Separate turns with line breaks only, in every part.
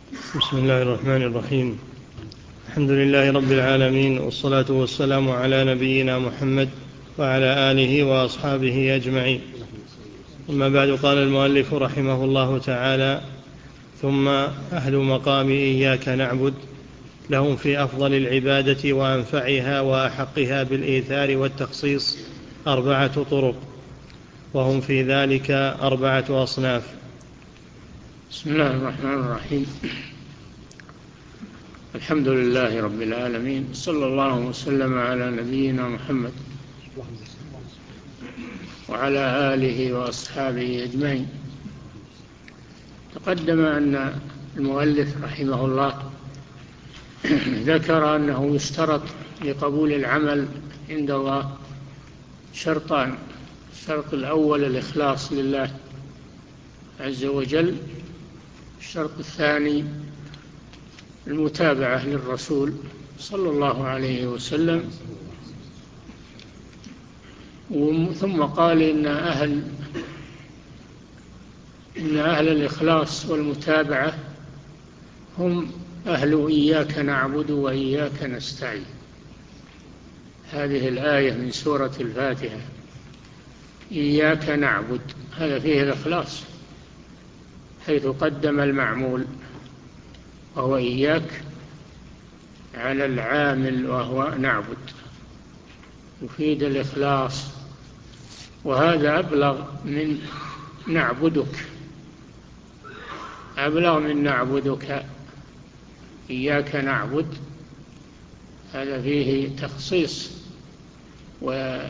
بسم الله الرحمن الرحيم. الحمد لله رب العالمين، والصلاة والسلام على نبينا محمد وعلى آله وأصحابه أجمعين. أما بعد، قال المؤلف رحمه الله تعالى: ثم أهل مقام إياك نعبد لهم في أفضل العبادة وأنفعها وأحقها بالإيثار والتخصيص 4 طرق، وهم في ذلك 4 أصناف.
بسم الله الرحمن الرحيم. الحمد لله رب العالمين، صلى الله وسلم على نبينا محمد وعلى آله وأصحابه أجمعين. تقدم أن المؤلف رحمه الله ذكر أنه يشترط لقبول العمل عند الله شرطان: الشرط الأول الإخلاص لله عز وجل، الشرط الثاني المتابعة للرسول صلى الله عليه وسلم. ثم قال إن أهل الإخلاص والمتابعة هم أهل إياك نعبد وإياك نستعين. هذه الآية من سورة الفاتحة، إياك نعبد، هذا فيه الإخلاص، حيث قدم المعمول وهو إياك على العامل وهو نعبد، يفيد الإخلاص، وهذا أبلغ من نعبدك، أبلغ من نعبدك. إياك نعبد هذا فيه تخصيص وفيه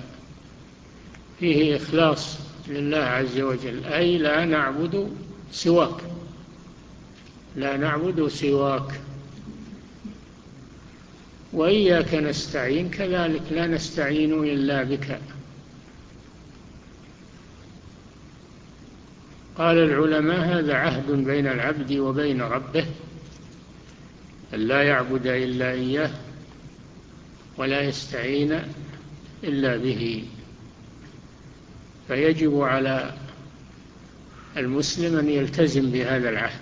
إخلاص لله عز وجل، أي لا نعبد سواك، لا نعبد سواك. وإياك نستعين كذلك، لا نستعين إلا بك. قال العلماء هذا عهد بين العبد وبين ربه، أن لا يعبد إلا إياه ولا يستعين إلا به. فيجب على المسلم أن يلتزم بهذا العهد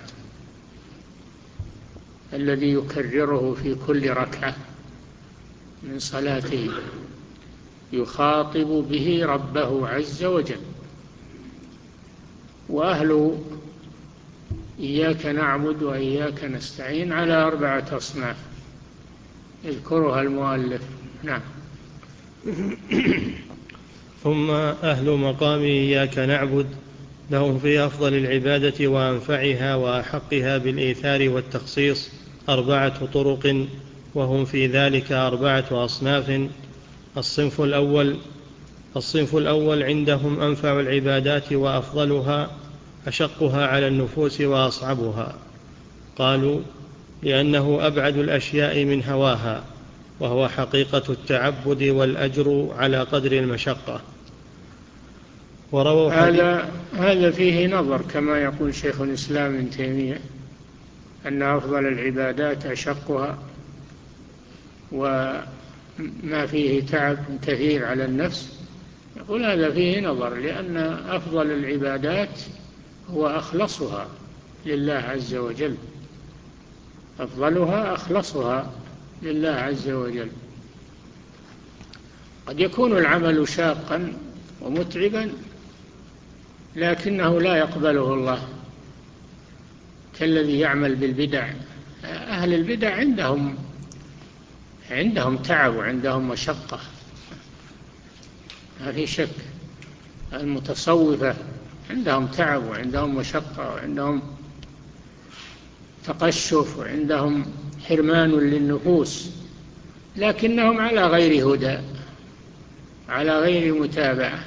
الذي يكرره في كل ركعة من صلاته، يخاطب به ربه عز وجل. وأهل إياك نعبد وإياك نستعين على 4 أصناف يذكرها المؤلف. نعم.
ثم أهل مقام إياك نعبد لهم في أفضل العبادة وأنفعها وأحقها بالإيثار والتخصيص 4 طرق، وهم في ذلك 4 أصناف. الصنف الأول عندهم أنفع العبادات وأفضلها، أشقها على النفوس وأصعبها. قالوا: لأنه أبعد الأشياء من هواها، وهو حقيقة التعبد والأجر على قدر المشقة.
ورووا هذا فيه نظر، كما يقول شيخ الإسلام ابن تيمية، أن أفضل العبادات أشقها وما فيه تعب كثير على النفس. يقول هذا فيه نظر، لأن أفضل العبادات هو أخلصها لله عز وجل، أفضلها أخلصها لله عز وجل. قد يكون العمل شاقا ومتعبا لكنه لا يقبله الله، كالذي يعمل بالبدع. أهل البدع عندهم تعب وعندهم مشقة، ما في شك. المتصوفة عندهم تعب وعندهم مشقة وعندهم تقشف وعندهم حرمان للنفوس، لكنهم على غير هدى، على غير متابعة.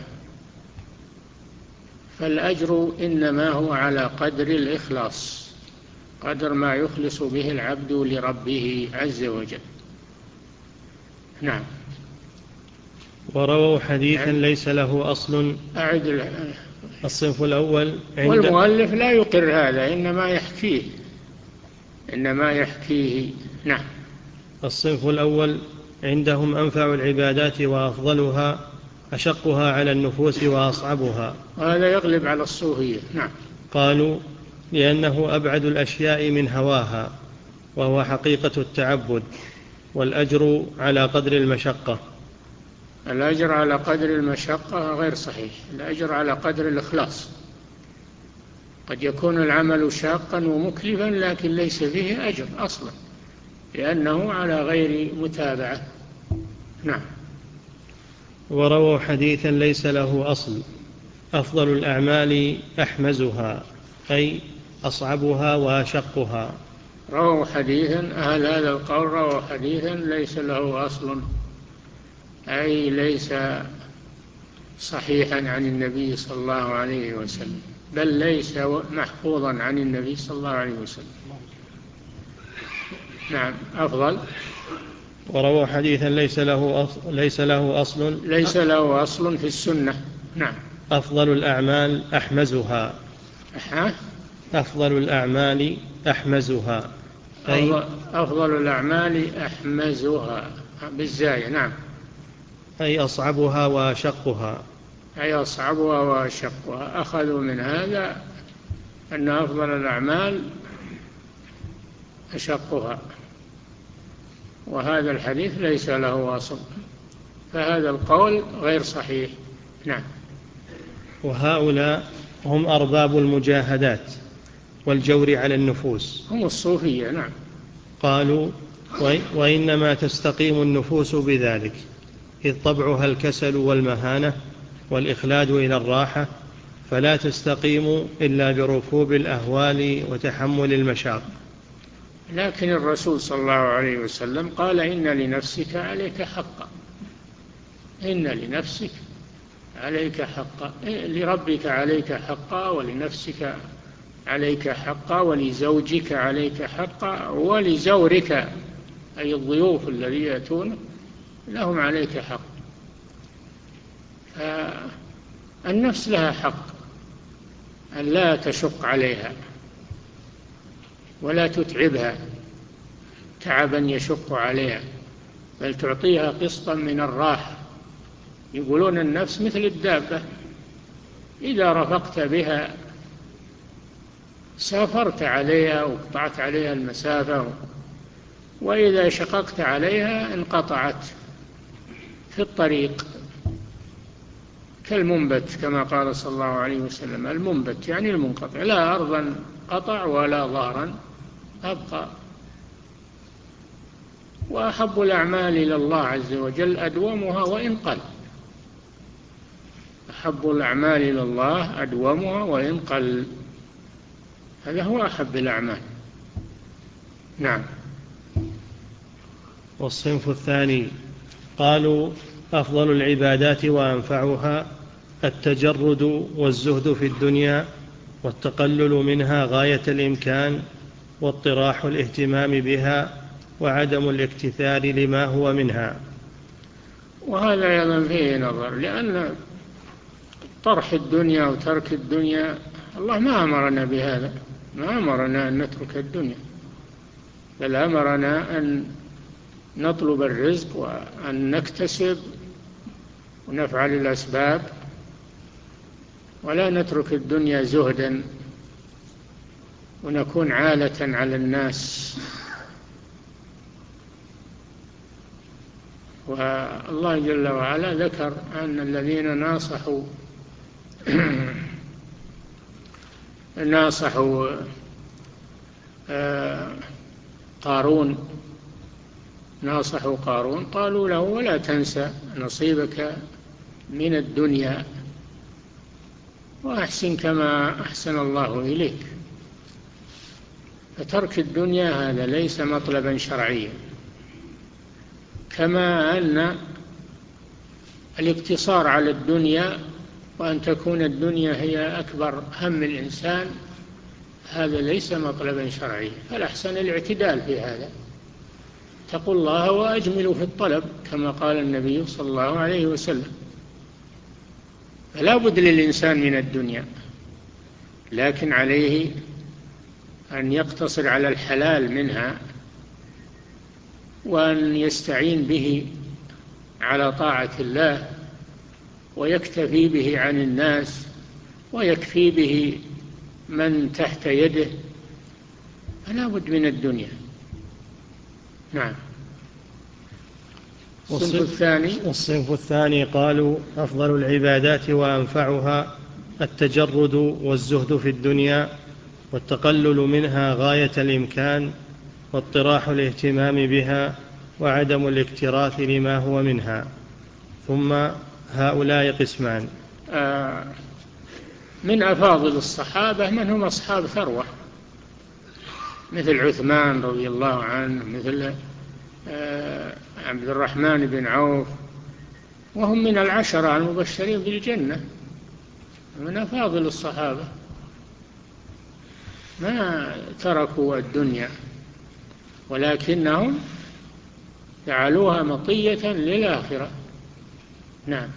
فالأجر إنما هو على قدر الإخلاص، قدر ما يخلص به العبد لربه عز وجل. نعم.
ورووا حديثا ليس له أصل. الصنف الأول
والمؤلف لا يقر هذا، إنما يحكيه. نعم.
الصنف الأول عندهم أنفع العبادات وأفضلها، أشقها على النفوس وأصعبها.
وهذا يغلب على الصوفية. نعم.
قالوا: لأنه أبعد الأشياء من هواها، وهو حقيقة التعبد، والأجر على قدر المشقة.
الأجر على قدر المشقة غير صحيح، الأجر على قدر الإخلاص. قد يكون العمل شاقا ومكلفا لكن ليس فيه أجر أصلا، لأنه على غير متابعة. نعم.
ورووا حديثا ليس له أصل: أفضل الأعمال أحمزها، أي أصعبها وأشقها.
رووا حديثا، أهل هذا القول رووا حديثا ليس له أصل، أي ليس صحيحا عن النبي صلى الله عليه وسلم، بل ليس محفوظا عن النبي صلى الله عليه وسلم. نعم. أفضل.
ورووا حديثا ليس له أصل
في السنة. نعم.
أفضل الأعمال أحمزها.
أفضل الأعمال أحمزها بالزاية. نعم.
أي أصعبها وأشقها.
أخذوا من هذا أن أفضل الأعمال أشقها، وهذا الحديث ليس له أصل، فهذا القول غير صحيح. نعم.
وهؤلاء هم أرباب المجاهدات والجور على النفوس،
هم الصوفية. نعم.
قالوا: وإنما تستقيم النفوس بذلك، إذ طبعها الكسل والمهانة والإخلاد إلى الراحة، فلا تستقيم إلا بركوب الأهوال وتحمل المشاق.
لكن الرسول صلى الله عليه وسلم قال: إن لنفسك عليك حقا، إن لنفسك عليك حقا، لربك عليك حقا، ولنفسك عليك حقا، ولزوجك عليك حقا، ولزورك أي الضيوف الذين يأتون لهم عليك حق. النفس لها حق أن لا تشق عليها ولا تتعبها تعبا يشق عليها، بل تعطيها قسطا من الراحة. يقولون النفس مثل الدابة، إذا رفقت بها سافرت عليها وقطعت عليها المسافة، وإذا شققت عليها انقطعت في الطريق، كالمنبت كما قال صلى الله عليه وسلم. المنبت يعني المنقطع، لا أرضا قطع ولا ظهرا أبقى. وأحب الأعمال إلى الله عز وجل أدومها وإن قل. أحب الأعمال إلى الله أدومها وإن قل، هذا هو أحب الأعمال. نعم.
والصنف الثاني قالوا: أفضل العبادات وأنفعها التجرد والزهد في الدنيا، والتقلل منها غاية الإمكان، واطراح الاهتمام بها، وعدم الاكتثار لما هو منها.
وهذا أيضا فيه نظر، لأن طرح الدنيا وترك الدنيا الله ما أمرنا بهذا، ما أمرنا أن نترك الدنيا، بل أمرنا أن نطلب الرزق وأن نكتسب ونفعل الأسباب، ولا نترك الدنيا زهدا ونكون عالة على الناس. والله جل وعلا ذكر أن الذين ناصحوا قارون قالوا له: ولا تنسى نصيبك من الدنيا وأحسن كما أحسن الله إليك. فترك الدنيا هذا ليس مطلبا شرعيا، كما أن الاقتصار على الدنيا وأن تكون الدنيا هي أكبر هم الإنسان هذا ليس مطلبا شرعيا، فالأحسن الاعتدال في هذا. اتقوا الله وأجملوا في الطلب كما قال النبي صلى الله عليه وسلم. فلا بد للإنسان من الدنيا، لكن عليه أن يقتصر على الحلال منها، وأن يستعين به على طاعة الله، ويكتفي به عن الناس، ويكفي به من تحت يده فلا بد من الدنيا. نعم.
والصنف الثاني قالوا أفضل العبادات وأنفعها التجرد والزهد في الدنيا والتقلل منها غاية الإمكان واطراح الاهتمام بها وعدم الاكتراث لما هو منها. ثم هؤلاء قسمان.
من أفاضل الصحابة من هم أصحاب ثروة، مثل عثمان رضي الله عنه، مثل عبد الرحمن بن عوف، وهم من العشرة المبشرين بالجنة، من أفاضل الصحابة، ما تركوا الدنيا ولكنهم جعلوها مطية للآخرة. نعم.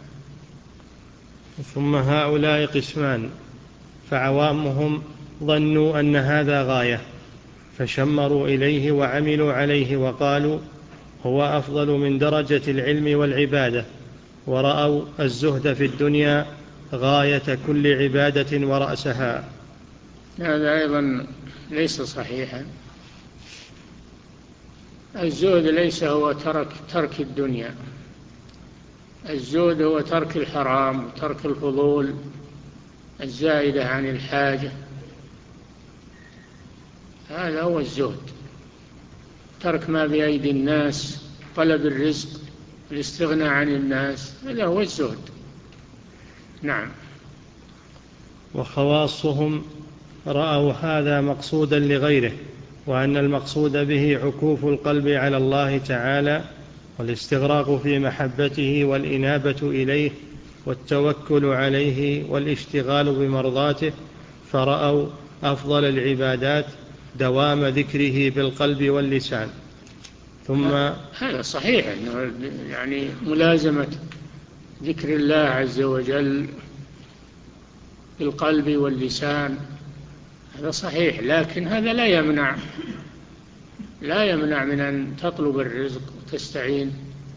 ثم هؤلاء قسمان، فعوامهم ظنوا أن هذا غاية فشمروا إليه وعملوا عليه وقالوا هو أفضل من درجة العلم والعبادة، ورأوا الزهد في الدنيا غاية كل عبادة ورأسها.
هذا أيضا ليس صحيحا. الزهد ليس هو ترك الدنيا، الزهد هو ترك الحرام وترك الفضول الزائدة عن الحاجة، هذا هو الزهد. ترك ما بأيدي الناس، طلب الرزق، الاستغناء عن الناس، هذا هو الزهد. نعم.
وخواصهم رأوا هذا مقصودا لغيره، وأن المقصود به عكوف القلب على الله تعالى والاستغراق في محبته والإنابة إليه والتوكل عليه والاشتغال بمرضاته، فرأوا أفضل العبادات دوام ذكره بالقلب واللسان. ثم
هذا صحيح، يعني ملازمة ذكر الله عز وجل بالقلب واللسان هذا صحيح، لكن هذا لا يمنع من أن تطلب الرزق وتستعين.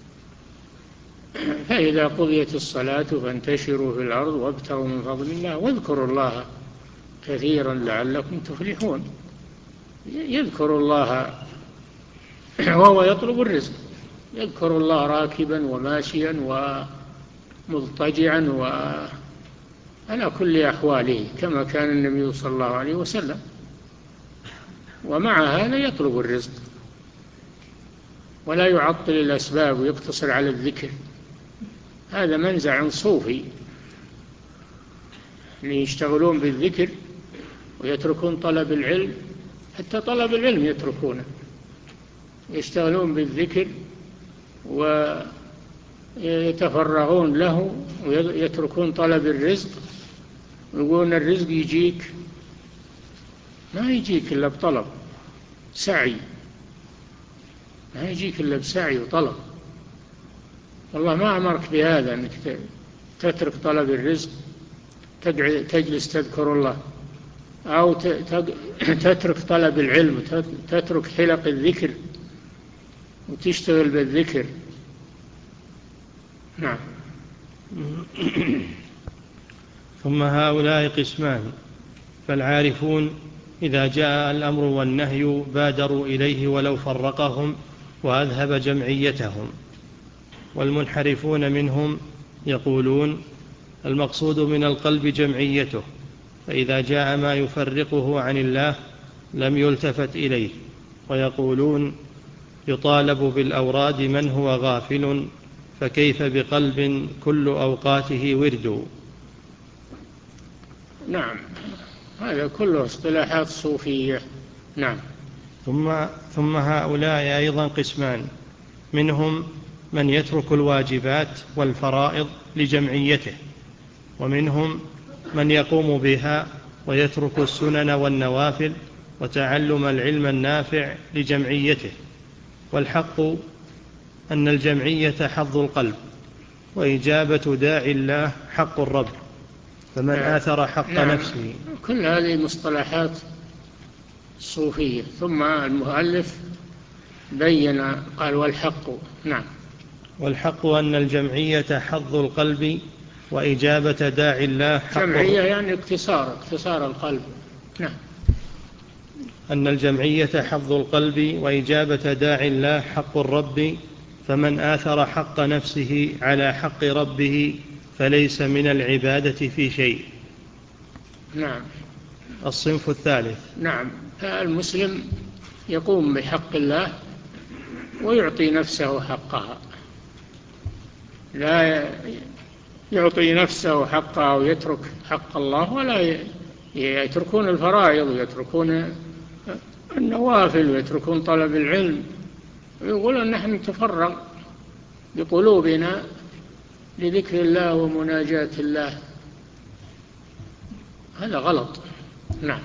فإذا قضيت الصلاة فانتشروا في الأرض وابتغوا من فضل الله واذكروا الله كثيرا لعلكم تفلحون. يذكر الله وهو يطلب الرزق، يذكر الله راكبا وماشيا ومضطجعا وعلى كل أحواله كما كان النبي صلى الله عليه وسلم، ومع هذا يطلب الرزق ولا يعطل الأسباب ويقتصر على الذكر. هذا منزع صوفي اللي يشتغلون بالذكر ويتركون طلب العلم، حتى طلب العلم يتركونه، يشتغلون بالذكر ويتفرغون له ويتركون طلب الرزق، ويقولون الرزق يجيك، ما يجيك إلا بطلب سعي، ما يجيك إلا بسعي وطلب. والله ما أمرك بهذا، أنك تترك طلب الرزق تجلس تذكر الله، أو تترك طلب العلم، تترك حلق الذكر وتشتغل بالذكر. نعم.
ثم هؤلاء قسمان، فالعارفون إذا جاء الأمر والنهي بادروا إليه ولو فرقهم وأذهب جمعيتهم، والمنحرفون منهم يقولون المقصود من القلب جمعيته، فإذا جاء ما يفرقه عن الله لم يلتفت إليه، ويقولون يطالب بالأوراد من هو غافل، فكيف بقلب كل أوقاته ورد.
نعم، هذا كله اصطلاحات صوفية. نعم.
ثم هؤلاء أيضا قسمان، منهم من يترك الواجبات والفرائض لجمعيته، ومنهم من يقوم بها ويترك السنن والنوافل وتعلم العلم النافع لجمعيته. والحق أن الجمعية حظ القلب، وإجابة داعي الله حق الرب، فمن آثر حق نفسه.
كل هذه مصطلحات صوفية. ثم المؤلف بين قال والحق. نعم.
والحق أن الجمعية حظ القلب وإجابة داعي الله حق
جمعية يعني اقتصار القلب، نعم.
أن الجمعية حظ القلب وإجابة داعي الله حق الرب، فمن آثر حق نفسه على حق ربه فليس من العبادة في شيء.
نعم.
الصنف الثالث.
نعم. المسلم يقوم بحق الله ويعطي نفسه حقها، لا يعطي نفسه حقها ويترك حق الله، ولا يتركون الفرائض ويتركون النوافل ويتركون طلب العلم، ويقولون نحن نتفرغ بقلوبنا لذكر الله ومناجاة الله. هذا غلط. نعم.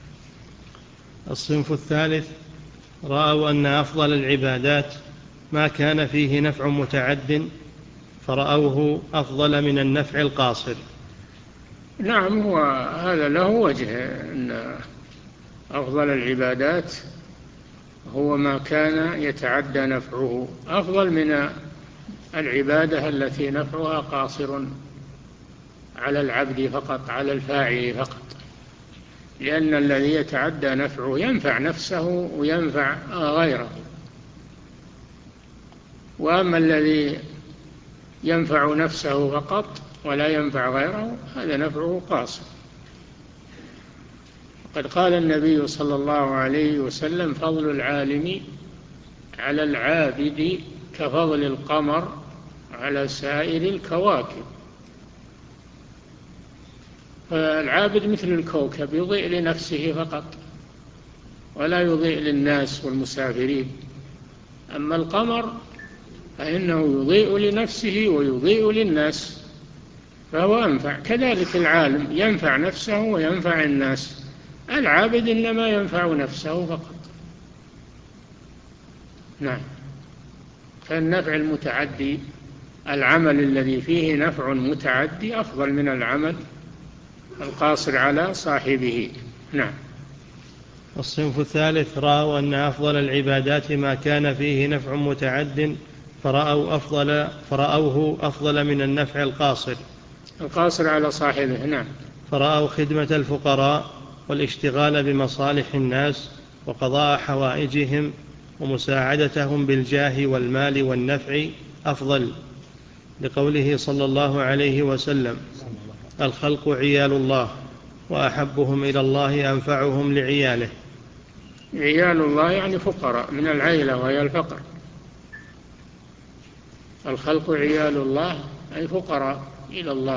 الصنف الثالث رأوا أن أفضل العبادات ما كان فيه نفع متعد، فرأوه أفضل من النفع القاصر.
نعم، هذا له وجه، أن أفضل العبادات هو ما كان يتعدى نفعه، أفضل من العبادة التي نفعها قاصر على العبد فقط، على الفاعل فقط، لأن الذي يتعدى نفعه ينفع نفسه وينفع غيره، وأما الذي ينفع نفسه فقط ولا ينفع غيره هذا نفعه قاصر. قد قال النبي صلى الله عليه وسلم: فضل العالم على العابد كفضل القمر على سائر الكواكب. فالعابد مثل الكوكب يضيء لنفسه فقط ولا يضيء للناس والمسافرين، أما القمر فإنه يضيء لنفسه ويضيء للناس، فهو أنفع. كذلك العالم ينفع نفسه وينفع الناس، العابد إنما ينفع نفسه فقط. نعم. فالنفع المتعدي، العمل الذي فيه نفع متعدي أفضل من العمل القاصر على صاحبه. نعم.
الصنف الثالث رأوا أن أفضل العبادات ما كان فيه نفع متعد، فرأوه أفضل من النفع
القاصر على صاحبه. نعم.
فرأوا خدمة الفقراء والاشتغال بمصالح الناس وقضاء حوائجهم ومساعدتهم بالجاه والمال والنفع أفضل، لقوله صلى الله عليه وسلم: الخلق عيال الله وأحبهم إلى الله أنفعهم لعياله.
عيال الله يعني فقراء، من العيلة وهي الفقر. الخلق عيال الله أي فقراء إلى الله،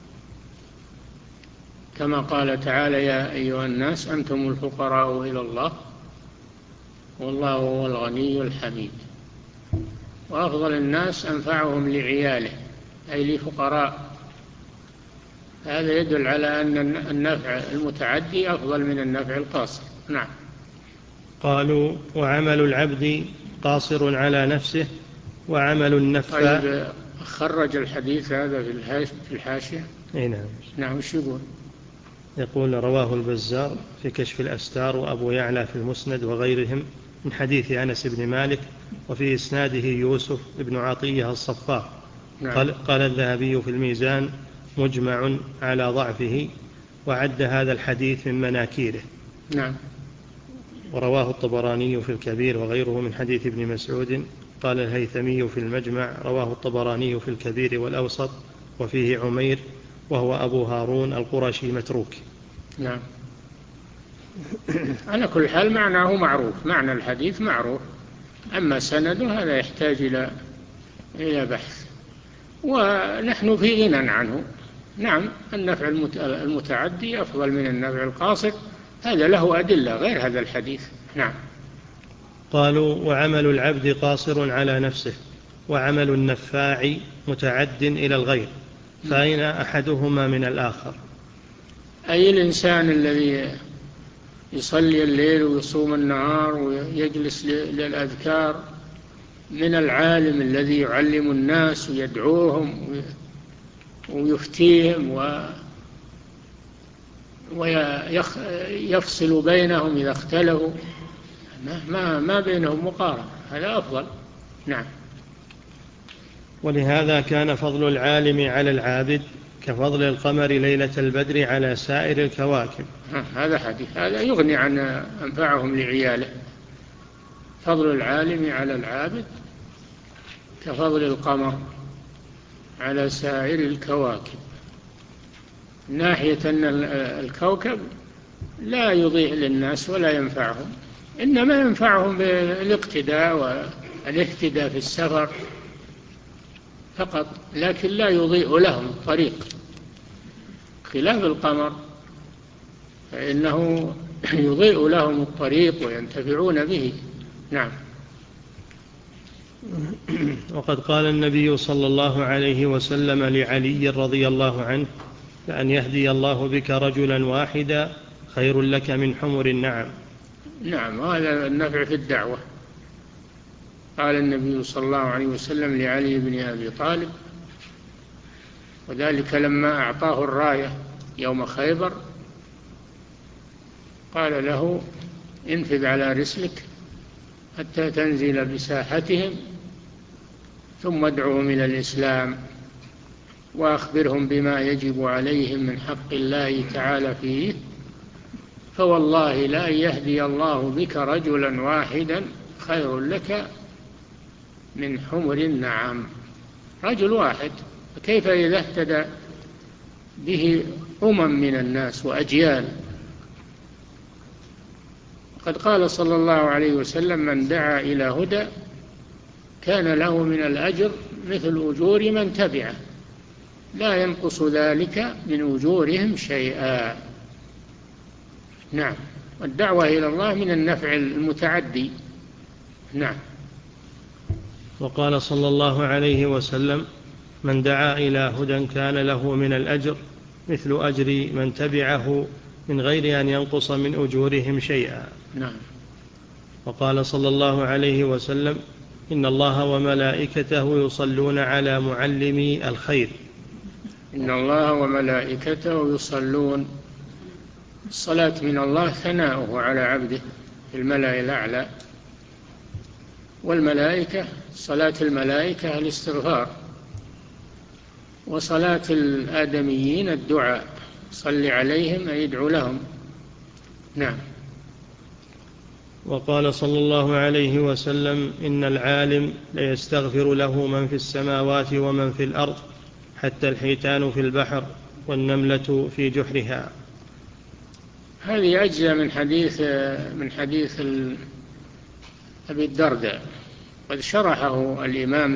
كما قال تعالى: يا أيها الناس أنتم الفقراء إلى الله والله هو الغني الحميد. وأفضل الناس أنفعهم لعياله أي لفقراء. هذا يدل على أن النفع المتعدي أفضل من النفع القاصر. نعم.
قالوا: وعمل العبد قاصر على نفسه وعمل النفع.
طيب، خرج الحديث هذا في الحاشية.
نعم.
نعم. وش يقول؟
يقول: رواه البزار في كشف الأستار وأبو يعلى في المسند وغيرهم من حديث أنس بن مالك، وفي إسناده يوسف بن عطية الصفار.
نعم.
قال الذهبي في الميزان: مجمع على ضعفه، وعد هذا الحديث من مناكيره.
نعم.
ورواه الطبراني في الكبير وغيره من حديث ابن مسعود. قال الهيثمي في المجمع: رواه الطبراني في الكبير والأوسط وفيه عمير وهو أبو هارون القرشي متروك.
نعم. على كل حال معناه معروف، معنى الحديث معروف، أما سنده هذا يحتاج إلى بحث، ونحن في غنى عنه. نعم. النفع المتعدي أفضل من النفع القاصر، هذا له أدلة غير هذا الحديث. نعم.
قالوا: وعمل العبد قاصر على نفسه وعمل النفاع متعد إلى الغير، فأين أحدهما من الآخر؟
أي الإنسان الذي يصلي الليل ويصوم النهار ويجلس للأذكار، من العالم الذي يعلم الناس ويدعوهم ويفتيهم ويفصل بينهم إذا اختلفوا، ما بينهم مقارنة، هذا أفضل. نعم.
ولهذا كان فضل العالم على العابد كفضل القمر ليلة البدر على سائر الكواكب.
هذا حديث، هذا يغني عن أنفعهم لعياله. فضل العالم على العابد كفضل القمر على سائر الكواكب، من ناحية أن الكوكب لا يضيء للناس ولا ينفعهم، إنما ينفعهم بالاقتداء والاهتداء في السفر فقط، لكن لا يضيء لهم الطريق، خلاف القمر فإنه يضيء لهم الطريق وينتفعون به. نعم.
وقد قال النبي صلى الله عليه وسلم لعلي رضي الله عنه: لأن يهدي الله بك رجلا واحدا خير لك من حمر النعم.
نعم، هذا النفع في الدعوة. قال النبي صلى الله عليه وسلم لعلي بن أبي طالب، وذلك لما أعطاه الراية يوم خيبر، قال له: انفذ على رسلك حتى تنزل بساحتهم، ثم ادعوهم إلى الإسلام، وأخبرهم بما يجب عليهم من حق الله تعالى فيه، فوالله لا يهدي الله بك رجلا واحدا خير لك من حمر النعم. رجل واحد، كيف إذا اهتدى به من الناس وأجيال؟ قد قال صلى الله عليه وسلم: من دعا إلى هدى كان له من الأجر مثل أجور من تبعه، لا ينقص ذلك من أجورهم شيئا. نعم، والدعوة إلى الله من النفع المتعدي. نعم.
وقال صلى الله عليه وسلم: من دعا إلى هدى كان له من الأجر مثل أجر من تبعه من غير أن ينقص من أجورهم شيئا.
نعم.
وقال صلى الله عليه وسلم: إن الله وملائكته يصلون على معلمي الخير.
إن الله وملائكته يصلون. الصلاة من الله ثناؤه على عبده في الملأ الأعلى، والملائكة صلاة الملائكة الاستغفار، وصلاة الآدميين الدعاء، صل عليهم أي يدعو لهم. نعم.
وقال صلى الله عليه وسلم: إن العالم ليستغفر له من في السماوات ومن في الأرض حتى الحيتان في البحر والنملة في جحرها.
هذه أجزاء من حديث أبي الدرداء، قد شرحه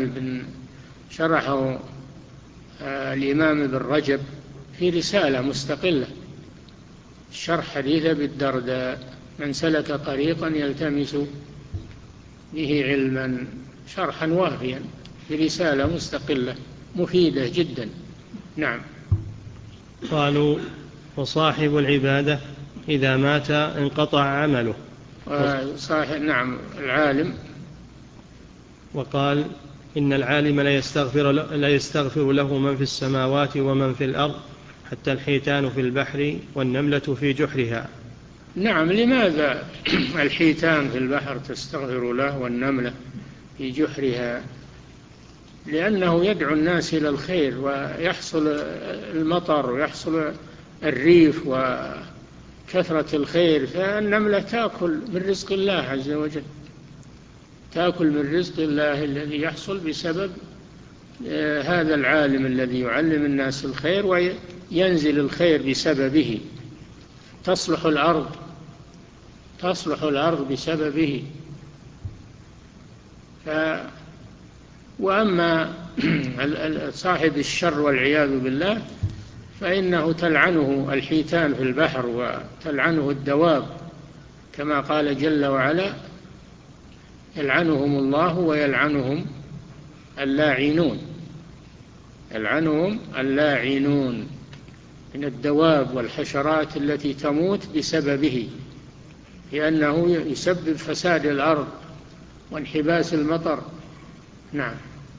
الإمام ابن رجب في رسالة مستقلة، شرح حديث أبي الدرداء: من سلك طريقا يلتمس به علما، شرحا وافيا في رسالة مستقلة مفيدة جدا. نعم.
قالوا: وصاحب العبادة إذا مات انقطع عمله.
نعم، العالم.
وقال: إن العالم لا يستغفر له من في السماوات ومن في الأرض حتى الحيتان في البحر والنملة في جحرها.
نعم، لماذا الحيتان في البحر تستغفر له والنملة في جحرها؟ لأنه يدعو الناس إلى الخير، ويحصل المطر ويحصل الريف وكثرة الخير، فالنملة تأكل من رزق الله عز وجل، تأكل من رزق الله الذي يحصل بسبب هذا العالم الذي يعلم الناس الخير وينزل الخير بسببه، تصلح الأرض بسببه. وأما صاحب الشر والعياذ بالله فإنه تلعنه الحيتان في البحر وتلعنه الدواب، كما قال جل وعلا: يلعنهم الله ويلعنهم اللاعنون. يلعنهم اللاعنون من الدواب والحشرات التي تموت بسببه، لأنه يسبب فساد الأرض وانحباس المطر. نعم.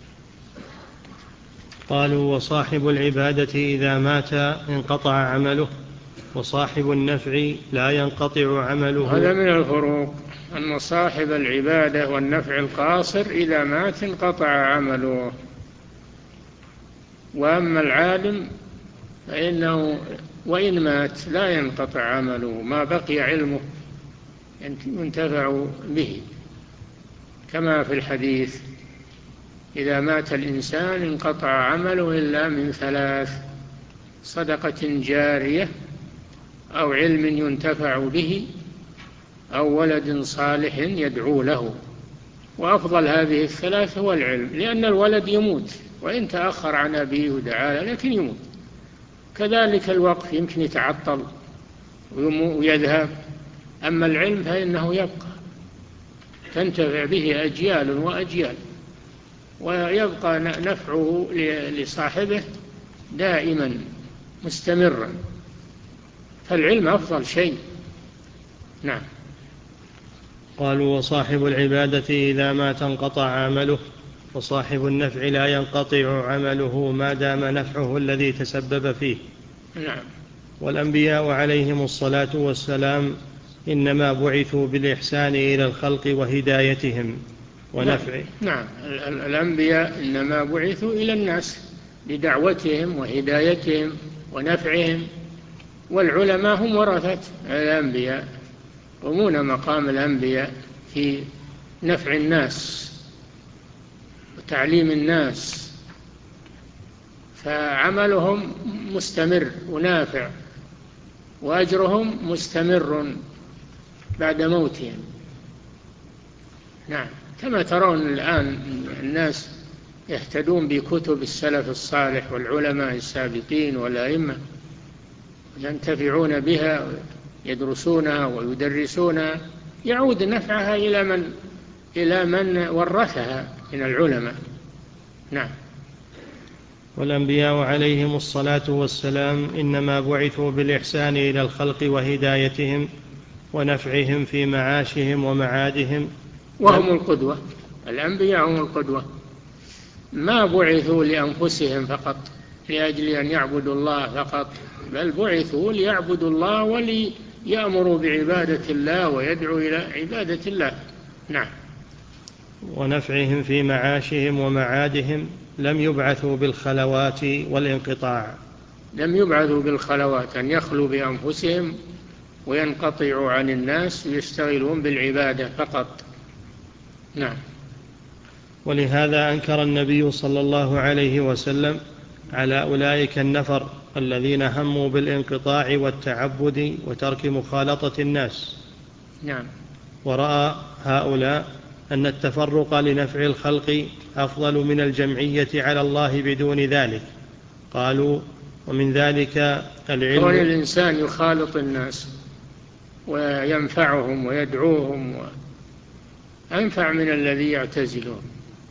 قالوا: وصاحب العبادة إذا مات انقطع عمله، وصاحب النفع لا ينقطع عمله.
هذا من الفروق، أن صاحب العبادة والنفع القاصر إذا مات انقطع عمله، وأما العالم فإنه وإن مات لا ينقطع عمله، ما بقي علمه ينتفع به، كما في الحديث: إذا مات الإنسان انقطع عمله إلا من ثلاث: صدقة جارية، أو علم ينتفع به، أو ولد صالح يدعو له. وأفضل هذه الثلاث هو العلم، لأن الولد يموت وإن تأخر عن أبيه ودعا له لكن يموت. كذلك الوقف يمكن يتعطل ويذهب، أما العلم فإنه يبقى، تنتفع به أجيال وأجيال، ويبقى نفعه لصاحبه دائما مستمرا، فالعلم أفضل شيء. نعم.
قالوا: وصاحب العبادة إذا مات انقطع عمله، وصاحب النفع لا ينقطع عمله ما دام نفعه الذي تسبب فيه.
نعم.
والأنبياء عليهم الصلاة والسلام إنما بعثوا بالإحسان إلى الخلق وهدايتهم ونفعه.
نعم. الأنبياء إنما بعثوا إلى الناس بدعوتهم وهدايتهم ونفعهم، والعلماء هم ورثة الأنبياء، يقومون مقام الأنبياء في نفع الناس وتعليم الناس، فعملهم مستمر ونافع، وأجرهم مستمر بعد موتهم. نعم. كما ترون الآن الناس يهتدون بكتب السلف الصالح والعلماء السابقين والأئمة، ينتفعون بها، يدرسونها ويدرسونها، يعود نفعها إلى من ورثها من العلماء. نعم.
والأنبياء عليهم الصلاة والسلام إنما بعثوا بالإحسان إلى الخلق وهدايتهم ونفعهم في معاشهم ومعادهم،
وهم القدوة. الأنبياء هم القدوة، ما بعثوا لأنفسهم فقط لأجل أن يعبدوا الله فقط، بل بعثوا ليعبدوا الله وليأمروا بعبادة الله ويدعوا إلى عبادة الله. نعم.
ونفعهم في معاشهم ومعادهم، لم يبعثوا بالخلوات والانقطاع.
لم يبعثوا بالخلوات، أن يخلوا بأنفسهم وينقطعوا عن الناس ويشتغلون بالعبادة فقط. نعم.
ولهذا أنكر النبي صلى الله عليه وسلم على أولئك النفر الذين هموا بالانقطاع والتعبد وترك مخالطة الناس.
نعم.
ورأى هؤلاء أن التفرق لنفع الخلق أفضل من الجمعية على الله بدون ذلك. قالوا: ومن ذلك العلم.
كون الإنسان يخالط الناس وينفعهم ويدعوهم أنفع من الذي يعتزلهم.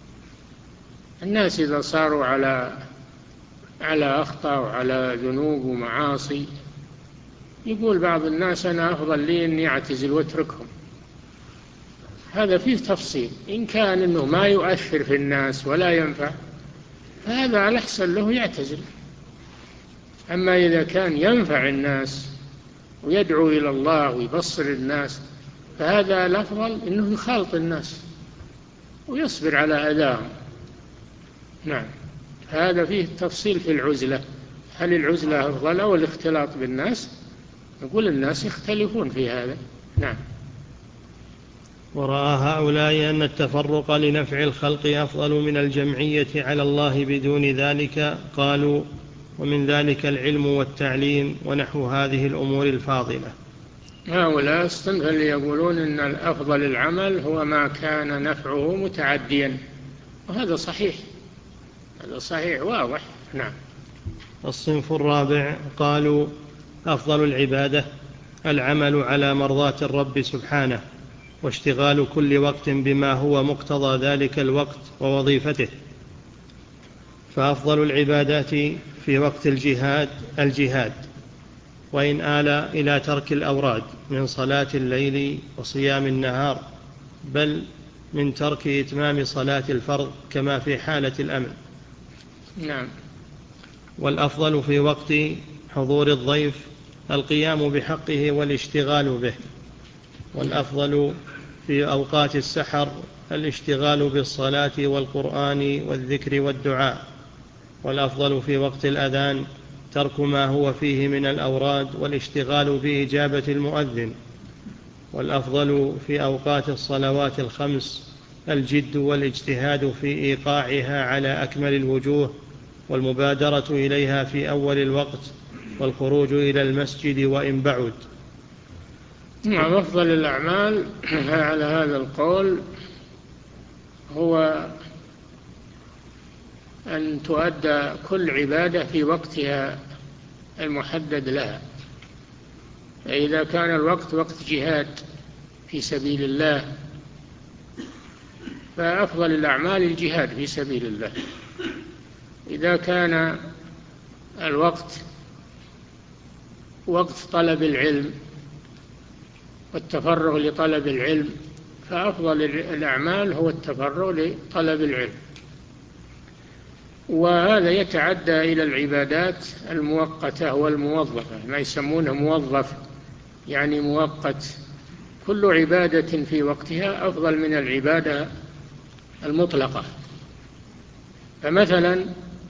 الناس إذا صاروا على أخطاء وعلى ذنوب ومعاصي، يقول بعض الناس: أنا أفضل لي أني أعتزل واتركهم. هذا فيه تفصيل، إن كان أنه ما يؤثر في الناس ولا ينفع فهذا على الأحسن له يعتزل، أما إذا كان ينفع الناس ويدعو إلى الله ويبصر الناس فهذا الأفضل أنه يخالط الناس ويصبر على أذاهم. نعم. هذا فيه تفصيل في العزلة، هل العزلة أفضل أو الاختلاط بالناس؟ نقول الناس يختلفون في هذا. نعم.
ورأى هؤلاء أن التفرق لنفع الخلق أفضل من الجمعية على الله بدون ذلك. قالوا: ومن ذلك العلم والتعليم ونحو هذه الأمور الفاضلة.
هؤلاء الصنف اللي يقولون أن الأفضل العمل هو ما كان نفعه متعديا، وهذا صحيح، هذا صحيح واضح. نعم.
الصنف الرابع قالوا: أفضل العبادة العمل على مرضاة الرب سبحانه، واشتغال كل وقت بما هو مقتضى ذلك الوقت ووظيفته. فأفضل العبادات في وقت الجهاد، وإن آل إلى ترك الأوراد من صلاة الليل وصيام النهار، بل من ترك إتمام صلاة الفرض كما في حالة الأمن.
نعم.
والأفضل في وقت حضور الضيف القيام بحقه والاشتغال به. والأفضل في أوقات السحر الاشتغال بالصلاة والقرآن والذكر والدعاء. والأفضل في وقت الأذان ترك ما هو فيه من الأوراد والاشتغال بإجابة المؤذن. والأفضل في أوقات الصلوات الخمس الجد والاجتهاد في إيقاعها على أكمل الوجوه، والمبادرة إليها في أول الوقت، والخروج إلى المسجد وإن بعد.
نعم، أفضل الأعمال على هذا القول هو أن تؤدى كل عبادة في وقتها المحدد لها. فإذا كان الوقت وقت جهاد في سبيل الله فأفضل الأعمال الجهاد في سبيل الله. إذا كان الوقت وقت طلب العلم والتفرغ لطلب العلم فأفضل الأعمال هو التفرغ لطلب العلم. وهذا يتعدى إلى العبادات المؤقتة والموظفة، ما يسمونه موظف يعني مؤقت. كل عبادة في وقتها أفضل من العبادة المطلقة. فمثلا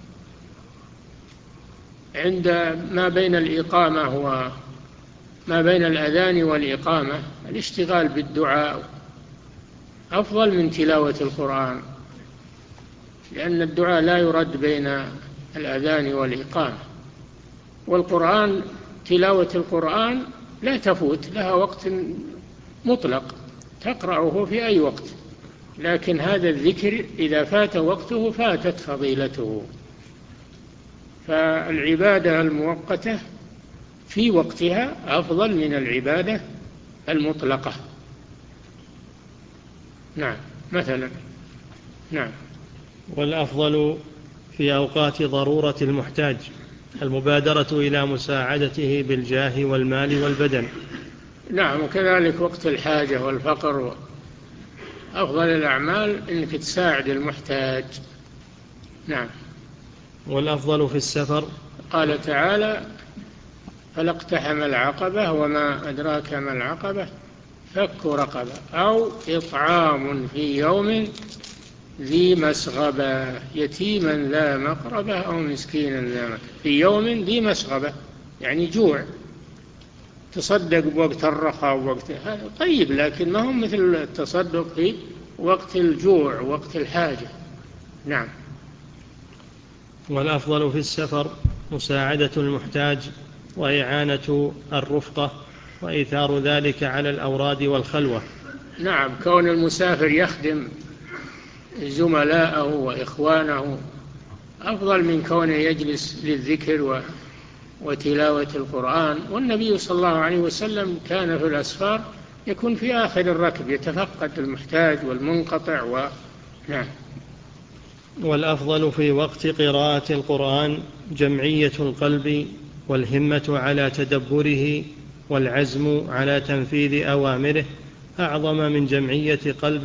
عند ما بين الإقامة وما بين الأذان والإقامة الاشتغال بالدعاء أفضل من تلاوة القرآن، لأن الدعاء لا يرد بين الأذان والإقامة. والقرآن تلاوة القرآن لا تفوت، لها وقت مطلق تقرأه في أي وقت، لكن هذا الذكر إذا فات وقته فاتت فضيلته. فالعبادة المؤقتة في وقتها أفضل من العبادة المطلقة. نعم مثلا. نعم.
والأفضل في أوقات ضرورة المحتاج المبادرة إلى مساعدته بالجاه والمال والبدن.
نعم، وكذلك وقت الحاجة والفقر أفضل الأعمال أنك تساعد المحتاج. نعم.
والأفضل في السفر
قال تعالى: فلا اقتحم العقبة وما أدراك ما العقبة فك رقبة أو إطعام في يوم ذي مسغبة يتيما ذا مقربة أو مسكينا ذا متربة. في يوم ذي مسغبة يعني جوع، تصدق بوقت الرخاء ووقت هذا طيب، لكن ما هو مثل التصدق في وقت الجوع ووقت الحاجة. نعم.
والأفضل في السفر مساعدة المحتاج وإعانة الرفقة وإيثار ذلك على الأوراد والخلوة.
نعم، كون المسافر يخدم زملاءه وإخوانه أفضل من كونه يجلس للذكر وتلاوة القرآن. والنبي صلى الله عليه وسلم كان في الأسفار يكون في آخر الركب يتفقد المحتاج والمنقطع نعم.
والأفضل في وقت قراءة القرآن جمعية القلب والهمة على تدبره والعزم على تنفيذ أوامره أعظم من جمعية قلب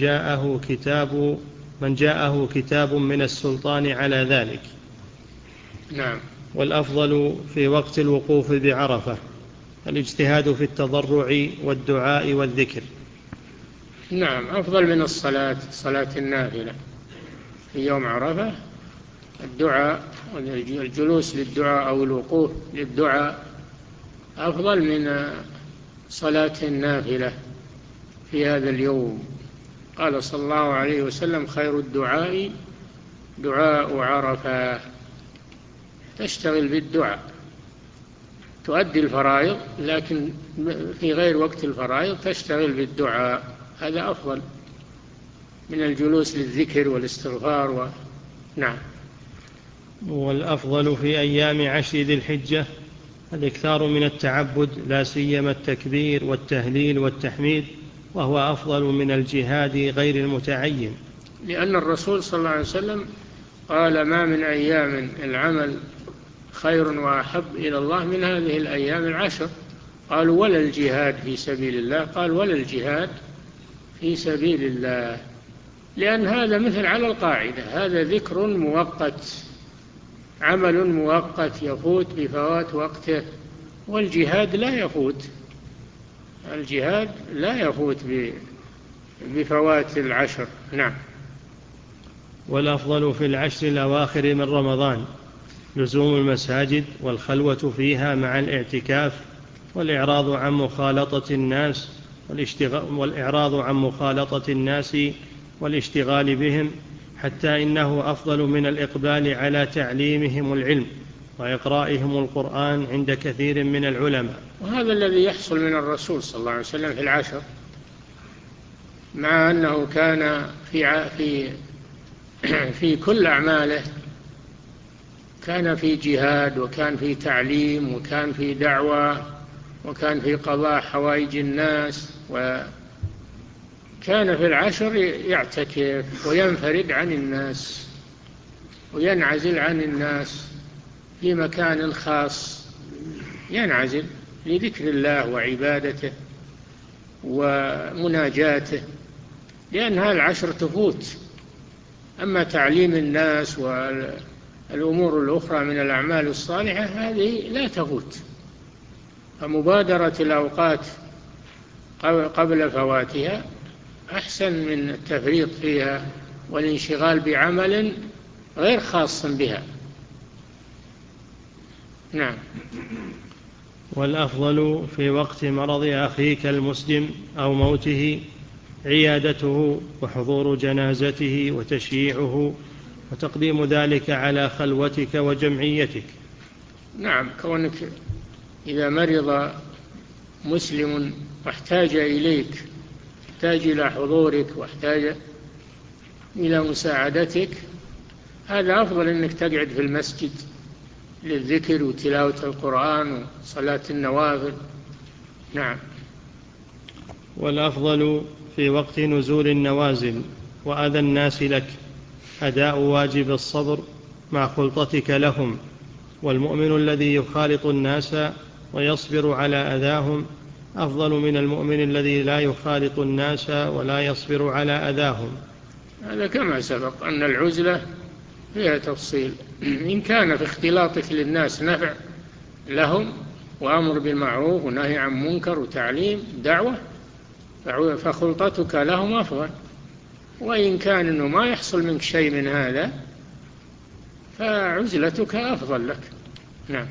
من جاءه كتاب من السلطان على ذلك.
نعم.
والأفضل في وقت الوقوف بعرفة الاجتهاد في التضرع والدعاء والذكر.
نعم، أفضل من صلاة النافلة في يوم عرفة. الدعاء والجلوس للدعاء أو الوقوف للدعاء أفضل من صلاة النافلة في هذا اليوم. قال صلى الله عليه وسلم: خير الدعاء دعاء عرفة. تشتغل بالدعاء، تؤدي الفرائض، لكن في غير وقت الفرائض تشتغل بالدعاء، هذا أفضل من الجلوس للذكر والاستغفار نعم.
والأفضل في أيام 10 ذي الحجة الإكثار من التعبد، لا سيما التكبير والتهليل والتحميد، وهو أفضل من الجهاد غير المتعين،
لأن الرسول صلى الله عليه وسلم قال: ما من أيام العمل خير وأحب إلى الله من هذه الأيام 10. قالوا: ولا الجهاد في سبيل الله؟ قال: ولا الجهاد في سبيل الله، لأن هذا مثل على القاعدة، هذا ذكر مؤقت، عمل مؤقت يفوت بفوات وقته، والجهاد لا يفوت، الجهاد لا يفوت بفوات 10. نعم.
والأفضل في 10 الأواخر من رمضان لزوم المساجد والخلوة فيها مع الاعتكاف، والإعراض عن مخالطة الناس والاشتغال بهم، حتى إنه أفضل من الإقبال على تعليمهم العلم وإقرائهم القرآن عند كثير من العلماء.
وهذا الذي يحصل من الرسول صلى الله عليه وسلم في العشر، مع أنه كان في كل أعماله كان في جهاد، وكان في تعليم، وكان في دعوة، وكان في قضاء حوائج الناس، وكان في العشر يعتكف وينفرد عن الناس وينعزل عن الناس في مكان خاص، ينعزل لذكر الله وعبادته ومناجاته، لأنها العشر تفوت. أما تعليم الناس والأمور الأخرى من الأعمال الصالحة هذه لا تفوت، فمبادرة الأوقات قبل فواتها أحسن من التفريط فيها والانشغال بعمل غير خاص بها. نعم.
والأفضل في وقت مرض أخيك المسلم أو موته عيادته وحضور جنازته وتشييعه، وتقديم ذلك على خلوتك وجمعيتك.
نعم، كونك إذا مرض مسلم واحتاج إليك، احتاج إلى حضورك واحتاج إلى مساعدتك، هذا أفضل أنك تقعد في المسجد للذكر وتلاوة القرآن وصلاة النوافل. نعم.
والأفضل في وقت نزول النوازل وأذى الناس لك أداء واجب الصبر مع خلطتك لهم، والمؤمن الذي يخالط الناس ويصبر على أذاهم أفضل من المؤمن الذي لا يخالط الناس ولا يصبر على أذاهم.
هذا كما سبق أن العزلة فيها تفصيل، إن كان في اختلاطك للناس نفع لهم وأمر بالمعروف ونهي عن منكر وتعليم دعوة فخلطتك لهم أفضل، وإن كان أنه ما يحصل منك شيء من هذا فعزلتك أفضل لك. نعم.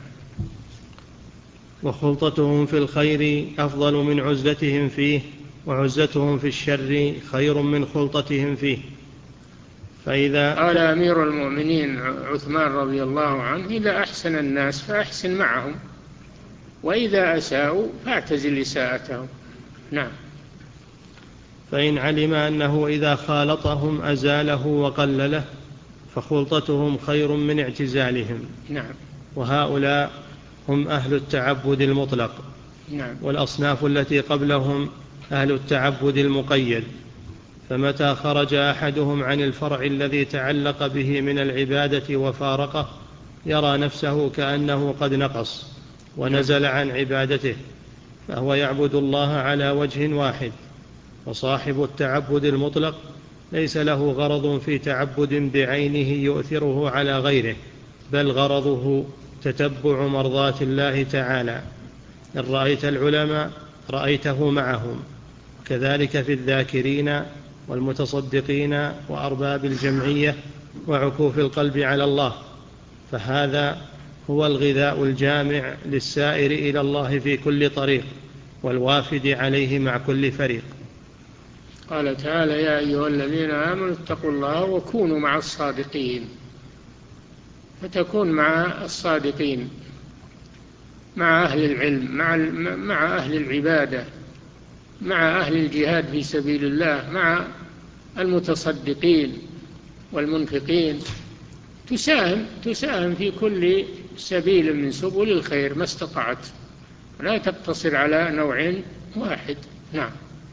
وخلطتهم في الخير أفضل من عزلتهم فيه، وعزلتهم في الشر خير من خلطتهم فيه. فإذا
قال أمير المؤمنين عثمان رضي الله عنه: إذا أحسن الناس فأحسن معهم، وإذا أساءوا فاعتزل إساءتهم. نعم.
فإن علم أنه إذا خالطهم أزاله وقلله فخلطتهم خير من اعتزالهم.
نعم.
وهؤلاء هم أهل التعبد المطلق.
نعم.
والأصناف التي قبلهم أهل التعبد المقيد، فمتى خرج أحدهم عن الفرع الذي تعلق به من العبادة وفارقه يرى نفسه كأنه قد نقص ونزل عن عبادته، فهو يعبد الله على وجه واحد. وصاحب التعبد المطلق ليس له غرض في تعبد بعينه يؤثره على غيره، بل غرضه تتبع مرضات الله تعالى. إن رأيت العلماء رأيته معهم، كذلك في الذاكرين والمتصدقين وأرباب الجمعية وعكوف القلب على الله، فهذا هو الغذاء الجامع للسائر إلى الله في كل طريق والوافد عليه مع كل فريق.
قال تعالى: يا أيها الذين آمنوا اتقوا الله وكونوا مع الصادقين، فتكون مع الصادقين، مع أهل العلم، مع أهل العبادة، مع أهل الجهاد في سبيل الله، مع المتصدقين والمنفقين، تساهم في كل سبيل من سبل الخير ما استطعت، لا تقتصر على نوع واحد. نعم.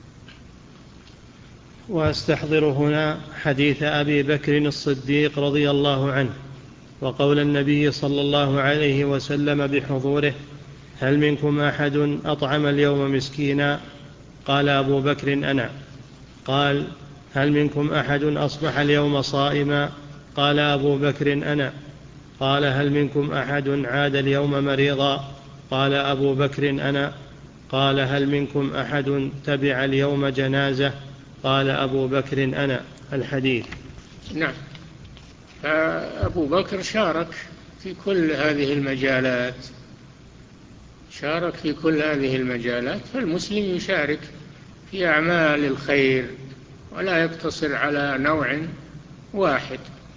وأستحضر هنا حديث أبي بكر الصديق رضي الله عنه وقول النبي صلى الله عليه وسلم بحضوره: هل منكم أحد أطعم اليوم مسكينا؟ قال أبو بكر: أنا. قال: هل منكم أحد أصبح اليوم صائما؟ قال أبو بكر: أنا. قال: هل منكم أحد عاد اليوم مريضا؟ قال أبو بكر: أنا. قال: هل منكم أحد تبع اليوم جنازة؟ قال أبو بكر: أنا. الحديث.
نعم. أبو بكر شارك في كل هذه المجالات، شارك في كل هذه المجالات. فالمسلم يشارك في أعمال الخير ولا يقتصر على نوع واحد.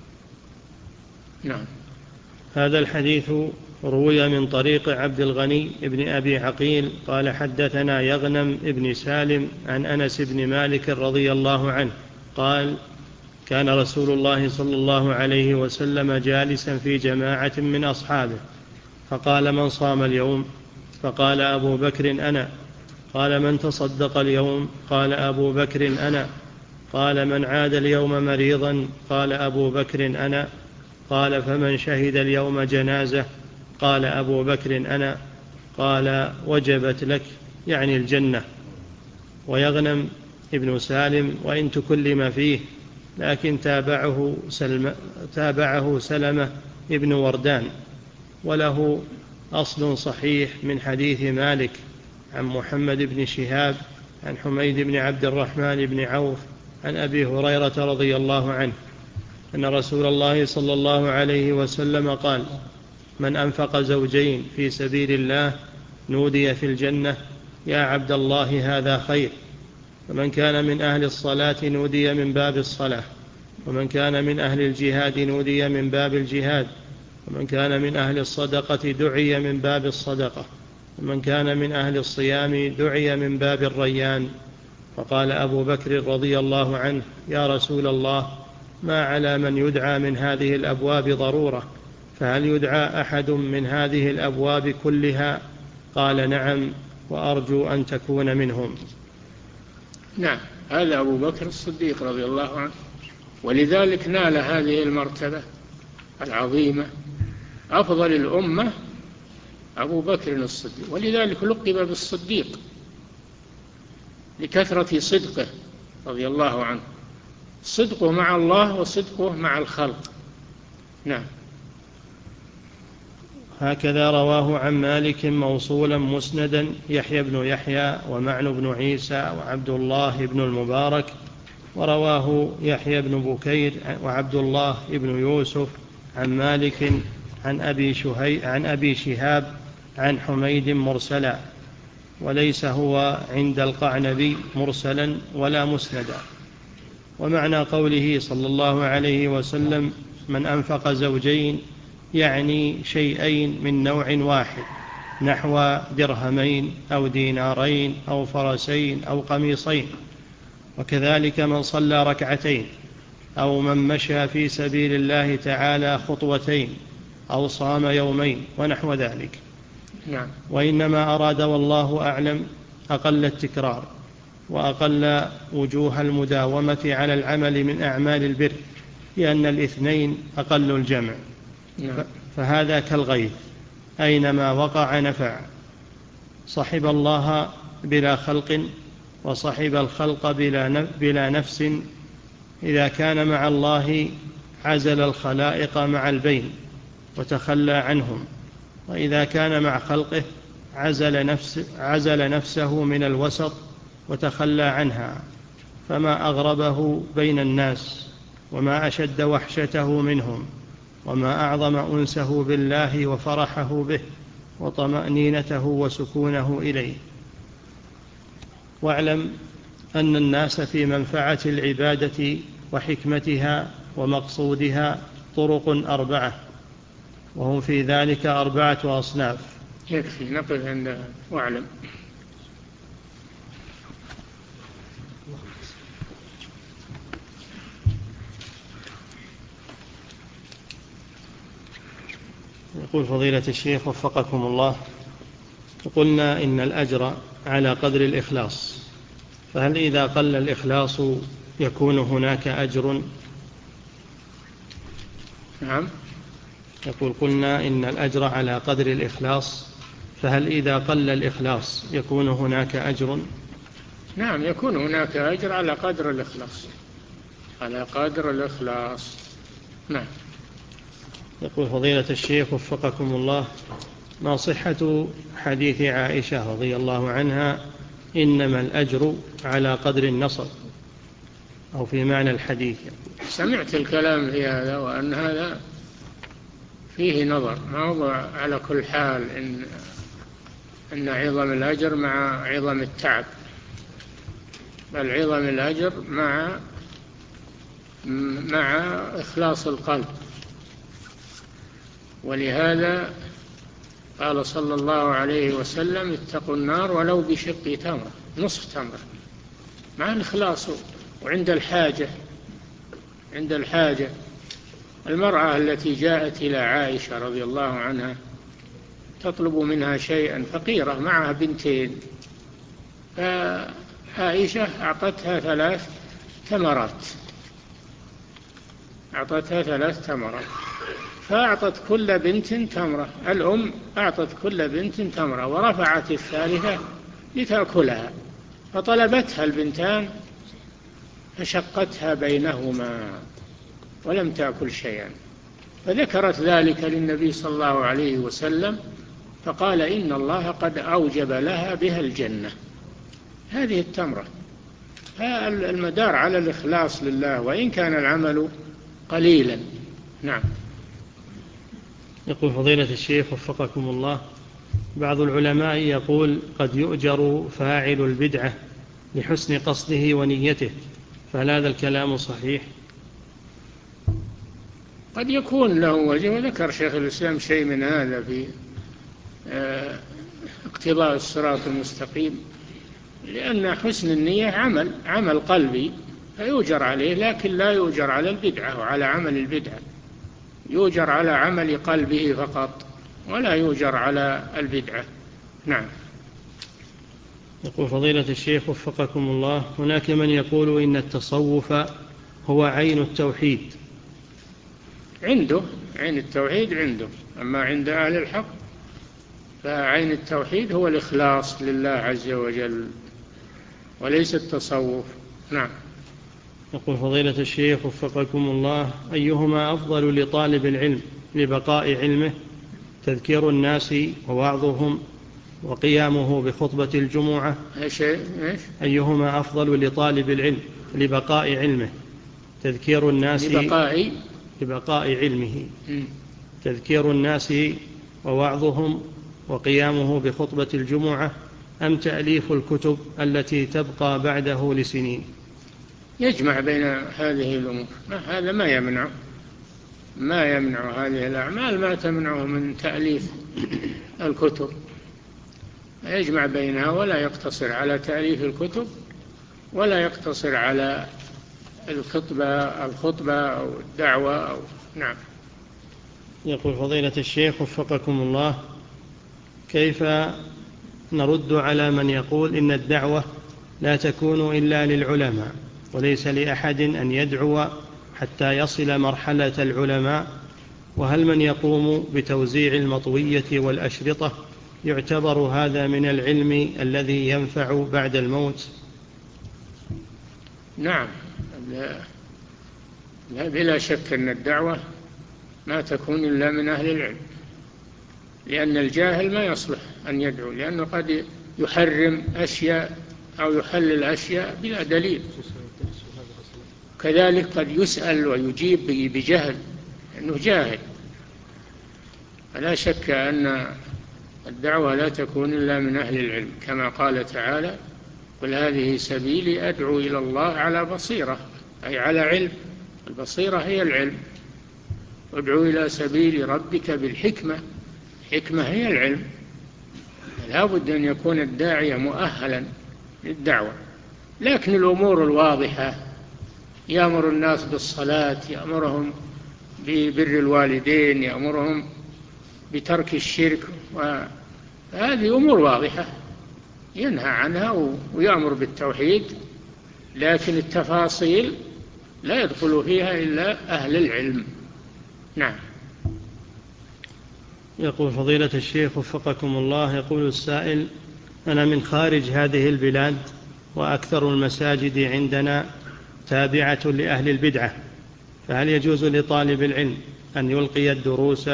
نعم.
هذا الحديث روي من طريق عبد الغني بن أبي عقيل قال حدثنا يغنم بن سالم عن أنس بن مالك رضي الله عنه قال كان رسول الله صلى الله عليه وسلم جالسا في جماعة من أصحابه فقال من صام اليوم؟ فقال أبو بكر أنا. قال من تصدق اليوم؟ قال أبو بكر أنا. قال من عاد اليوم مريضا؟ قال أبو بكر أنا. قال فمن شهد اليوم جنازة؟ قال أبو بكر أنا. قال وجبت لك، يعني الجنة. ويغنم ابن سالم وإن تكلم فيه لكن تابعه سلمة ابن وردان، وله أصل صحيح من حديث مالك عن محمد بن شهاب عن حميد بن عبد الرحمن بن عوف عن أبي هريرة رضي الله عنه أن رسول الله صلى الله عليه وسلم قال من أنفق زوجين في سبيل الله نودي في الجنة يا عبد الله هذا خير. ومن كان من أهل الصلاة نودي من باب الصلاة، ومن كان من أهل الجهاد نودي من باب الجهاد، ومن كان من أهل الصدقة دعي من باب الصدقة، ومن كان من أهل الصيام دعي من باب الريان. فقال أبو بكر رضي الله عنه يا رسول الله ما على من يدعى من هذه الأبواب ضرورة، فهل يدعى أحد من هذه الأبواب كلها؟ قال نعم، وأرجو أن تكون منهم.
نعم، هذا أبو بكر الصديق رضي الله عنه، ولذلك نال هذه المرتبة العظيمة أفضل الأمة أبو بكر الصديق، ولذلك لقب بالصديق لكثرة صدقه رضي الله عنه، صدقه مع الله وصدقه مع الخلق. نعم.
هكذا رواه عن مالك موصولا مسندا يحيى بن يحيى ومعن بن عيسى وعبد الله بن المبارك، ورواه يحيى بن بكير وعبد الله بن يوسف عن مالك عن أبي شهاب عن حميد مرسلا، وليس هو عند القعنبي مرسلا ولا مسندا. ومعنى قوله صلى الله عليه وسلم من أنفق زوجين يعني شيئين من نوع واحد نحو درهمين أو دينارين أو فرسين أو قميصين، وكذلك من صلى ركعتين أو من مشى في سبيل الله تعالى خطوتين أو صام يومين ونحو ذلك.
نعم.
وإنما أراد والله أعلم أقل التكرار وأقل وجوه المداومة على العمل من أعمال البر، لأن الاثنين أقل الجمع.
نعم.
فهذا كالغيث أينما وقع نفع، صحب الله بلا خلق وصحب الخلق بلا نفس. إذا كان مع الله عزل الخلائق مع البين وتخلى عنهم، وإذا كان مع خلقه عزل نفسه من الوسط وتخلى عنها. فما أغربه بين الناس، وما أشد وحشته منهم، وما أعظم أنسه بالله وفرحه به وطمأنينته وسكونه إليه. واعلم أن الناس في منفعة العبادة وحكمتها ومقصودها طرق 4، وهم في ذلك 4 أصناف.
يكفي نقف عند واعلم.
يقول فضيلة الشيخ وفقكم الله، قلنا إن الأجر على قدر الإخلاص، فهل إذا قل الإخلاص يكون هناك أجر؟
نعم.
يقول قلنا إن الأجر على قدر الإخلاص، فهل إذا قل الإخلاص يكون هناك أجر؟
نعم، يكون هناك أجر على قدر الإخلاص، على قدر الإخلاص. نعم.
يقول فضيلة الشيخ وفقكم الله، ما صحة حديث عائشة رضي الله عنها إنما الأجر على قدر النصب، أو في معنى الحديث؟
سمعت الكلام في هذا، وأن هذا فيه نظر، ما هو على كل حال إن عظم الأجر مع عظم التعب، بل عظم الأجر مع إخلاص القلب. ولهذا قال صلى الله عليه وسلم: اتقوا النار ولو بشق تمرة، نصف تمرة، مع الإخلاص وعند الحاجة. عند الحاجة، المرأة التي جاءت إلى عائشة رضي الله عنها تطلب منها شيئا، فقيرة معها بنتين، فعائشة أعطتها 3 تمرات، فأعطت كل بنت تمرة. الأم أعطت كل بنت تمرة ورفعت الثالثة لتأكلها، فطلبتها البنتان فشقتها بينهما ولم تأكل شيئا، فذكرت ذلك للنبي صلى الله عليه وسلم، فقال: إن الله قد أوجب لها بها الجنة. هذه التمرة. المدار على الإخلاص لله وإن كان العمل قليلا. نعم.
يقول فضيلة الشيخ وفقكم الله: بعض العلماء يقول قد يؤجر فاعل البدعة لحسن قصده ونيته، فهل هذا الكلام صحيح؟
قد يكون له وجه، وذكر شيخ الإسلام شيء من هذا في اقتضاء الصراط المستقيم، لأن حسن النية عمل قلبي فيؤجر عليه، لكن لا يؤجر على البدعة وعلى عمل البدعة، يؤجر على عمل قلبه فقط ولا يؤجر على البدعة. نعم.
يقول فضيلة الشيخ وفقكم الله: هناك من يقول إن التصوف هو عين التوحيد.
عين التوحيد عنده، أما عند أهل الحق فعين التوحيد هو الإخلاص لله عز وجل وليس التصوف. نعم.
يقول فضيلة الشيخ وفقكم الله: أيهما أفضل لطالب العلم لبقاء علمه، تذكير الناس ووعظهم وقيامه بخطبة الجمعة؟ أيهما أفضل لطالب العلم لبقاء علمه، تذكير الناس لبقاء علمه، تذكير الناس ووعظهم وقيامه بخطبة الجمعة، أم تأليف الكتب التي تبقى بعده لسنين؟
يجمع بين هذه الأمور، هذا ما يمنع هذه الأعمال، ما تمنعه من تأليف الكتب، يجمع بينها ولا يقتصر على تأليف الكتب ولا يقتصر على الخطبة أو الدعوة أو. نعم.
يقول فضيلة الشيخ وفقكم الله: كيف نرد على من يقول إن الدعوة لا تكون إلا للعلماء وليس لأحد أن يدعو حتى يصل مرحلة العلماء؟ وهل من يقوم بتوزيع المطوية والأشرطة يعتبر هذا من العلم الذي ينفع بعد الموت؟
نعم، بلا شك أن الدعوة ما تكون إلا من أهل العلم، لأن الجاهل ما يصلح أن يدعو، لأنه قد يحرم أشياء أو يحلل أشياء بلا دليل، كذلك قد يسأل ويجيب بجهل أنه جاهل. فلا شك أن الدعوة لا تكون إلا من أهل العلم، كما قال تعالى: قل هذه سبيلي أدعو إلى الله على بصيرة، أي على علم. البصيرة هي العلم. ادعو إلى سبيل ربك بالحكمة، الحكمة هي العلم. لا بد أن يكون الداعية مؤهلا للدعوة. لكن الأمور الواضحة، يأمر الناس بالصلاة، يأمرهم ببر الوالدين، يأمرهم بترك الشرك، وهذه أمور واضحة ينهى عنها ويأمر بالتوحيد، لكن التفاصيل لا يدخل فيها إلا أهل العلم. نعم.
يقول فضيلة الشيخ وفقكم الله: يقول السائل: أنا من خارج هذه البلاد، وأكثر المساجد عندنا تابعة لأهل البدعة، فهل يجوز لطالب العلم أن يلقي الدروس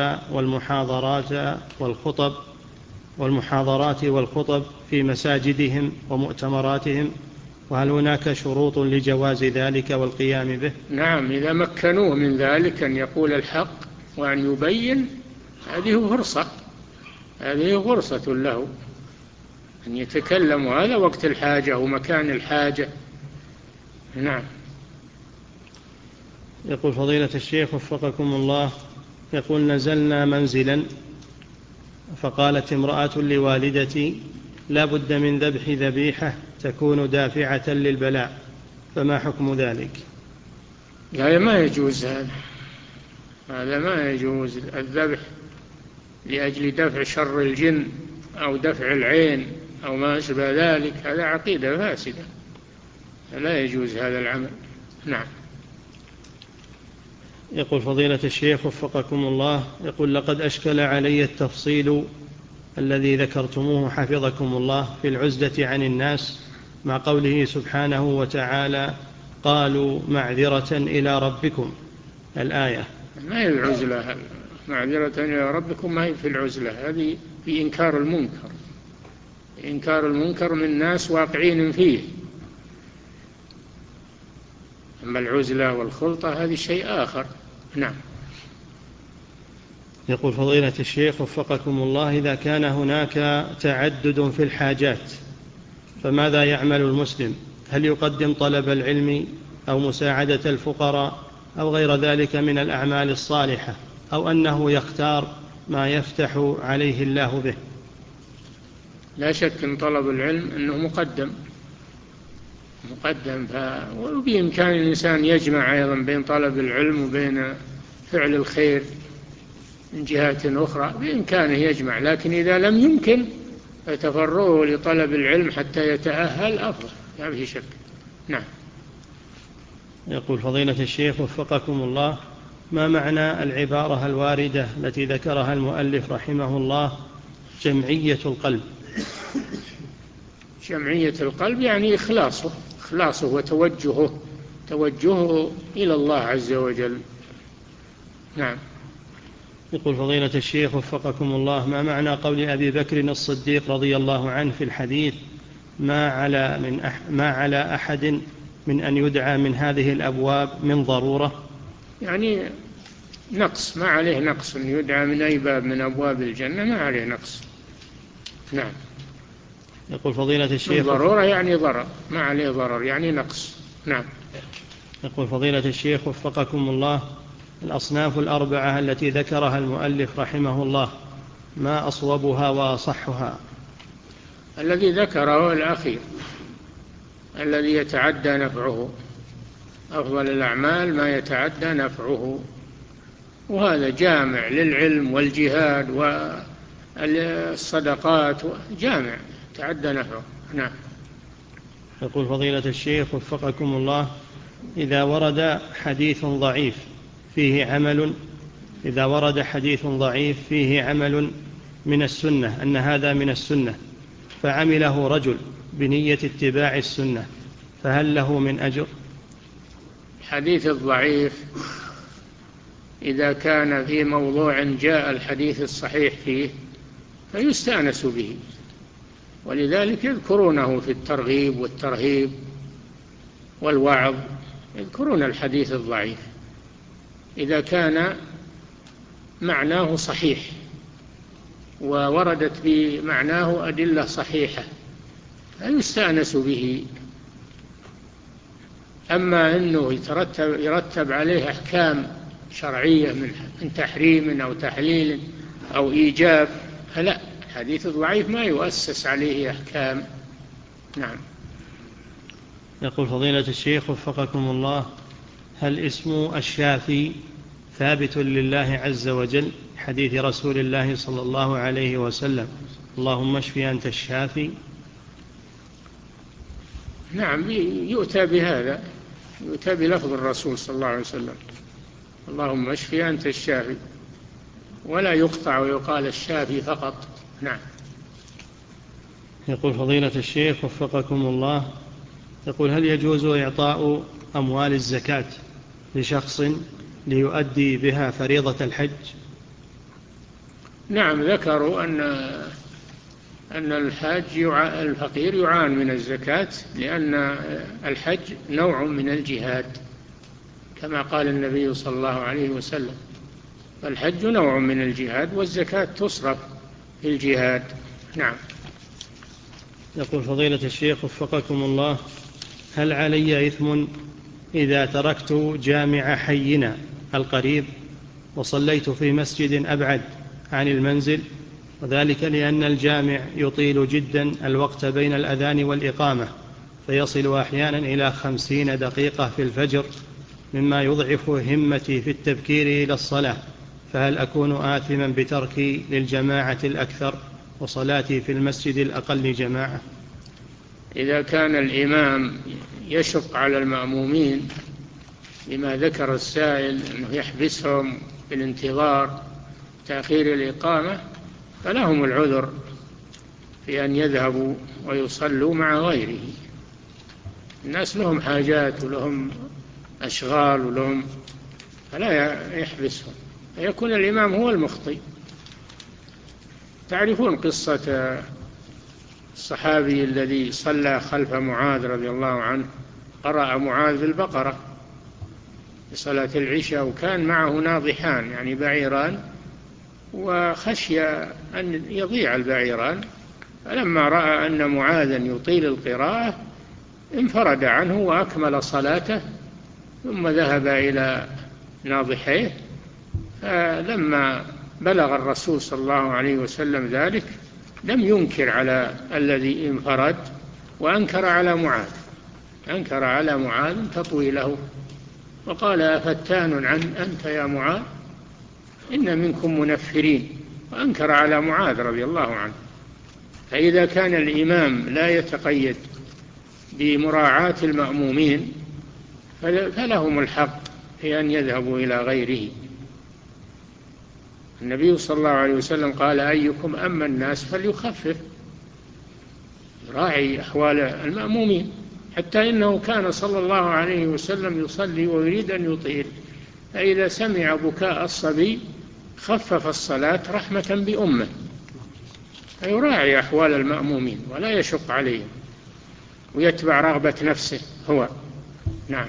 والمحاضرات والخطب في مساجدهم ومؤتمراتهم؟ وهل هناك شروط لجواز ذلك والقيام به؟
نعم، إذا مكنوه من ذلك أن يقول الحق وأن يبين هذه فرصة له أن يتكلم، وهذا وقت الحاجة ومكان الحاجة. نعم.
يقول فضيلة الشيخ وفقكم الله، يقول نزلنا منزلا فقالت امرأة لوالدتي لا بد من ذبح ذبيحة تكون دافعة للبلاء، فما حكم ذلك؟
هذا ما يجوز، هذا ما يجوز الذبح لأجل دفع شر الجن أو دفع العين أو ما أشبه ذلك، هذا عقيدة فاسدة، لا يجوز هذا العمل. نعم.
يقول فضيلة الشيخ وفقكم الله، يقول لقد أشكل علي التفصيل الذي ذكرتموه حفظكم الله في العزلة عن الناس مع قوله سبحانه وتعالى قالوا معذرة إلى ربكم الآية.
ما هي العزلة، معذرة إلى ربكم ما هي في العزلة، هذه في إنكار المنكر، إنكار المنكر من ناس واقعين فيه. أما العزلة والخلطة هذه شيء آخر. نعم.
يقول فضيلة الشيخ وفقكم الله، إذا كان هناك تعدد في الحاجات فماذا يعمل المسلم؟ هل يقدم طلب العلم أو مساعدة الفقراء أو غير ذلك من الأعمال الصالحة، أو أنه يختار ما يفتح عليه الله به؟
لا شك أن طلب العلم أنه مقدم، وبإمكان الإنسان يجمع أيضا بين طلب العلم وبين فعل الخير من جهات أخرى، بإمكانه يجمع، لكن إذا لم يمكن فتفرغه لطلب العلم حتى يتأهل أفضل، لا في شك. نعم.
يقول فضيلة الشيخ وفقكم الله، ما معنى العبارة الواردة التي ذكرها المؤلف رحمه الله جمعية القلب؟
جمعية القلب يعني إخلاصه توجهه إلى الله عز وجل. نعم.
يقول فضيلة الشيخ وفقكم الله، ما معنى قول أبي بكر الصديق رضي الله عنه في الحديث ما على أحد من أن يدعى من هذه الأبواب من ضرورة؟
يعني نقص، ما عليه نقص أن يدعى من أي باب من أبواب الجنة، ما عليه نقص. نعم.
يقول فضيلة الشيخ
ضرورة يعني ضرر، ما عليه ضرر يعني نقص. نعم.
يقول فضيلة الشيخ وفقكم الله، الأصناف الأربعة التي ذكرها المؤلف رحمه الله ما أصوبها وأصحها؟
الذي ذكره الأخير الذي يتعدى نفعه، أفضل الأعمال ما يتعدى نفعه، وهذا جامع للعلم والجهاد والصدقات، جامع تعدى نفعه. نعم.
يقول فضيلة الشيخ وفقكم الله، إذا ورد حديث ضعيف فيه عمل من السنة، أن هذا من السنة، فعمله رجل بنية اتباع السنة، فهل له من أجر؟
الحديث الضعيف إذا كان في موضوع جاء الحديث الصحيح فيه فيستأنس به، ولذلك يذكرونه في الترغيب والترهيب والوعظ، يذكرون الحديث الضعيف إذا كان معناه صحيح ووردت بمعناه أدلة صحيحة فيستأنس به. أما أنه يرتب عليه أحكام شرعية من تحريم أو تحليل أو إيجاب، فلا، الحديث الضعيف ما يؤسس عليه أحكام. نعم.
يقول فضيلة الشيخ وفقكم الله، هل اسم الشافي ثابت لله عز وجل؟ حديث رسول الله صلى الله عليه وسلم اللهم اشفي أنت الشافي.
نعم، يؤتى بهذا، يؤتى بلفظ الرسول صلى الله عليه وسلم اللهم اشفي أنت الشافي، ولا يقطع ويقال الشافي فقط. نعم.
يقول فضيلة الشيخ وفقكم الله، يقول هل يجوز إعطاء أموال الزكاة لشخص ليؤدي بها فريضة الحج؟
نعم، ذكروا أن الفقير يعان من الزكاة، لأن الحج نوع من الجهاد كما قال النبي صلى الله عليه وسلم. فالحج نوع من الجهاد، والزكاة تصرف في الجهاد. نعم.
يقول فضيلة الشيخ وفقكم الله: هل علي إثم إذا تركت جامع حينا القريب وصليت في مسجد أبعد عن المنزل، وذلك لأن الجامع يطيل جدا الوقت بين الأذان والإقامة، فيصل أحيانا إلى 50 دقيقة في الفجر، مما يضعف همتي في التبكير إلى الصلاة، فهل أكون آثما بتركي للجماعة الأكثر وصلاتي في المسجد الأقل جماعة؟
إذا كان الإمام يشق على المأمومين لما ذكر السائل أنه يحبسهم بالانتظار تأخير الإقامة، فلهم العذر في أن يذهبوا ويصلوا مع غيره. الناس لهم حاجات ولهم أشغال ولهم، فلا يحبسهم، فيكون الإمام هو المخطئ. تعرفون قصة الصحابي الذي صلى خلف معاذ رضي الله عنه، قرأ معاذ بالبقرة في صلاة العشاء، وكان معه ناضحان يعني بعيران، وخشي أن يضيع البعيران، فلما رأى أن معاذا يطيل القراءة انفرد عنه وأكمل صلاته، ثم ذهب إلى ناضحيه. فلما بلغ الرسول صلى الله عليه وسلم ذلك لم ينكر على الذي انفرد، وأنكر على معاذ تطويله، وقال: أفتان أنت يا معاذ؟ إن منكم منفرين، وأنكر على معاذ رضي الله عنه. فإذا كان الإمام لا يتقيد بمراعاة المأمومين فلهم الحق في أن يذهبوا إلى غيره. النبي صلى الله عليه وسلم قال: أيكم أما الناس فليخفف، راعي أحوال المأمومين، حتى إنه كان صلى الله عليه وسلم يصلي ويريد أن يطيل، فإذا سمع بكاء الصبي خفف الصلاة رحمة بأمه، فيراعي أحوال المأمومين ولا يشق عليهم ويتبع رغبة نفسه هو. نعم.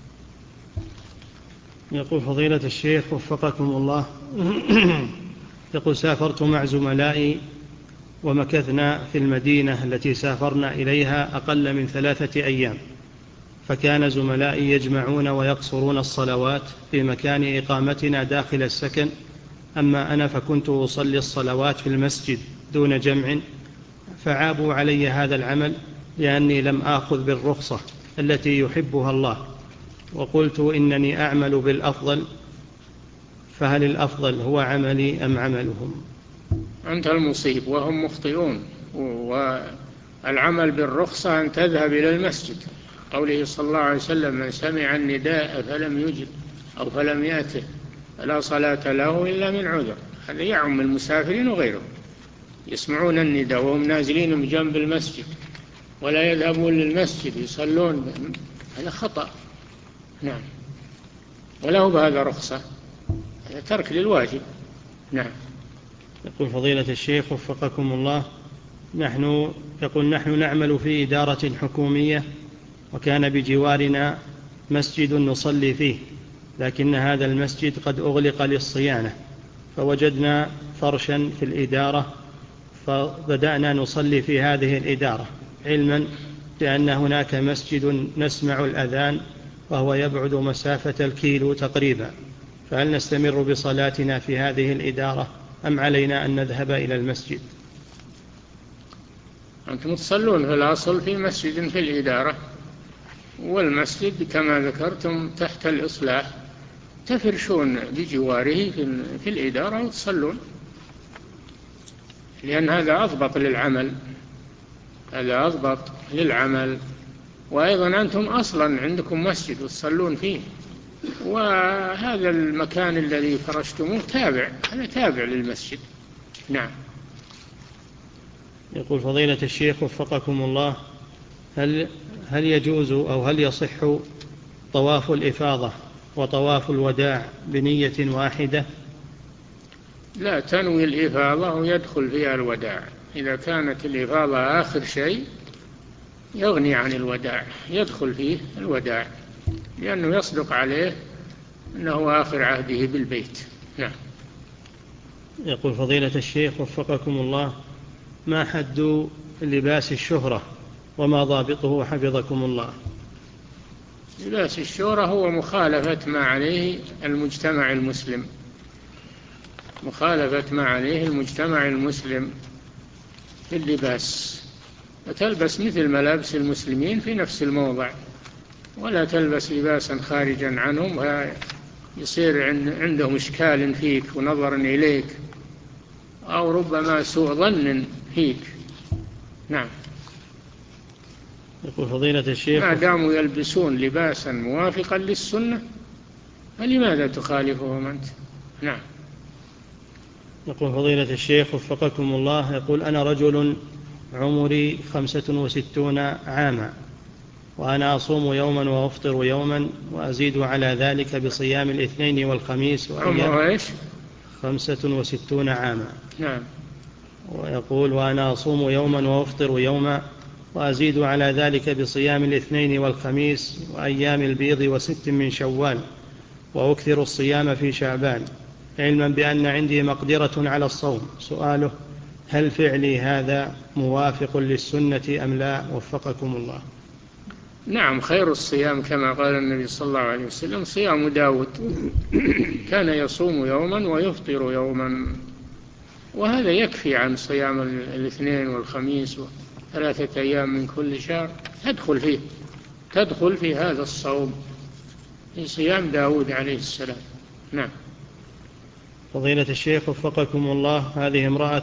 يقول فضيلة الشيخ وفقكم الله: يقول سافرت مع زملائي ومكثنا في المدينة التي سافرنا إليها أقل من 3 أيام، فكان زملائي يجمعون ويقصرون الصلوات في مكان إقامتنا داخل السكن، أما أنا فكنت أصلي الصلوات في المسجد دون جمع، فعابوا علي هذا العمل لأني لم آخذ بالرخصة التي يحبها الله، وقلت إنني أعمل بالأفضل، فهل الأفضل هو عملي أم عملهم؟
أنت المصيب وهم مخطئون، والعمل بالرخصة أن تذهب إلى المسجد، قوله صلى الله عليه وسلم: من سمع النداء فلم يجب أو فلم يأته فلا صلاة له إلا من عذر. هذا يعم المسافرين وغيرهم، يسمعون النداء وهم نازلين بجنب المسجد ولا يذهبون للمسجد يصلون، هذا خطأ. نعم. وله بهذا رخصة، هذا ترك للواجب. نعم.
يقول فضيلة الشيخ وفقكم الله: نحن نعمل في إدارة حكومية، وكان بجوارنا مسجد نصلي فيه، لكن هذا المسجد قد أغلق للصيانة، فوجدنا فرشا في الإدارة، فبدأنا نصلي في هذه الإدارة، علما بأن هناك مسجد نسمع الأذان وهو يبعد مسافة 1 كيلو تقريبا، فهل نستمر بصلاتنا في هذه الإدارة أم علينا أن نذهب إلى المسجد؟
أنتم تصلون في الأصل في مسجد في الإدارة، والمسجد كما ذكرتم تحت الإصلاح، تفرشون بجواره في الإدارة وتصلون، لأن هذا أضبط للعمل، وأيضا أنتم أصلا عندكم مسجد وتصلون فيه، وهذا المكان الذي فرشتموه تابع للمسجد. نعم.
يقول فضيلة الشيخ وفقكم الله: هل يجوز أو هل يصح طواف الإفاضة وطواف الوداع بنية واحدة؟
لا، تنوي الإفاضة ويدخل فيها الوداع. إذا كانت الإفاضة آخر شيء يغني عن الوداع، يدخل فيه الوداع، لأنه يصدق عليه أنه آخر عهده بالبيت. نعم.
يقول فضيلة الشيخ وفقكم الله، ما حد لباس الشهرة وما ضابطه حفظكم الله؟
لباس الشهرة هو مخالفة ما عليه المجتمع المسلم، مخالفة ما عليه المجتمع المسلم في اللباس، وتلبس مثل ملابس المسلمين في نفس الموضع، ولا تلبس لباسا خارجا عنهم ويصير عندهم إشكال فيك ونظر إليك أو ربما سوء ظن فيك. نعم.
يقول فضيلة الشيخ
ما داموا يلبسون لباسا موافقا للسنة فلماذا تخالفهم أنت؟ نعم.
يقول فضيلة الشيخ وفقكم الله، يقول أنا رجل عمري 65 عاما، وأنا أصوم يوما وأفطر يوما وأزيد على ذلك بصيام الاثنين والخميس
عمره إيش؟
65 عاما.
نعم.
ويقول وأنا أصوم يوما وأفطر يوما وأزيد على ذلك بصيام الاثنين والخميس وأيام البيض وست من شوال، وأكثر الصيام في شعبان، علما بأن عندي مقدرة على الصوم. سؤاله: هل فعلي هذا موافق للسنة أم لا؟ وفقكم الله.
نعم، خير الصيام كما قال النبي صلى الله عليه وسلم صيام داود، كان يصوم يوما ويفطر يوما، وهذا يكفي عن صيام الاثنين والخميس وثلاثة أيام من كل شهر، تدخل في هذا الصوم، في صيام داود عليه السلام. نعم.
فضيلة الشيخ وفقكم الله، هذه امرأة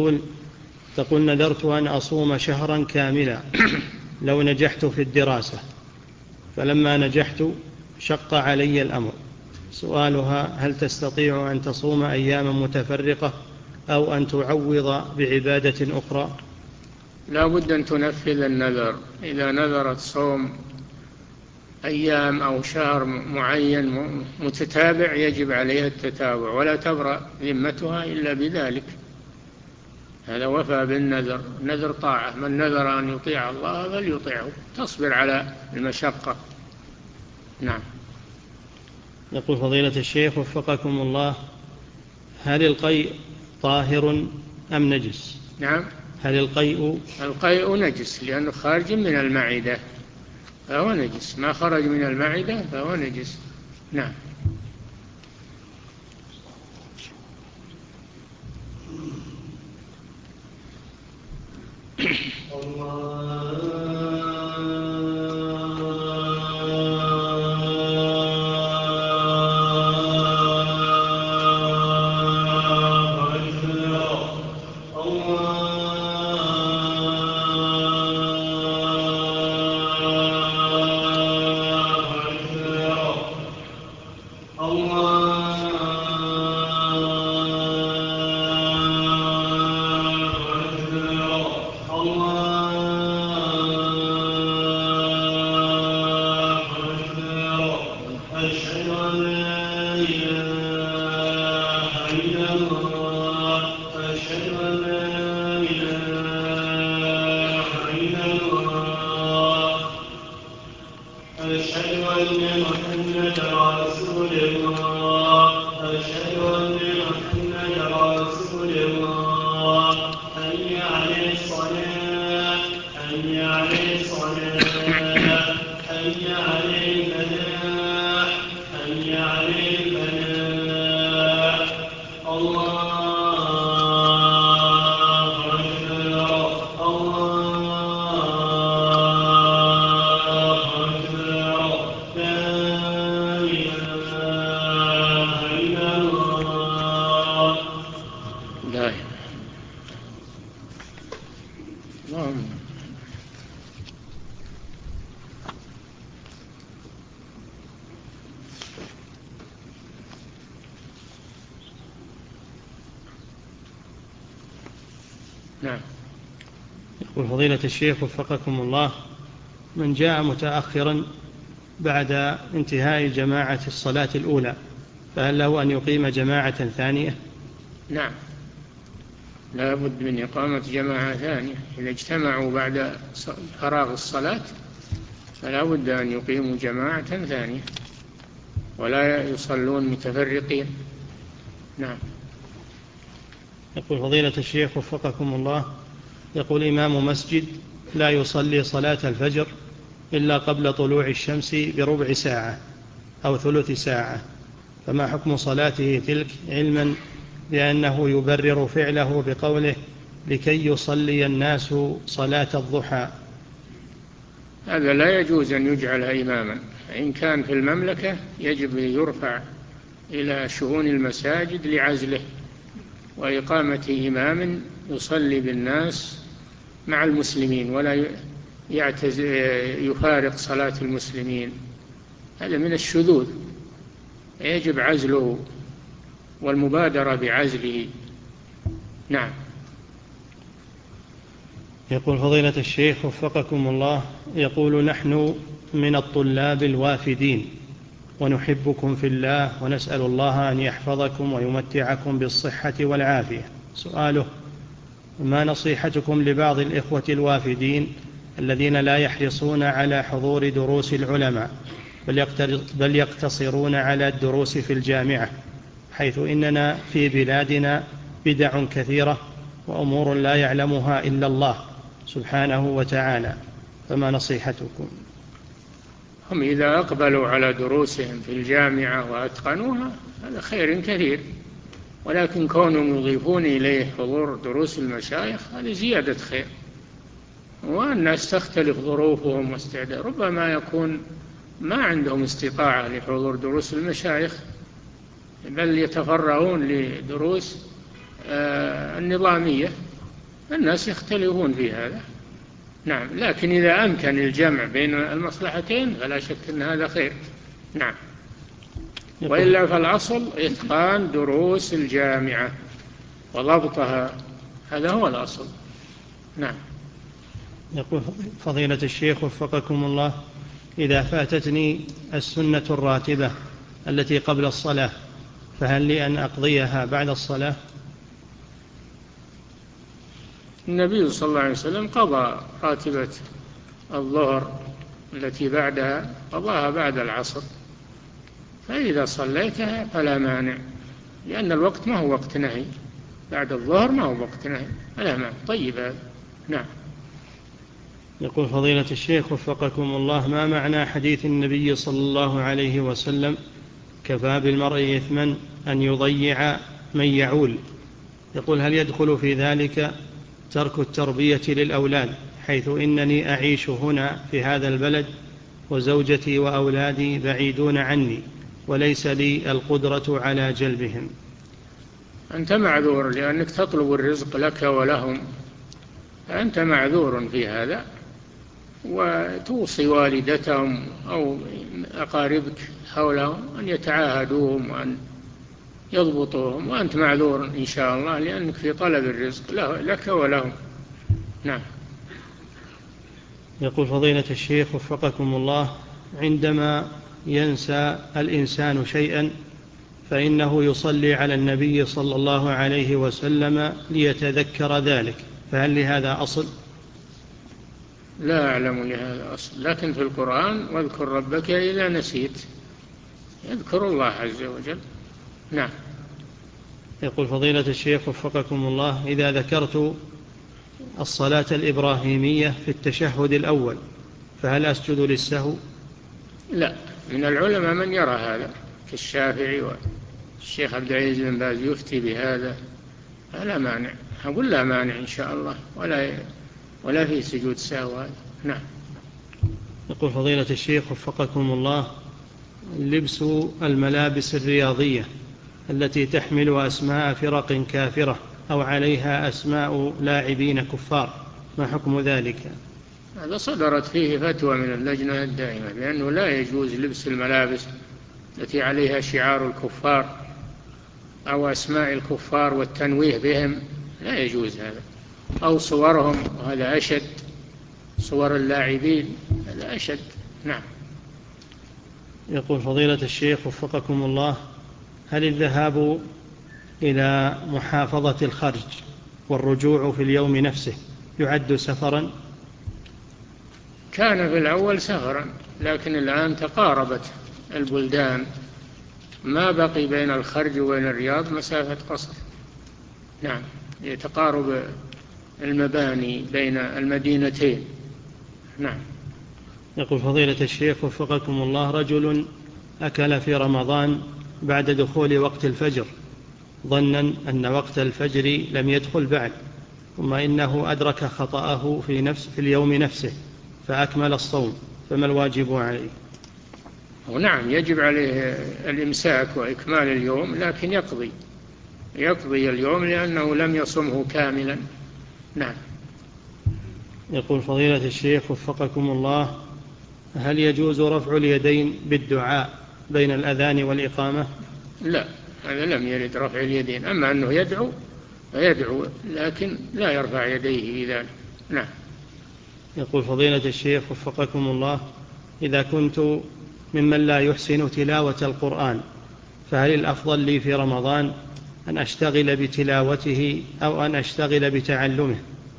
تقول نذرت أن أصوم شهرا كاملا لو نجحت في الدراسة، فلما نجحت شق علي الأمر. سؤالها: هل تستطيع أن تصوم أياما متفرقة أو أن تعوض بعبادة أخرى؟
لا بد أن تنفذ النذر، إذا نذرت صوم أيام أو شهر معين متتابع يجب عليها التتابع، ولا تبرأ ذمتها إلا بذلك، هذا وفى بالنذر، نذر طاعة، من نذر أن يطيع الله فليطيعه، تصبر على المشقة. نعم.
يقول فضيلة الشيخ وفقكم الله، هل القيء طاهر أم نجس؟
نعم.
هل
القيء نجس لأنه خارج من المعدة فهو نجس، ما خرج من المعدة فهو نجس. نعم. نعم.
يقول فضيلة الشيخ وفقكم الله، من جاء متأخرا بعد انتهاء جماعة الصلاة الأولى فهل له أن يقيم جماعة ثانية؟
نعم، لا بد من إقامة جماعة ثانية، إذا اجتمعوا بعد فراغ الصلاة فلا بد أن يقيموا جماعة ثانية ولا يصلون متفرقين. نعم.
يقول فضيلة الشيخ وفقكم الله، يقول إمام مسجد لا يصلي صلاة الفجر إلا قبل طلوع الشمس بربع ساعة أو ثلث ساعة، فما حكم صلاته تلك، علما بأنه يبرر فعله بقوله لكي يصلي الناس صلاة الضحى؟
هذا لا يجوز أن يجعل إماما. إن كان في المملكة يجب يرفع إلى شؤون المساجد لعزله وإقامة إمام يصلي بالناس مع المسلمين ولا يفارق صلاة المسلمين، هذا من الشذوذ، يجب عزله والمبادرة بعزله. نعم.
يقول فضيلة الشيخ وفقكم الله، يقول نحن من الطلاب الوافدين ونحبكم في الله ونسأل الله أن يحفظكم ويمتعكم بالصحة والعافية. سؤاله: ما نصيحتكم لبعض الإخوة الوافدين الذين لا يحرصون على حضور دروس العلماء بل يقتصرون على الدروس في الجامعة، حيث إننا في بلادنا بدع كثيرة وأمور لا يعلمها إلا الله سبحانه وتعالى، فما نصيحتكم؟
هم إذا أقبلوا على دروسهم في الجامعة وأتقنوها هذا خير كثير، ولكن كونهم يضيفون إليه حضور دروس المشايخ هذه زيادة خير، والناس تختلف ظروفهم واستعداد، ربما يكون ما عندهم استطاعة لحضور دروس المشايخ بل يتفرغون لدروس النظامية، الناس يختلفون في هذا. نعم، لكن إذا أمكن الجمع بين المصلحتين فلا شك أن هذا خير. نعم، وإلا فالأصل إتقان دروس الجامعة وضبطها، هذا هو الأصل. نعم.
يقول فضيلة الشيخ وفقكم الله، إذا فاتتني السنة الراتبة التي قبل الصلاة فهل لي أن أقضيها بعد الصلاة؟
النبي صلى الله عليه وسلم قضى راتبة الظهر التي بعدها قضاها بعد العصر، فإذا صليتها فلا مانع، لأن الوقت ما هو وقت نهي، بعد الظهر ما هو وقت نهي، فلا مانع. طيب هذا. نعم.
يقول فضيلة الشيخ وفقكم الله، ما معنى حديث النبي صلى الله عليه وسلم كفى بالمرء إثما أن يضيع من يعول؟ يقول هل يدخل في ذلك ترك التربية للأولاد، حيث إنني أعيش هنا في هذا البلد وزوجتي وأولادي بعيدون عني وليس لي القدرة على جلبهم؟
أنت معذور لأنك تطلب الرزق لك ولهم، فأنت معذور في هذا، وتوصي والدتهم أو أقاربك حولهم أن يتعاهدوهم وأن يضبطوهم، وأنت معذور إن شاء الله لأنك في طلب الرزق لك ولهم. نعم.
يقول فضيلة الشيخ وفقكم الله، عندما ينسى الإنسان شيئا فإنه يصلي على النبي صلى الله عليه وسلم ليتذكر ذلك، فهل لهذا أصل؟
لا أعلم لهذا أصل، لكن في القرآن واذكر ربك إذا نسيت، يذكر الله عز وجل. نعم.
يقول فضيلة الشيخ وفقكم الله، إذا ذكرت الصلاة الإبراهيمية في التشهد الأول فهل أسجد للسهو؟
لا، من العلماء من يرى هذا كالشافعي والشيخ عبد العزيز بن باز يفتي بهذا، فلا مانع، أقول لا مانع إن شاء الله، ولا في سجود سهو هذا. نعم.
يقول فضيلة الشيخ وفقكم الله، لبس الملابس الرياضية التي تحمل أسماء فرق كافرة أو عليها أسماء لاعبين كفار، ما حكم ذلك؟
هذا صدرت فيه فتوى من اللجنة الدائمة بأنه لا يجوز لبس الملابس التي عليها شعار الكفار أو أسماء الكفار والتنويه بهم، لا يجوز هذا، أو صورهم، وهذا أشد، صور اللاعبين هذا أشد. نعم.
يقول فضيلة الشيخ وفقكم الله، هل الذهاب إلى محافظة الخرج والرجوع في اليوم نفسه يعد سفرا؟
كان في الأول سفرا، لكن الآن تقاربت البلدان، ما بقي بين الخرج وبين الرياض مسافة قصر. نعم. لتقارب المباني بين المدينتين. نعم.
يقول فضيلة الشيخ وفقكم الله: رجل أكل في رمضان بعد دخول وقت الفجر ظنا أن وقت الفجر لم يدخل بعد، ثم إنه أدرك خطأه في اليوم نفسه فأكمل الصوم، فما الواجب عليه؟
ونعم، يجب عليه الإمساك وإكمال اليوم، لكن يقضي اليوم لأنه لم يصمه كاملا. نعم.
يقول فضيلة الشيخ وفقكم الله: هل يجوز رفع اليدين بالدعاء بين الأذان والإقامة؟
لا، هذا لم يرد رفع اليدين، أما أنه يدعو لكن لا يرفع يديه إذا. نعم.
يقول فضيلة الشيخ وفقكم الله: إذا كنت ممن لا يحسن تلاوة القرآن، فهل الأفضل لي في رمضان أن أشتغل بتلاوته أو أن أشتغل بتعلمه؟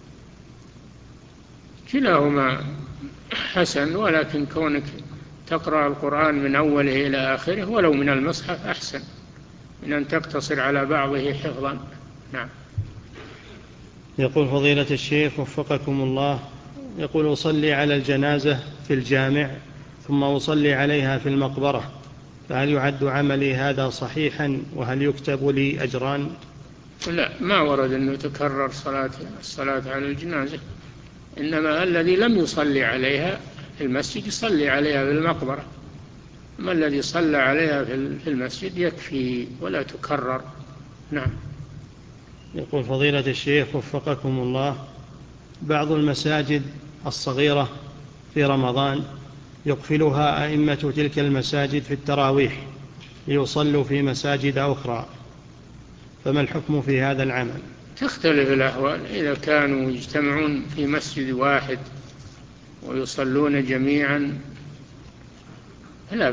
كلاهما حسن، ولكن كونك تقرأ القرآن من أوله إلى آخره ولو من المصحف أحسن من أن تقتصر على بعضه حفظا. نعم.
يقول فضيلة الشيخ وفقكم الله: يقول: أصلي على الجنازة في الجامع ثم أصلي عليها في المقبرة، فهل يعد عملي هذا صحيحا وهل يكتب لي أجران؟
لا، ما ورد أنه تكرر الصلاة على الجنازة، إنما الذي لم يصلي عليها في المسجد يصلي عليها في المقبرة، أما الذي صلى عليها في المسجد يكفي ولا تكرر. نعم.
يقول فضيلة الشيخ وفقكم الله: بعض المساجد الصغيرة في رمضان يقفلها أئمة تلك المساجد في التراويح ليصلوا في مساجد أخرى، فما الحكم في هذا العمل؟
تختلف الأحوال، إذا كانوا يجتمعون في مسجد واحد ويصلون جميعا لا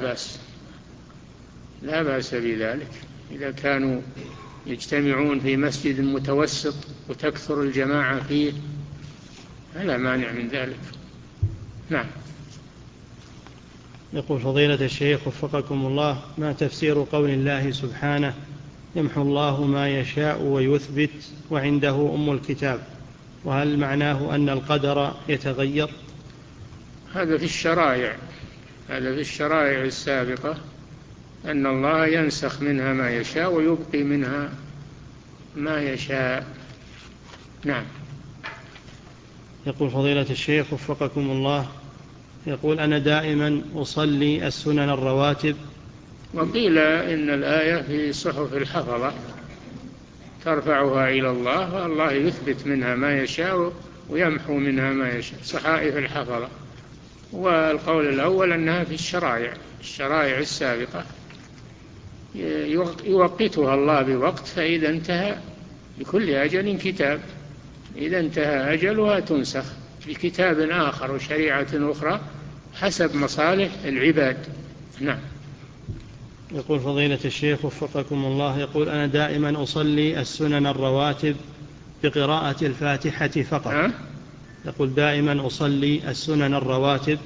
بأس بذلك. إذا كانوا يجتمعون في مسجد متوسط وتكثر الجماعة فيه فلا مانع من ذلك. نعم.
يقول فضيلة الشيخ وفقكم الله: ما تفسير قول الله سبحانه: يمحو الله ما يشاء ويثبت وعنده أم الكتاب، وهل معناه أن القدر يتغير؟
هذا في الشرائع السابقة، أن الله ينسخ منها ما يشاء ويبقي منها ما يشاء. نعم.
يقول فضيلة الشيخ وفقكم الله: يقول: أنا دائما أصلي السنن الرواتب.
وقيل إن الآية في صحف الحفظة ترفعها إلى الله، والله يثبت منها ما يشاء ويمحو منها ما يشاء، صحائف الحفظة. والقول الأول أنها في الشرائع السابقة يوقتها الله بوقت، فإذا انتهى لكل أجل كتاب، إذا انتهى أجلها تنسخ بكتاب آخر وشريعة أخرى حسب مصالح العباد. نعم.
يقول فضيلة الشيخ وفقكم الله: يقول: أنا دائما أصلي السنن الرواتب بقراءة الفاتحة فقط. يقول: دائما أصلي السنن الرواتب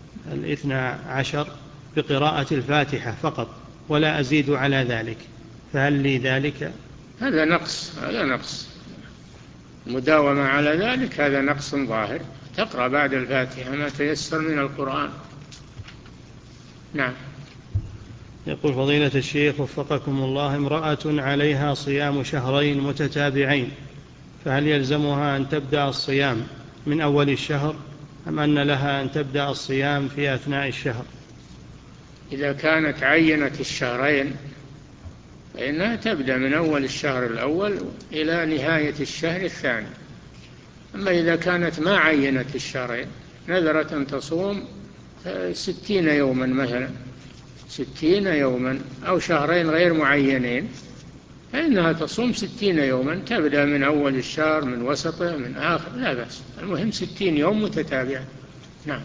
12 بقراءة الفاتحة فقط ولا أزيد على ذلك، فهل لي ذلك؟
هذا نقص المداومة على ذلك، هذا نقص ظاهر. تقرأ بعد الفاتحة ما تيسر من القرآن. نعم.
يقول فضيلة الشيخ وفقكم الله: امرأة عليها صيام شهرين متتابعين، فهل يلزمها أن تبدأ الصيام من أول الشهر أم أن لها أن تبدأ الصيام في أثناء الشهر؟
إذا كانت عينت الشهرين فإنها تبدأ من أول الشهر الأول إلى نهاية الشهر الثاني. أما إذا كانت ما عينت الشهرين، نذرت أن تصوم 60 يوما مثلا، 60 يوما أو شهرين غير معينين، فإنها تصوم 60 يوما، تبدأ من أول الشهر، من وسطه، من آخر، لا بأس، المهم 60 يوم متتابعة. نعم.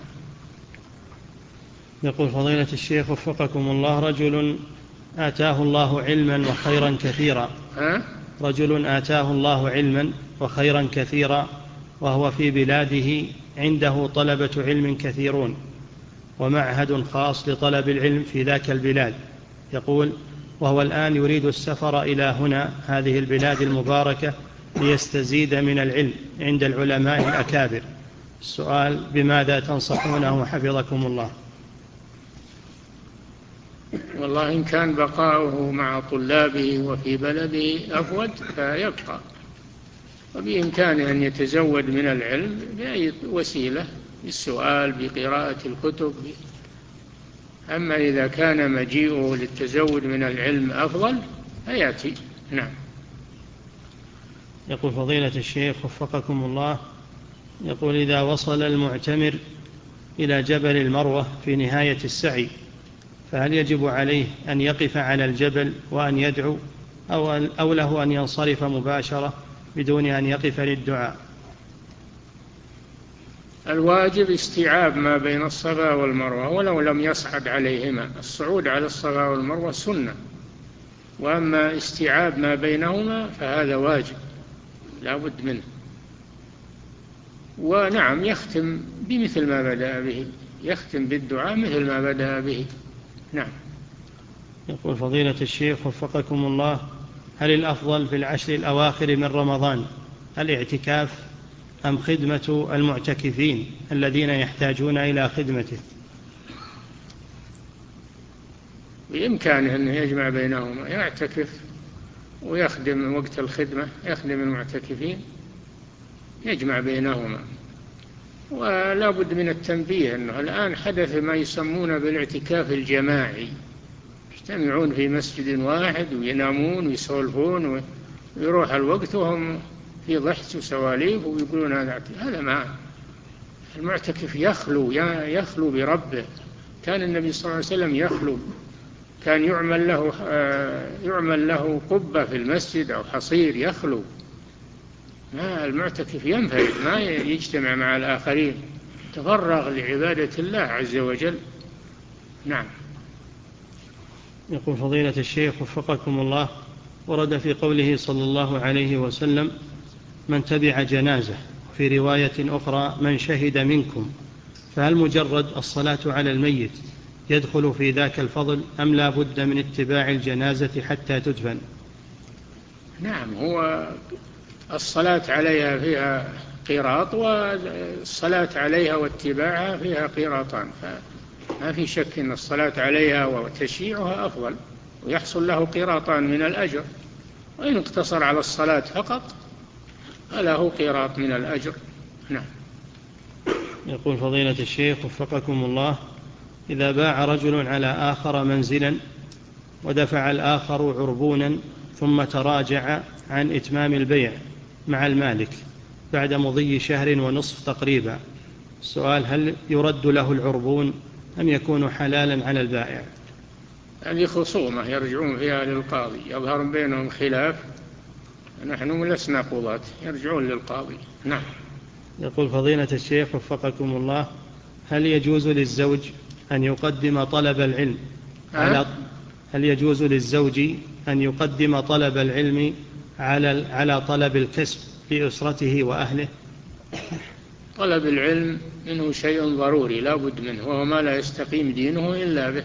يقول فضيلة الشيخ وفقكم الله: رجل آتاه الله علما وخيرا كثيرا. رجل آتاه الله علما وخيرا كثيرا وهو في بلاده عنده طلبة علم كثيرون ومعهد خاص لطلب العلم في ذاك البلاد. يقول: وهو الآن يريد السفر إلى هنا هذه البلاد المباركة ليستزيد من العلم عند العلماء الأكابر. السؤال: بماذا تنصحونه حفظكم الله؟
والله إن كان بقاؤه مع طلابه وفي بلده أفضل فيبقى، وبإمكانه أن يتزود من العلم بأي وسيلة، بالسؤال، بقراءة الكتب. أما إذا كان مجيئه للتزود من العلم أفضل فيأتي. نعم.
يقول فضيلة الشيخ وفقكم الله، يقول: إذا وصل المعتمر إلى جبل المروة في نهاية السعي، فهل يجب عليه أن يقف على الجبل وأن يدعو، أو له أن ينصرف مباشرة بدون أن يقف للدعاء؟
الواجب استيعاب ما بين الصفا والمروة ولو لم يصعد عليهما. الصعود على الصفا والمروة سنة، وأما استيعاب ما بينهما فهذا واجب لا بد منه. ونعم، يختم بمثل ما بدأ به، يختم بالدعاء مثل ما بدأ به. نعم.
يقول فضيلة الشيخ وفقكم الله: هل الأفضل في العشر الأواخر من رمضان الاعتكاف أم خدمة المعتكفين الذين يحتاجون إلى خدمته؟
بإمكانه أن يجمع بينهما، يعتكف ويخدم وقت الخدمة، يخدم المعتكفين، يجمع بينهما. ولا بد من التنبيه أنه الآن حدث ما يسمونه بالاعتكاف الجماعي، يجتمعون في مسجد واحد وينامون ويسولفون ويروح الوقت وهم في ضحك وسواليف ويقولون هذا ما المعتكف يخلو بربه. كان النبي صلى الله عليه وسلم يخلو، كان يعمل له قبة في المسجد أو حصير يخلو. ما المعتكف ينفرد، ما يجتمع مع الآخرين، تفرغ لعبادة الله عز وجل. نعم.
يقول فضيلة الشيخ وفقكم الله: ورد في قوله صلى الله عليه وسلم: من تبع جنازة، في رواية أخرى: من شهد منكم، فهل مجرد الصلاة على الميت يدخل في ذاك الفضل أم لا بد من اتباع الجنازة حتى تدفن؟
نعم، هو الصلاة عليها فيها قيراط، والصلاة عليها واتباعها فيها قيراطان، فما في شك أن الصلاة عليها وتشييعها أفضل، ويحصل له قيراطان من الأجر. وإن اقتصر على الصلاة فقط فله قيراط من الأجر. نعم.
يقول فضيلة الشيخ وفقكم الله: إذا باع رجل على آخر منزلا ودفع الآخر عربونا ثم تراجع عن إتمام البيع مع المالك بعد مضي شهر ونصف تقريبا، السؤال: هل يرد له العربون أم يكون حلالا على البائع؟
هذه خصومة يرجعون فيها للقاضي، يظهر بينهم خلاف، نحن لسنا قضاة، يرجعون للقاضي. نعم.
يقول فضيلة الشيخ وفقكم الله: هل يجوز للزوج أن يقدم طلب العلم هل يجوز للزوج أن يقدم طلب العلم على طلب الكسب في أسرته وأهله؟
طلب العلم منه شيء ضروري لا بد منه، وهو ما لا يستقيم دينه إلا به.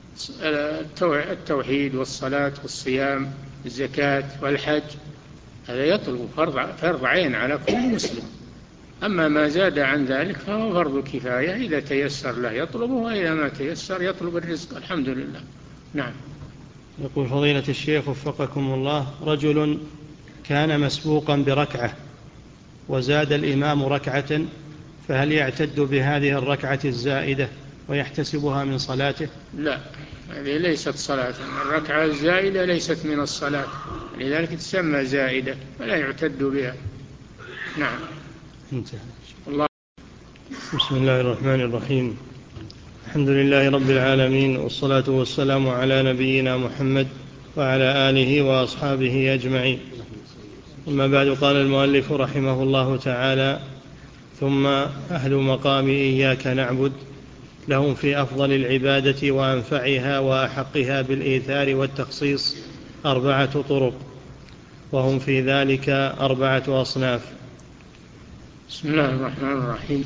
التوحيد والصلاة والصيام الزكاة والحج، هذا يطلب فرض عين على كل مسلم. أما ما زاد عن ذلك فهو فرض كفاية، إذا تيسر له يطلبه، وإذا ما تيسر يطلب الرزق. الحمد لله. نعم.
يقول فضيلة الشيخ وفقكم الله: رجل كان مسبوقا بركعة وزاد الإمام ركعة، فهل يعتد بهذه الركعة الزائدة ويحتسبها من صلاته؟
لا، هذه ليست صلاة. الركعة الزائدة ليست من الصلاة، لذلك تسمى زائدة ولا يعتد بها. نعم.
انتهى. بسم الله الرحمن الرحيم. الحمد لله رب العالمين، والصلاة والسلام على نبينا محمد وعلى آله وأصحابه أجمعين. أما بعد، قال المؤلف رحمه الله تعالى: ثم أهل مقام إياك نعبد لهم في أفضل العبادة وأنفعها وأحقها بالإيثار والتخصيص 4 طرق، وهم في ذلك 4 أصناف.
بسم الله الرحمن الرحيم.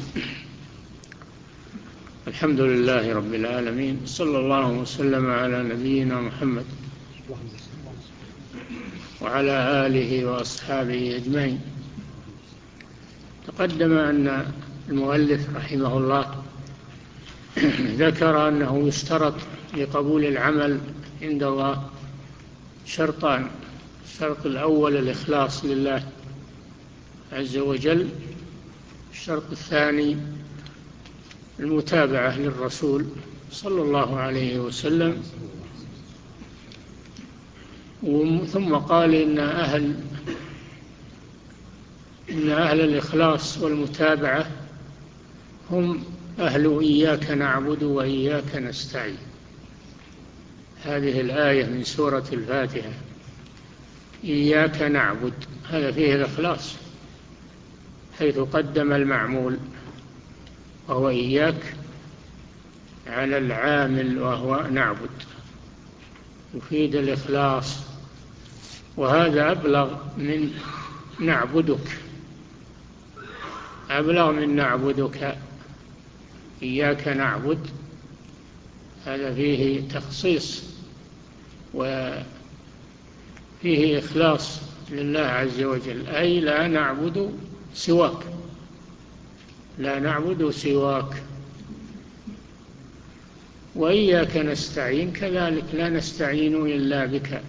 الحمد لله رب العالمين، صلى الله وسلم على نبينا محمد. وعلى آله وأصحابه أجمعين. تقدم أن المؤلف رحمه الله ذكر أنه يشترط لقبول العمل عند الله شرطان: الشرط الأول الإخلاص لله عز وجل، الشرط الثاني المتابعة للرسول صلى الله عليه وسلم. ثم قال إن أهل الإخلاص والمتابعة هم أهل إياك نعبد وإياك نستعين. هذه الآية من سورة الفاتحة، إياك نعبد، هذا فيه الإخلاص، حيث قدم المعمول وهو إياك على العامل وهو نعبد، يفيد الإخلاص، وهذا أبلغ من نعبدك، أبلغ من نعبدك. إياك نعبد هذا فيه تخصيص وفيه إخلاص لله عز وجل، أي لا نعبد سواك، لا نعبد سواك. وإياك نستعين كذلك، لا نستعين إلا بك.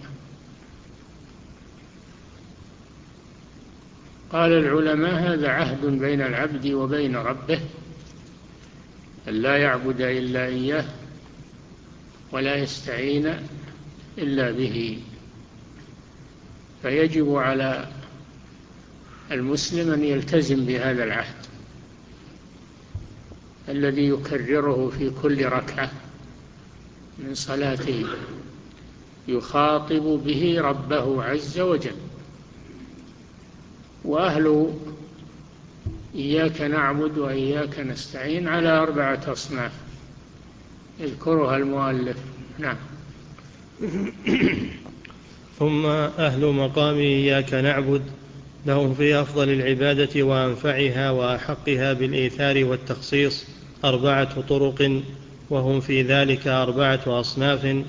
قال العلماء هذا عهد بين العبد وبين ربه، أن لا يعبد إلا إياه ولا يستعين إلا به. فيجب على المسلم أن يلتزم بهذا العهد الذي يكرره في كل ركعة من صلاته، يخاطب به ربه عز وجل. وأهل إياك نعبد وإياك نستعين على 4 أصناف يذكرها المؤلف. نعم.
ثم أهل مقام إياك نعبد لهم في أفضل العبادة وأنفعها وأحقها بالإيثار والتخصيص 4 طرق، وهم في ذلك 4 أصناف.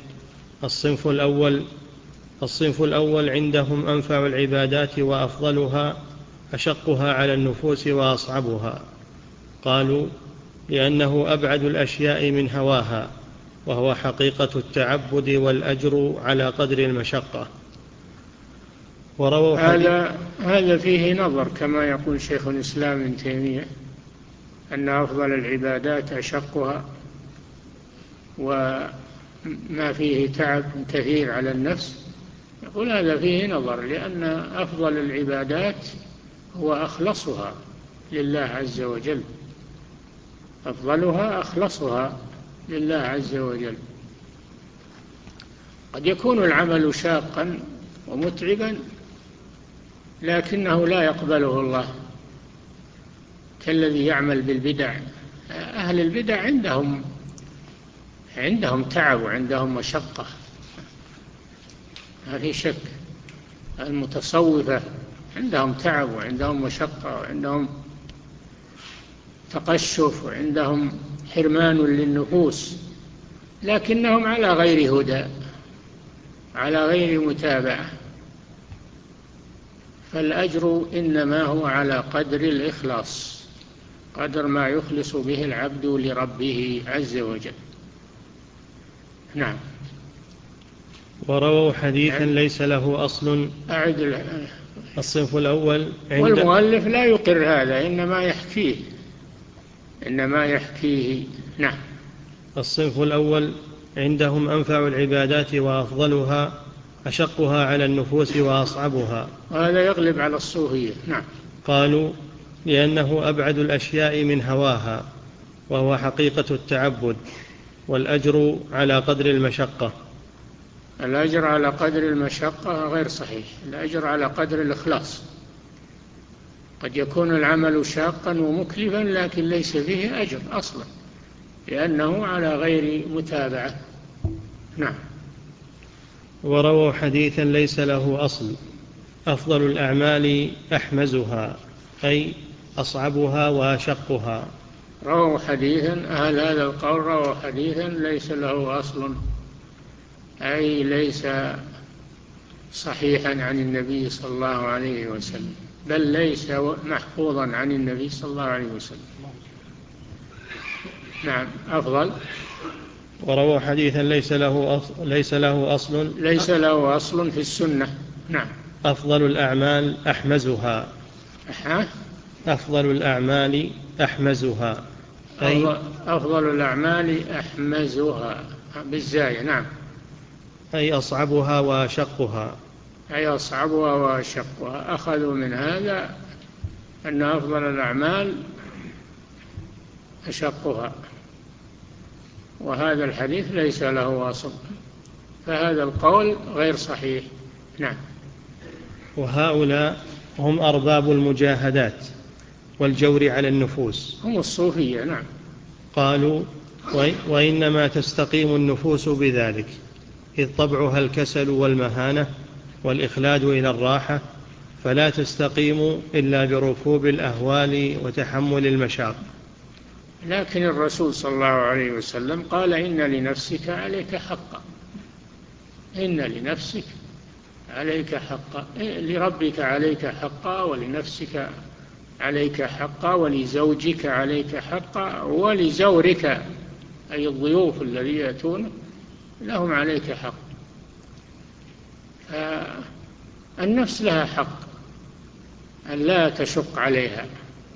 الصنف الأول عندهم أنفع العبادات وأفضلها، أشقها على النفوس وأصعبها. قالوا: لأنه أبعد الأشياء من هواها، وهو حقيقة التعبد، والأجر على قدر المشقة. ورووا
هذا فيه نظر، كما يقول شيخ الإسلام ابن تيمية، أن أفضل العبادات أشقها وما فيه تعب كثير على النفس. يقول هذا فيه نظر، لأن أفضل العبادات هو أخلصها لله عز وجل، أفضلها أخلصها لله عز وجل. قد يكون العمل شاقا ومتعبا لكنه لا يقبله الله، كالذي يعمل بالبدع. أهل البدع عندهم تعب وعندهم مشقة، ما في شك. المتصوفة عندهم تعب وعندهم مشقة وعندهم تقشف وعندهم حرمان للنفوس، لكنهم على غير هدى، على غير متابعة. فالأجر إنما هو على قدر الإخلاص، قدر ما يخلص به العبد لربه عز وجل. نعم.
ورووا حديثا ليس له أصل. الصنف الأول
والمؤلف لا يقر هذا، إنما يحكيه. نعم.
الصنف الأول عندهم أنفع العبادات وأفضلها، أشقها على النفوس وأصعبها.
وهذا يغلب على الصوفية. نعم.
قالوا: لأنه أبعد الأشياء من هواها، وهو حقيقة التعبد، والأجر على قدر المشقة.
الأجر على قدر المشقة غير صحيح، الأجر على قدر الإخلاص. قد يكون العمل شاقا ومكلفا لكن ليس فيه أجر أصلا، لأنه على غير متابعة. نعم.
ورووا حديثا ليس له أصل: أفضل الأعمال أحمزها، أي أصعبها وأشقها.
رووا حديثا، أهل هذا القول رووا حديثا ليس له أصل، أي ليس صحيحا عن النبي صلى الله عليه وسلم، بل ليس محفوظا عن النبي صلى الله عليه وسلم. نعم. أفضل.
وروى حديثا ليس له أصل
في السنة. نعم.
أفضل الأعمال أحمزها.
أفضل الأعمال أحمزها بالزاية. نعم.
أي أصعبها وأشقها.
أخذوا من هذا أن أفضل الأعمال أشقها، وهذا الحديث ليس له أصل، فهذا القول غير صحيح. نعم.
وهؤلاء هم أرباب المجاهدات والجور على النفوس،
هم الصوفية. نعم.
قالوا وإنما تستقيم النفوس بذلك، إذ طبعها الكسل والمهانة والإخلاد إلى الراحة، فلا تستقيم إلا بركوب الأهوال وتحمل المشاق.
لكن الرسول صلى الله عليه وسلم قال إن لنفسك عليك حقا، لربك عليك حقا، ولنفسك عليك حقا، ولزوجك عليك حقا، ولزورك أي الضيوف الذين يأتون لهم عليك حق. النفس لها حق أن لا تشق عليها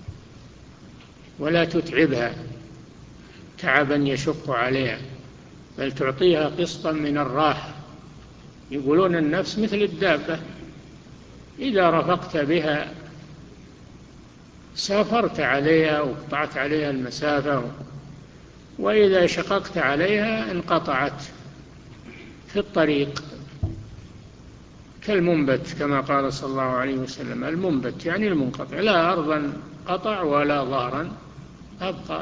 ولا تتعبها تعبا يشق عليها، بل تعطيها قسطا من الراحة. يقولون النفس مثل الدابة، إذا رفقت بها سافرت عليها وقطعت عليها المسافة، وإذا شققت عليها انقطعت في الطريق، كالمنبت كما قال صلى الله عليه وسلم. المنبت يعني المنقطع، لا أرضا قطع ولا ظهرا أبقى.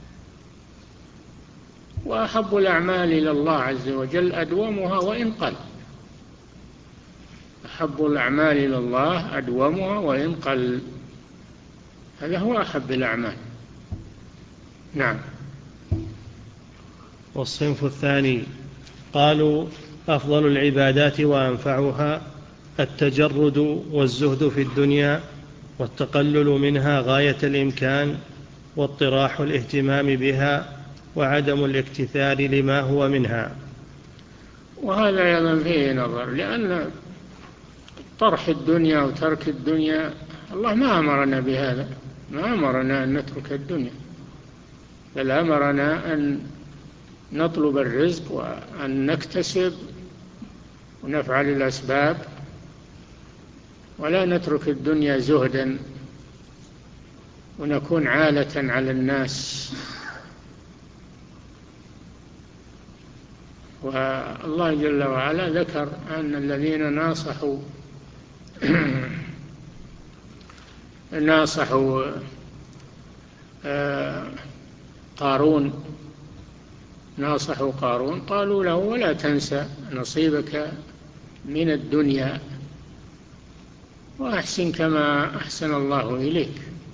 وأحب الأعمال إلى الله عز وجل أدومها وإن قل. أحب الأعمال إلى الله أدومها وإن قل، هذا هو أحب الأعمال. نعم.
والصنف الثاني قالوا أفضل العبادات وأنفعها التجرد والزهد في الدنيا، والتقلل منها غاية الإمكان، واطراح الاهتمام بها، وعدم الاكتثار لما هو منها.
وهذا أيضا فيه نظر، لأن طرح الدنيا وترك الدنيا الله ما أمرنا بهذا، ما أمرنا أن نترك الدنيا، بل أمرنا أن نطلب الرزق وأن نكتسب ونفعل الأسباب، ولا نترك الدنيا زهدا ونكون عالة على الناس. والله جل وعلا ذكر أن الذين ناصحوا قارون قالوا له ولا تنسى نصيبك من الدنيا وأحسن كما أحسن الله إليك.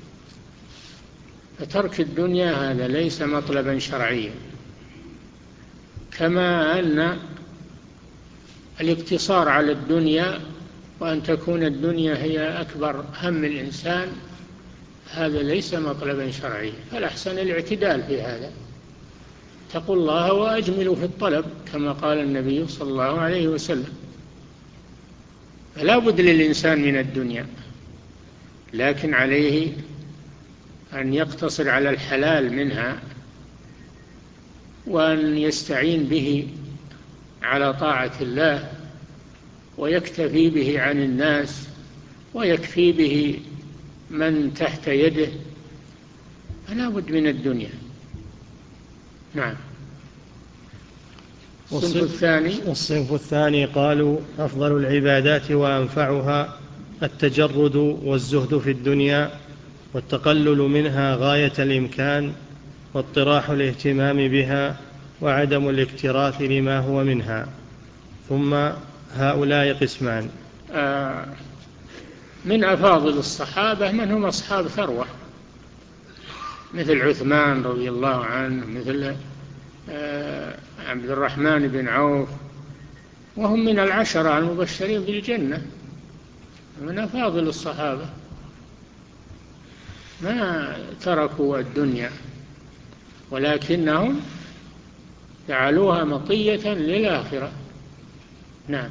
فترك الدنيا هذا ليس مطلبا شرعيا، كما أن الاقتصار على الدنيا وأن تكون الدنيا هي أكبر هم الإنسان هذا ليس مطلبا شرعيا، فالأحسن الاعتدال في هذا. اتقوا الله وأجملوا في الطلب كما قال النبي صلى الله عليه وسلم. فلا بد للإنسان من الدنيا، لكن عليه أن يقتصر على الحلال منها، وأن يستعين به على طاعة الله، ويكتفي به عن الناس، ويكفي به من تحت يده. فلا بد من الدنيا. نعم.
والصنف الثاني قالوا أفضل العبادات وأنفعها التجرد والزهد في الدنيا، والتقلل منها غاية الإمكان، واطراح الاهتمام بها، وعدم الاكتراث لما هو منها. ثم هؤلاء قسمان:
من أفاضل الصحابة من هم أصحاب ثروة، مثل عثمان رضي الله عنه، مثل عبد الرحمن بن عوف، وهم من العشرة المبشرين بالجنة، من أفاضل الصحابة، ما تركوا الدنيا ولكنهم جعلوها مطية للآخرة. نعم.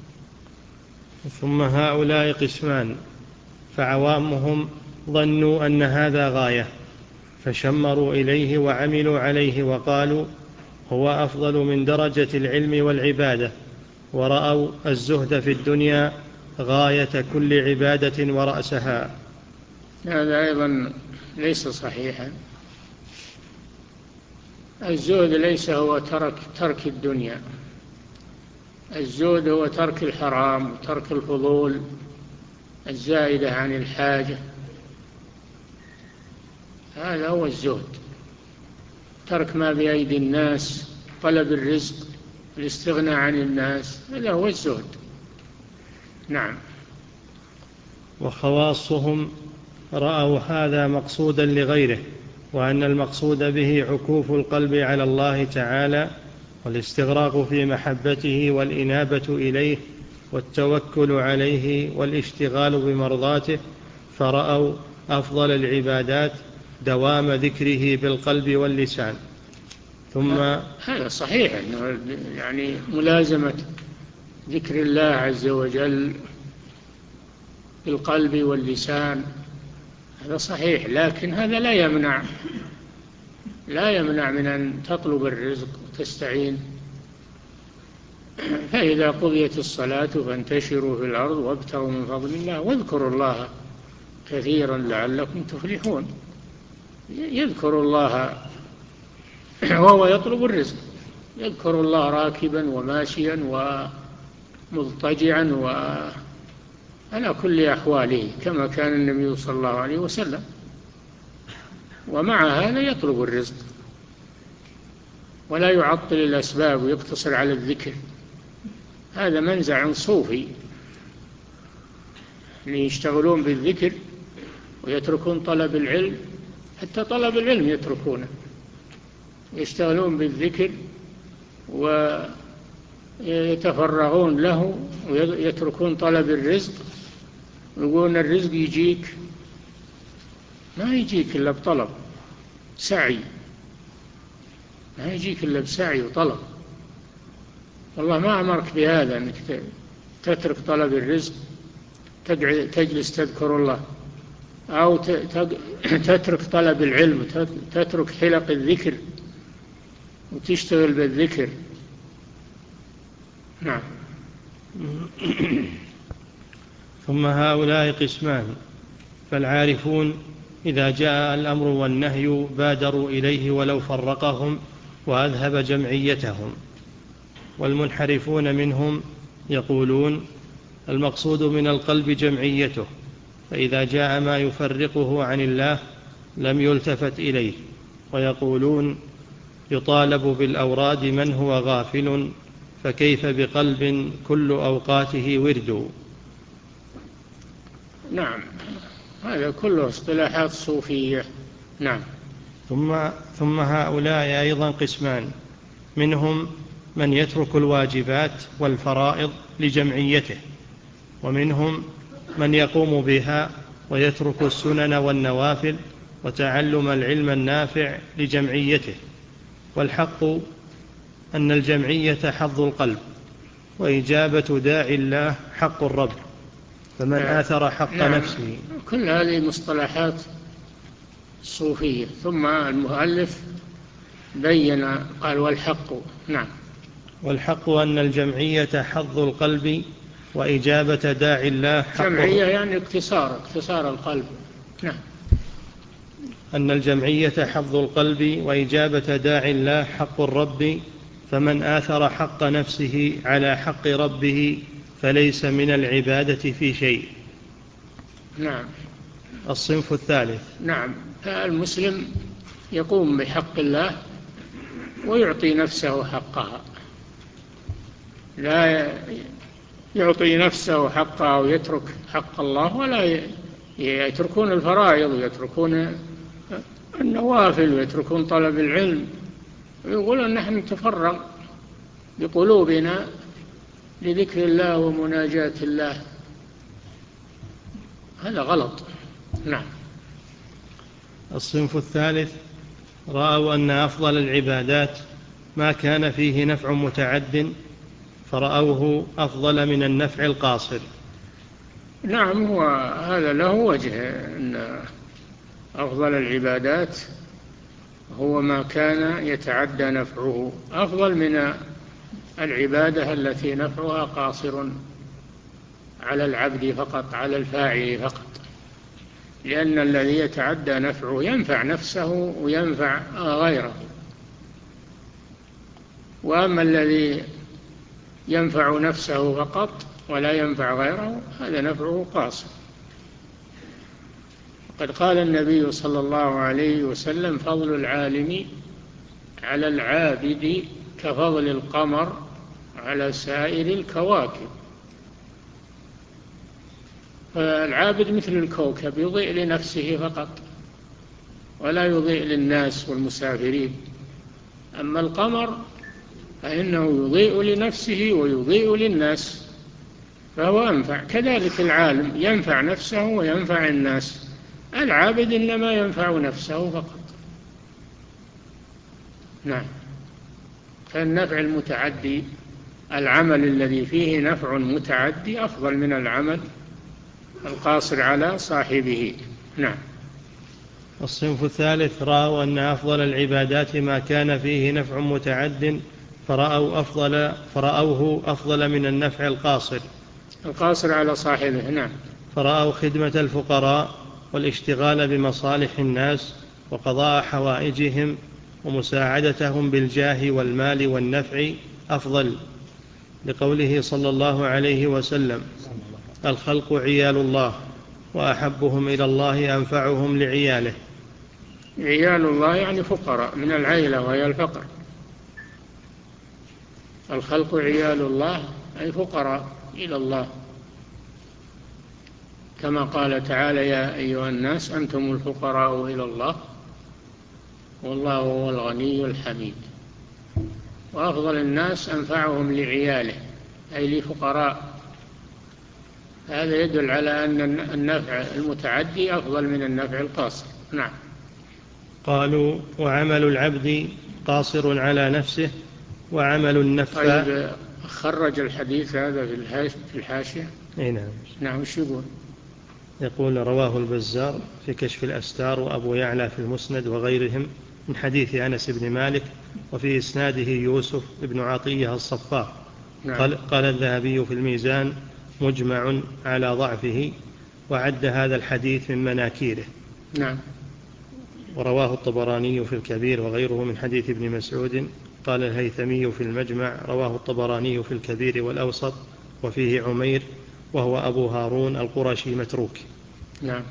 ثم هؤلاء قسمان، فعوامهم ظنوا أن هذا غاية فشمروا إليه وعملوا عليه وقالوا هو أفضل من درجة العلم والعبادة، ورأوا الزهد في الدنيا غاية كل عبادة ورأسها.
هذا أيضا ليس صحيحا. الزهد ليس هو ترك الدنيا، الزهد هو ترك الحرام وترك الفضول الزائدة عن الحاجة، هذا هو الزهد. ترك ما بأيدي الناس، طلب الرزق، الاستغناء عن الناس، هذا هو الزهد. نعم.
وخواصهم رأوا هذا مقصودا لغيره، وأن المقصود به عكوف القلب على الله تعالى والاستغراق في محبته والإنابة إليه والتوكل عليه والاشتغال بمرضاته، فرأوا أفضل العبادات دوام ذكره بالقلب واللسان. ثم
هذا صحيح، يعني ملازمة ذكر الله عز وجل بالقلب واللسان، هذا صحيح، لكن هذا لا يمنع من أن تطلب الرزق وتستعين. فإذا قضيت الصلاة فانتشروا في الأرض وابتغوا من فضل الله واذكروا الله كثيرا لعلكم تفلحون. يذكر الله وهو يطلب الرزق، يذكر الله راكبا وماشيا ومضطجعا وعلى كل أحواله كما كان النبي صلى الله عليه وسلم، ومع هذا يطلب الرزق ولا يعطل الأسباب ويقتصر على الذكر. هذا منزع صوفي اللي يشتغلون بالذكر ويتركون طلب العلم، حتى طلب العلم يتركونه، يشتغلون بالذكر ويتفرغون له ويتركون طلب الرزق، يقولون الرزق يجيك، ما يجيك إلا بطلب سعي، ما يجيك إلا بسعي وطلب. والله ما أمرك بهذا، أنك تترك طلب الرزق تجلس تذكر الله، أو تترك طلب العلم، تترك حلق الذكر وتشتغل بالذكر. نعم.
ثم هؤلاء قسمان، فالعارفون إذا جاء الأمر والنهي بادروا إليه ولو فرقهم وأذهب جمعيتهم، والمنحرفون منهم يقولون المقصود من القلب جمعيته، فإذا جاء ما يفرقه عن الله لم يلتفت إليه، ويقولون يطالب بالأوراد من هو غافل، فكيف بقلب كل أوقاته ورد.
نعم، هذا كله اصطلاحات صوفية. نعم.
ثم هؤلاء أيضا قسمان، منهم من يترك الواجبات والفرائض لجمعيته، ومنهم من يقوم بها ويترك السنن والنوافل وتعلم العلم النافع لجمعيته. والحق أن الجمعية حظ القلب، وإجابة داعي الله حق الرب، فمن آثر حق نفسه.
كل هذه مصطلحات صوفية. ثم المؤلف بين قال والحق. نعم.
والحق أن الجمعية حظ القلب وإجابة داعي الله حق الرب.
جمعية يعني اقتصار القلب. نعم.
أن الجمعية حظ القلب وإجابة داعي الله حق الرب، فمن آثر حق نفسه على حق ربه فليس من العبادة في شيء.
نعم.
الصنف الثالث.
نعم. المسلم يقوم بحق الله ويعطي نفسه حقها، لا يعطي نفسه حقها ويترك حق الله، ولا يتركون الفرائض ويتركون النوافل ويتركون طلب العلم، ويقولون نحن نتفرغ بقلوبنا لذكر الله ومناجاة الله، هذا غلط. نعم.
الصنف الثالث رأوا أن أفضل العبادات ما كان فيه نفع متعد فرأوه أفضل من النفع القاصر.
نعم، هو هذا له وجه، أن أفضل العبادات هو ما كان يتعدى نفعه، أفضل من العبادة التي نفعها قاصر على العبد فقط، على الفاعل فقط، لأن الذي يتعدى نفعه ينفع نفسه وينفع غيره، وأما الذي ينفع نفسه فقط ولا ينفع غيره هذا نفعه قاصر. قد قال النبي صلى الله عليه وسلم: فضل العالم على العابد كفضل القمر على سائر الكواكب. فالعابد مثل الكوكب يضيء لنفسه فقط ولا يضيء للناس والمسافرين، أما القمر فإنه يضيء لنفسه ويضيء للناس فهو أنفع. كذلك العالم ينفع نفسه وينفع الناس، العابد إنما ينفع نفسه فقط. نعم. فالنفع المتعدي، العمل الذي فيه نفع متعدي أفضل من العمل القاصر على صاحبه. نعم.
الصنف الثالث رأوا أن أفضل العبادات ما كان فيه نفع متعد فرأوه أفضل من النفع
القاصر على صاحبه. نعم.
فرأوا خدمة الفقراء والاشتغال بمصالح الناس وقضاء حوائجهم ومساعدتهم بالجاه والمال والنفع أفضل، لقوله صلى الله عليه وسلم: الخلق عيال الله وأحبهم إلى الله أنفعهم لعياله.
عيال الله يعني فقراء من العيلة وهي الفقر. الخلق عيال الله أي فقراء إلى الله، كما قال تعالى: يا أيها الناس أنتم الفقراء إلى الله والله هو الغني الحميد. وأفضل الناس أنفعهم لعياله أي لفقراء. هذا يدل على أن النفع المتعدي أفضل من النفع القاصر. نعم.
قالوا: وعمل العبد قاصر على نفسه وعمل النفع.
طيب، خرج الحديث هذا في الحاشية.
نعم.
نعم. وش يقول؟
يقول: رواه البزار في كشف الأستار وأبو يعلى في المسند وغيرهم من حديث أنس بن مالك، وفي إسناده يوسف بن عطية الصفار.
نعم.
قال الذهبي في الميزان: مجمع على ضعفه، وعد هذا الحديث من مناكيره.
نعم.
ورواه الطبراني في الكبير وغيره من حديث ابن مسعود. قال الهيثمي في المجمع: رواه الطبراني في الكبير والأوسط وفيه عمير وهو أبو هارون القرشي متروك.
نعم.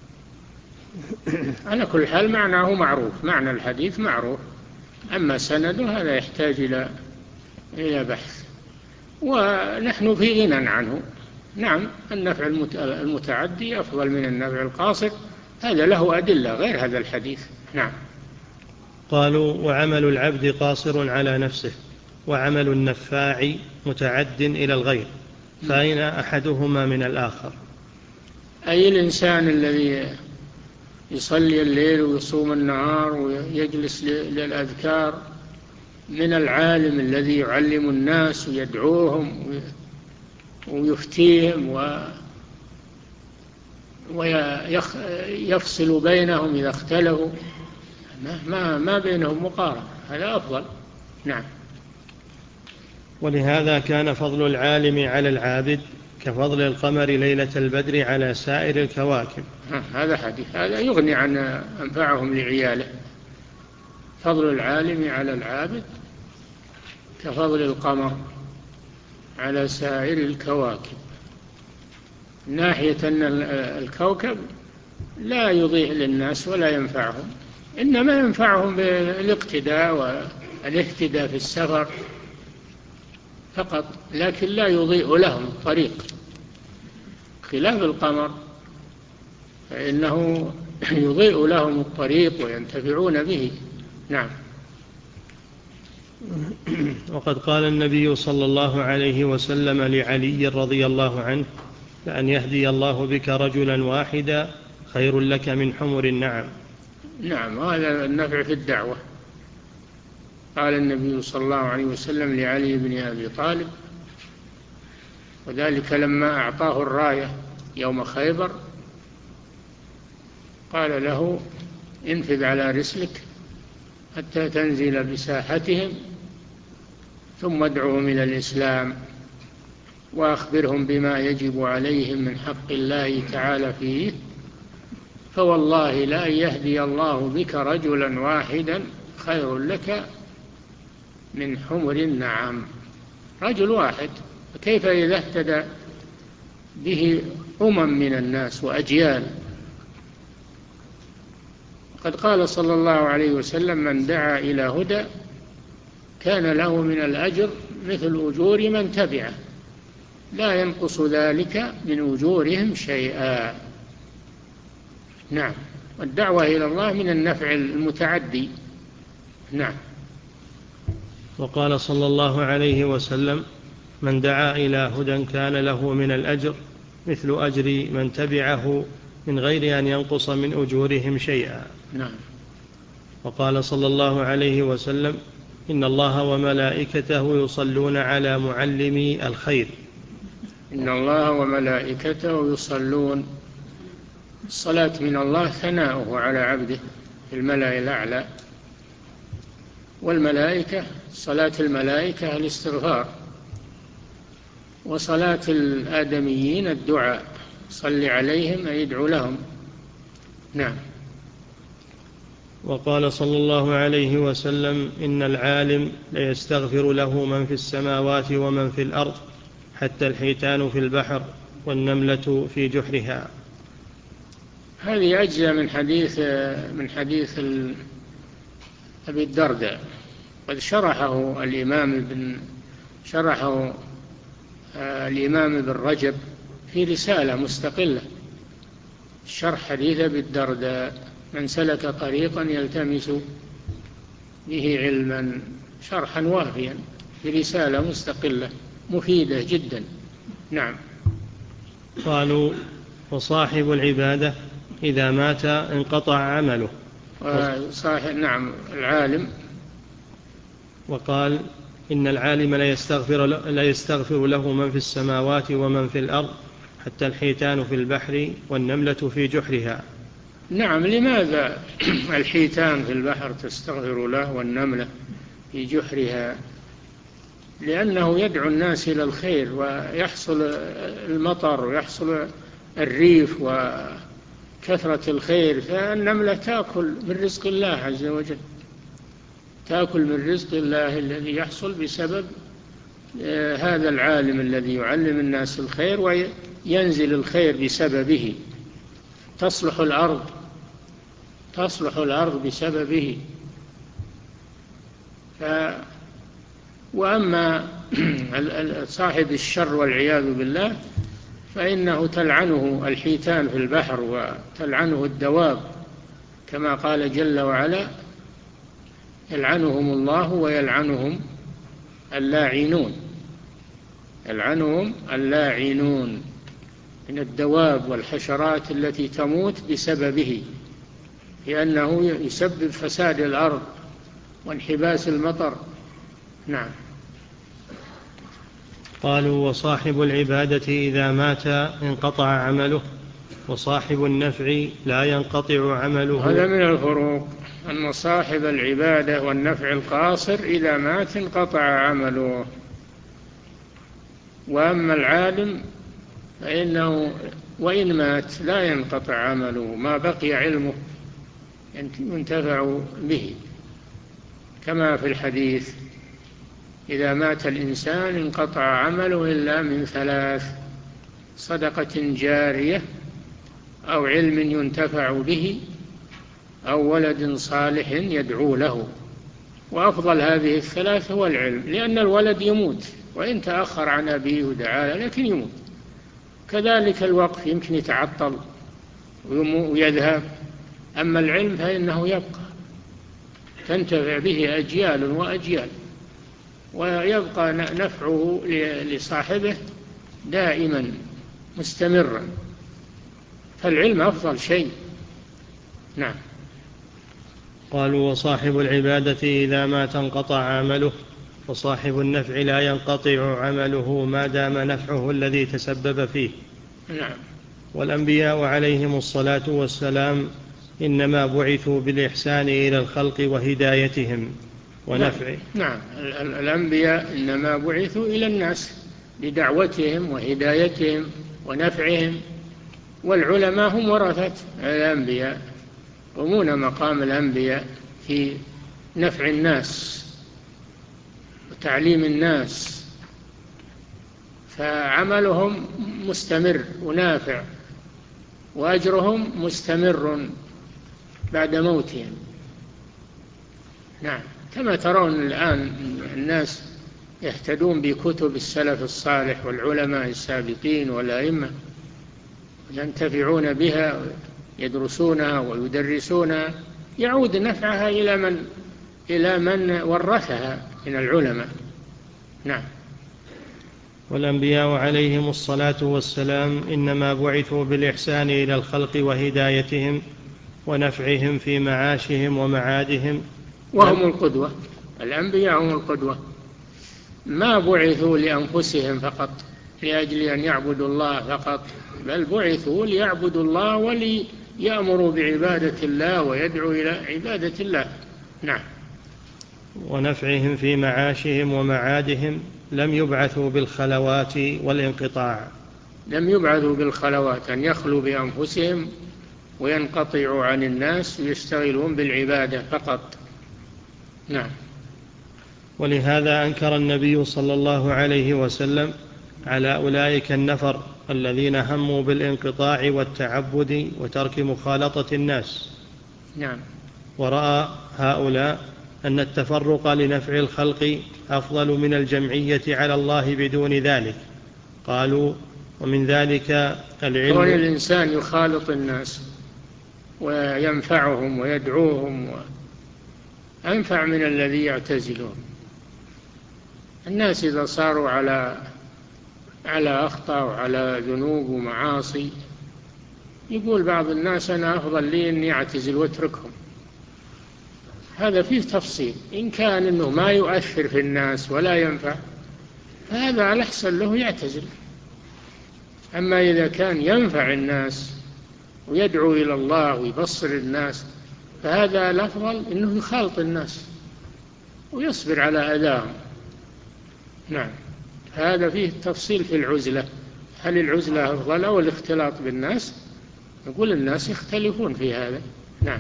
على كل حال معناه معروف، معنى الحديث معروف، أما سنده هذا يحتاج إلى بحث، ونحن في غنى عنه. نعم. النفع المتعدي أفضل من النفع القاصر، هذا له أدلة غير هذا الحديث. نعم.
قالوا: وعمل العبد قاصر على نفسه وعمل النفاع متعد إلى الغير، فأين أحدهما من الآخر؟
أي الإنسان الذي يصلي الليل ويصوم النهار ويجلس للأذكار من العالم الذي يعلم الناس ويدعوهم ويفتيهم ويفصل بينهم إذا اختلفوا، ما بينهم مقارنة، هذا أفضل. نعم.
ولهذا كان فضل العالم على العابد كفضل القمر ليلة البدر على سائر الكواكب.
هذا حديث، هذا يغني عن أنفعهم لعياله. فضل العالم على العابد كفضل القمر على سائر الكواكب، ناحية أن الكوكب لا يضيء للناس ولا ينفعهم، إنما ينفعهم بالاقتداء والاهتداء في السفر فقط، لكن لا يضيء لهم الطريق، خلاف القمر فإنه يضيء لهم الطريق وينتفعون به. نعم.
وقد قال النبي صلى الله عليه وسلم لعلي رضي الله عنه: لأن يهدي الله بك رجلا واحدا خير لك من حمر النعم.
نعم، هذا النفع في الدعوة. قال النبي صلى الله عليه وسلم لعلي بن أبي طالب، وذلك لما أعطاه الراية يوم خيبر، قال له: انفذ على رسلك حتى تنزل بساحتهم، ثم ادعوهم إلى الإسلام، وأخبرهم بما يجب عليهم من حق الله تعالى فيه، فوالله لا يهدي الله بك رجلا واحدا خير لك من حمر النعم. رجل واحد، كيف إذا اهتدى به من الناس وأجيال؟ قد قال صلى الله عليه وسلم: من دعا إلى هدى كان له من الأجر مثل أجور من تبعه، لا ينقص ذلك من أجورهم شيئا. نعم، والدعوة إلى الله من النفع المتعدي. نعم.
وقال صلى الله عليه وسلم: من دعا إلى هدى كان له من الأجر مثل أجر من تبعه من غير أن ينقص من أجورهم شيئا.
نعم.
وقال صلى الله عليه وسلم: إن الله وملائكته يصلون على معلمي الخير.
إن الله وملائكته يصلون. الصلاة من الله ثناؤه على عبده في الملأ الأعلى، والملائكة صلاة الملائكة الاستغفار، وصلاة الآدميين الدعاء، صل عليهم أي ادعو لهم. نعم.
وقال صلى الله عليه وسلم: إن العالم ليستغفر له من في السماوات ومن في الأرض حتى الحيتان في البحر والنملة في جحرها.
هذه أجزاء من حديث أبي الدرداء، قد شرحه الإمام ابن رجب في رسالة مستقلة، شرح حديث أبي الدرداء: من سلك طريقا يلتمس به علما، شرحا وافيا في رسالة مستقلة مفيدة جدا. نعم.
قالوا: وصاحب العبادة إذا مات انقطع عمله.
نعم، العالم.
وقال: إن العالم لا يستغفر له من في السماوات ومن في الأرض حتى الحيتان في البحر والنملة في جحرها.
نعم، لماذا الحيتان في البحر تستغفر له والنملة في جحرها؟ لأنه يدعو الناس إلى الخير، ويحصل المطر ويحصل الريف وكثرة الخير، فالنملة تأكل من رزق الله عز وجل، تأكل من رزق الله الذي يحصل بسبب هذا العالم الذي يعلم الناس الخير وينزل الخير بسببه، تصلح الأرض بسببه. وأما صاحب الشر والعياذ بالله فإنه تلعنه الحيتان في البحر وتلعنه الدواب، كما قال جل وعلا: يلعنهم الله ويلعنهم اللاعنون. يلعنهم اللاعنون من الدواب والحشرات التي تموت بسببه، لأنه يسبب فساد الأرض وانحباس المطر. نعم.
قالوا: وصاحب العبادة إذا مات انقطع عمله، وصاحب النفع لا ينقطع عمله.
هذا من الفروق، أن صاحب العبادة والنفع القاصر إذا مات انقطع عمله، وأما العالم فإنه وإن مات لا ينقطع عمله، ما بقي علمه ينتفع به، كما في الحديث: إذا مات الإنسان انقطع عمله إلا من 3: صدقة جارية، أو علم ينتفع به، أو ولد صالح يدعو له. وأفضل هذه 3 هو العلم، لأن الولد يموت وإن تأخر عن أبيه ودعاه لكن يموت، كذلك الوقف يمكن يتعطل ويذهب، أما العلم فإنه يبقى، تنتفع به أجيال وأجيال. ويبقى نفعه لصاحبه دائما مستمرا، فالعلم أفضل شيء. نعم.
قالوا: وصاحب العبادة إذا مات انقطع عمله، وصاحب النفع لا ينقطع عمله ما دام نفعه الذي تسبب فيه.
نعم.
والأنبياء عليهم الصلاة والسلام إنما بعثوا بالإحسان إلى الخلق وهدايتهم ونفعه.
نعم. الأنبياء إنما بعثوا إلى الناس بدعوتهم وهدايتهم ونفعهم، والعلماء هم ورثة الأنبياء، يقومون مقام الأنبياء في نفع الناس وتعليم الناس، فعملهم مستمر ونافع، وأجرهم مستمر بعد موتهم. نعم. كما ترون الآن الناس يهتدون بكتب السلف الصالح والعلماء السابقين والأئمة، ينتفعون بها، يدرسونها ويدرسونها، يعود نفعها إلى من ورثها من العلماء. نعم.
والأنبياء عليهم الصلاة والسلام إنما بعثوا بالإحسان إلى الخلق وهدايتهم ونفعهم في معاشهم ومعادهم،
وهم القدوة. الأنبياء هم القدوة، ما بعثوا لأنفسهم فقط لأجل أن يعبدوا الله فقط، بل بعثوا ليعبدوا الله وليأمروا بعبادة الله ويدعوا إلى عبادة الله. نعم.
ونفعهم في معاشهم ومعادهم، لم يبعثوا بالخلوات والانقطاع.
لم يبعثوا بالخلوات، أن يخلوا بأنفسهم وينقطعوا عن الناس ويشتغلون بالعبادة فقط. نعم.
ولهذا أنكر النبي صلى الله عليه وسلم على أولئك النفر الذين هموا بالانقطاع والتعبد وترك مخالطة الناس.
نعم.
ورأى هؤلاء أن التفرق لنفع الخلق أفضل من الجمعية على الله بدون ذلك. قالوا: ومن ذلك العلم.
كون الإنسان يخالط الناس وينفعهم ويدعوهم أنفع من الذي يعتزلهم. الناس إذا صاروا على أخطاء وعلى ذنوب ومعاصي، يقول بعض الناس: أنا أفضل لي أني أعتزل واتركهم. هذا فيه تفصيل. إن كان أنه ما يؤثر في الناس ولا ينفع، فهذا على أحسن له يعتزل. أما إذا كان ينفع الناس ويدعو إلى الله ويبصر الناس، فهذا الأفضل أنه يخالط الناس ويصبر على أذاهم. نعم. هذا فيه تفصيل في العزلة، هل العزلة أفضل أو الاختلاط بالناس؟ نقول الناس يختلفون في هذا. نعم.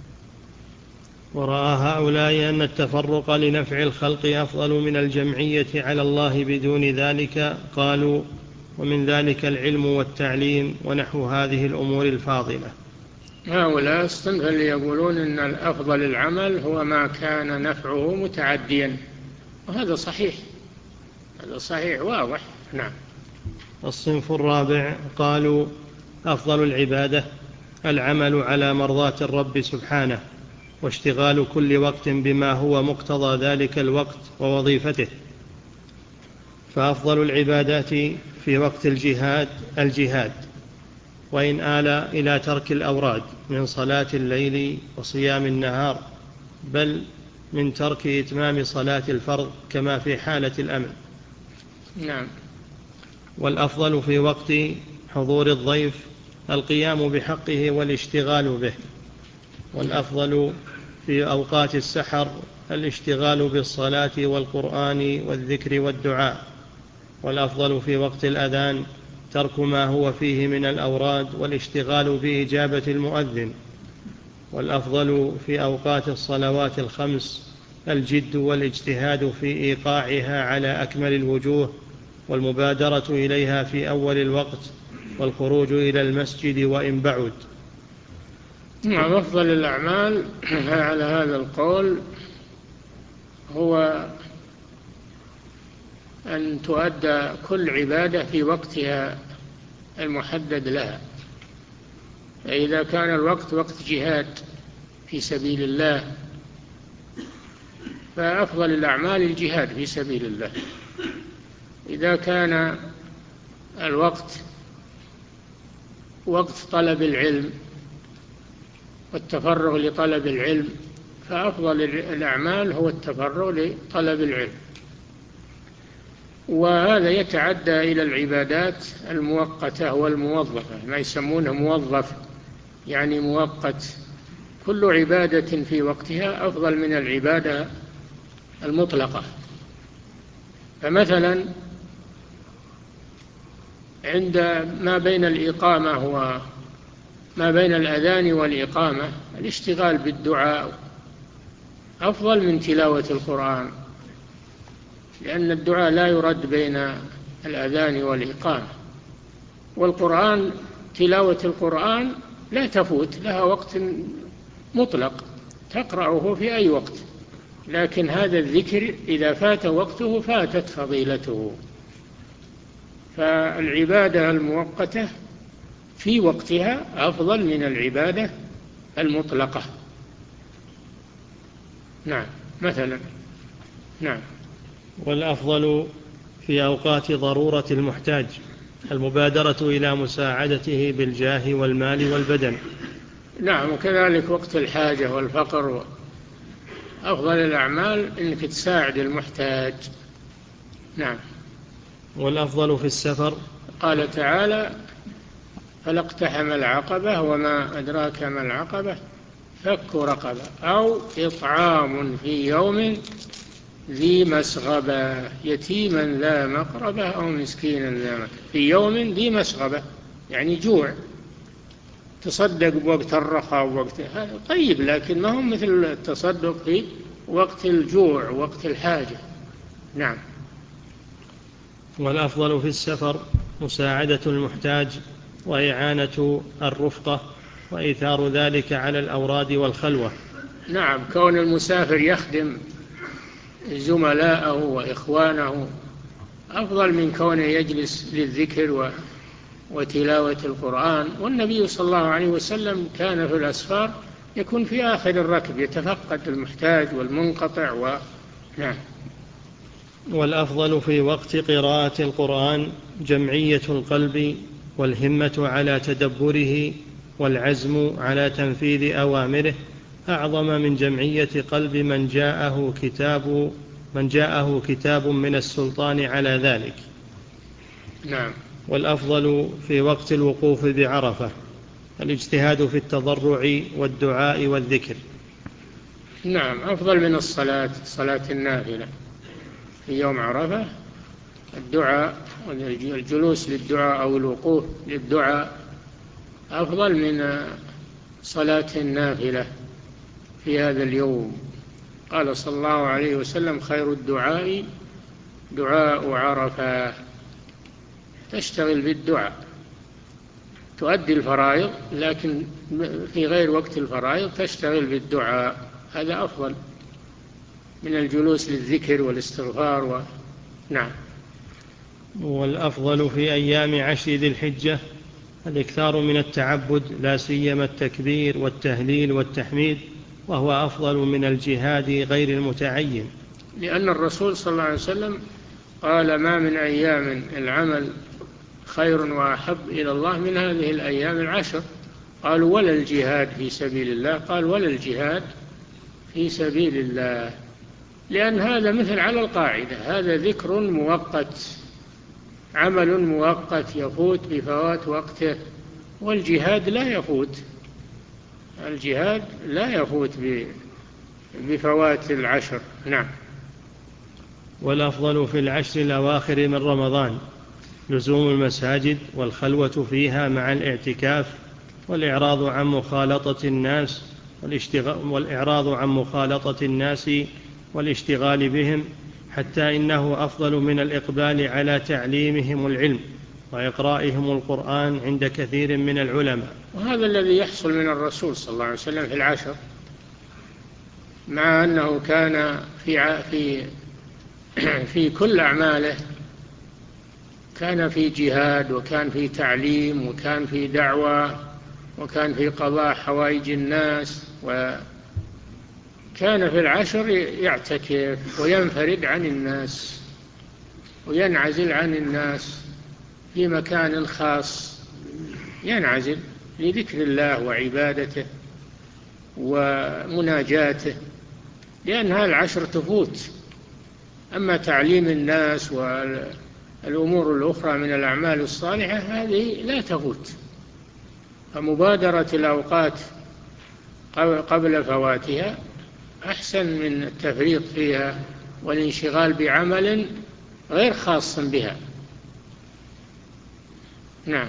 ورأى هؤلاء أن التفرق لنفع الخلق أفضل من الجمعية على الله بدون ذلك. قالوا: ومن ذلك العلم والتعليم ونحو هذه الأمور الفاضلة.
هؤلاء الصنف اللي يقولون أن الأفضل العمل هو ما كان نفعه متعديا، وهذا صحيح، هذا صحيح واضح. نعم.
الصنف الرابع قالوا: أفضل العبادة العمل على مرضاة الرب سبحانه، واشتغال كل وقت بما هو مقتضى ذلك الوقت ووظيفته. فأفضل العبادات في وقت الجهاد، وإن آل إلى ترك الأوراد من صلاة الليل وصيام النهار، بل من ترك إتمام صلاة الفرض كما في حالة الأمن.
نعم.
والأفضل في وقت حضور الضيف القيام بحقه والاشتغال به. والأفضل في أوقات السحر الاشتغال بالصلاة والقرآن والذكر والدعاء. والأفضل في وقت الأذان ترك ما هو فيه من الأوراد والاشتغال بإجابة المؤذن. والأفضل في أوقات الصلوات الخمس الجد والاجتهاد في إيقاعها على أكمل الوجوه، والمبادرة إليها في أول الوقت، والخروج إلى المسجد وإن بعد.
نعم. أفضل الأعمال على هذا القول هو أن تؤدى كل عبادة في وقتها المحدد لها. فإذا كان الوقت وقت جهاد في سبيل الله، فأفضل الأعمال الجهاد في سبيل الله. إذا كان الوقت وقت طلب العلم والتفرغ لطلب العلم، فأفضل الأعمال هو التفرغ لطلب العلم. وهذا يتعدى إلى العبادات المؤقتة والموظفة، ما يسمونه موظف، يعني مؤقت. كل عبادة في وقتها أفضل من العبادة المطلقة. فمثلا عند ما بين الإقامة وما بين الأذان والإقامة الاشتغال بالدعاء أفضل من تلاوة القرآن، لأن الدعاء لا يرد بين الأذان والإقامة. والقرآن تلاوة القرآن لا تفوت، لها وقت مطلق تقرأه في أي وقت، لكن هذا الذكر إذا فات وقته فاتت فضيلته. فالعبادة المؤقتة في وقتها أفضل من العبادة المطلقة. نعم مثلا. نعم.
والأفضل في أوقات ضرورة المحتاج المبادرة إلى مساعدته بالجاه والمال والبدن.
نعم، وكذلك وقت الحاجة والفقر أفضل الأعمال أنك تساعد المحتاج. نعم.
والأفضل في السفر
قال تعالى: فلا اقتحم العقبة وما أدراك ما العقبة فك رقبة أو إطعام في يوم ذي مسغبة يتيما ذا مقربة أو مسكينا ذا متربة. في يوم ذي مسغبة يعني جوع، تصدق بوقت الرخاء ووقت هذا طيب، لكن ما هو مثل التصدق في وقت الجوع ووقت الحاجة. نعم.
والأفضل في السفر مساعدة المحتاج وإعانة الرفقة وإيثار ذلك على الأوراد والخلوة.
نعم، كون المسافر يخدم زملاءه وإخوانه أفضل من كونه يجلس للذكر وتلاوة القرآن. والنبي صلى الله عليه وسلم كان في الأسفار يكون في آخر الركب يتفقد المحتاج والمنقطع نعم.
والأفضل في وقت قراءة القرآن جمعية القلب والهمة على تدبره والعزم على تنفيذ أوامره أعظم من جمعية قلب من جاءه كتاب من السلطان على ذلك.
نعم.
والأفضل في وقت الوقوف بعرفة الاجتهاد في التضرع والدعاء والذكر.
نعم، أفضل من صلاة النافلة في يوم عرفة. الدعاء والجلوس للدعاء أو الوقوف للدعاء أفضل من صلاة النافلة في هذا اليوم. قال صلى الله عليه وسلم: خير الدعاء دعاء عرفة. تشتغل بالدعاء، تؤدي الفرائض، لكن في غير وقت الفرائض تشتغل بالدعاء، هذا أفضل من الجلوس للذكر والاستغفار نعم.
والأفضل في أيام 10 ذي الحجة الإكثار من التعبد، لا سيما التكبير والتهليل والتحميد، وهو أفضل من الجهاد غير المتعين،
لأن الرسول صلى الله عليه وسلم قال: ما من أيام العمل خير وأحب إلى الله من هذه الأيام 10. قالوا: ولا الجهاد في سبيل الله؟ قال: ولا الجهاد في سبيل الله، لأن هذا مثل على القاعدة، هذا ذكر مؤقت، عمل مؤقت يفوت بفوات وقته، والجهاد لا يفوت، الجهاد لا يفوت بفوات 10. نعم.
والأفضل في 10 الأواخر من رمضان لزوم المساجد والخلوة فيها مع الاعتكاف والإعراض عن مخالطة الناس والاشتغال بهم، حتى إنه أفضل من الإقبال على تعليمهم العلم وإقرائهم القرآن عند كثير من العلماء.
وهذا الذي يحصل من الرسول صلى الله عليه وسلم في 10، مع أنه كان في كل أعماله كان في جهاد، وكان في تعليم، وكان في دعوة، وكان في قضاء حوائج الناس، وكان كان في العشر يعتكف وينفرد عن الناس وينعزل عن الناس في مكان خاص، ينعزل لذكر الله وعبادته ومناجاته، لأن هالعشر تفوت. أما تعليم الناس والأمور الأخرى من الأعمال الصالحة هذه لا تفوت، فمبادرة الأوقات قبل فواتها أحسن من التفريط فيها والانشغال بعمل غير خاص بها. نعم.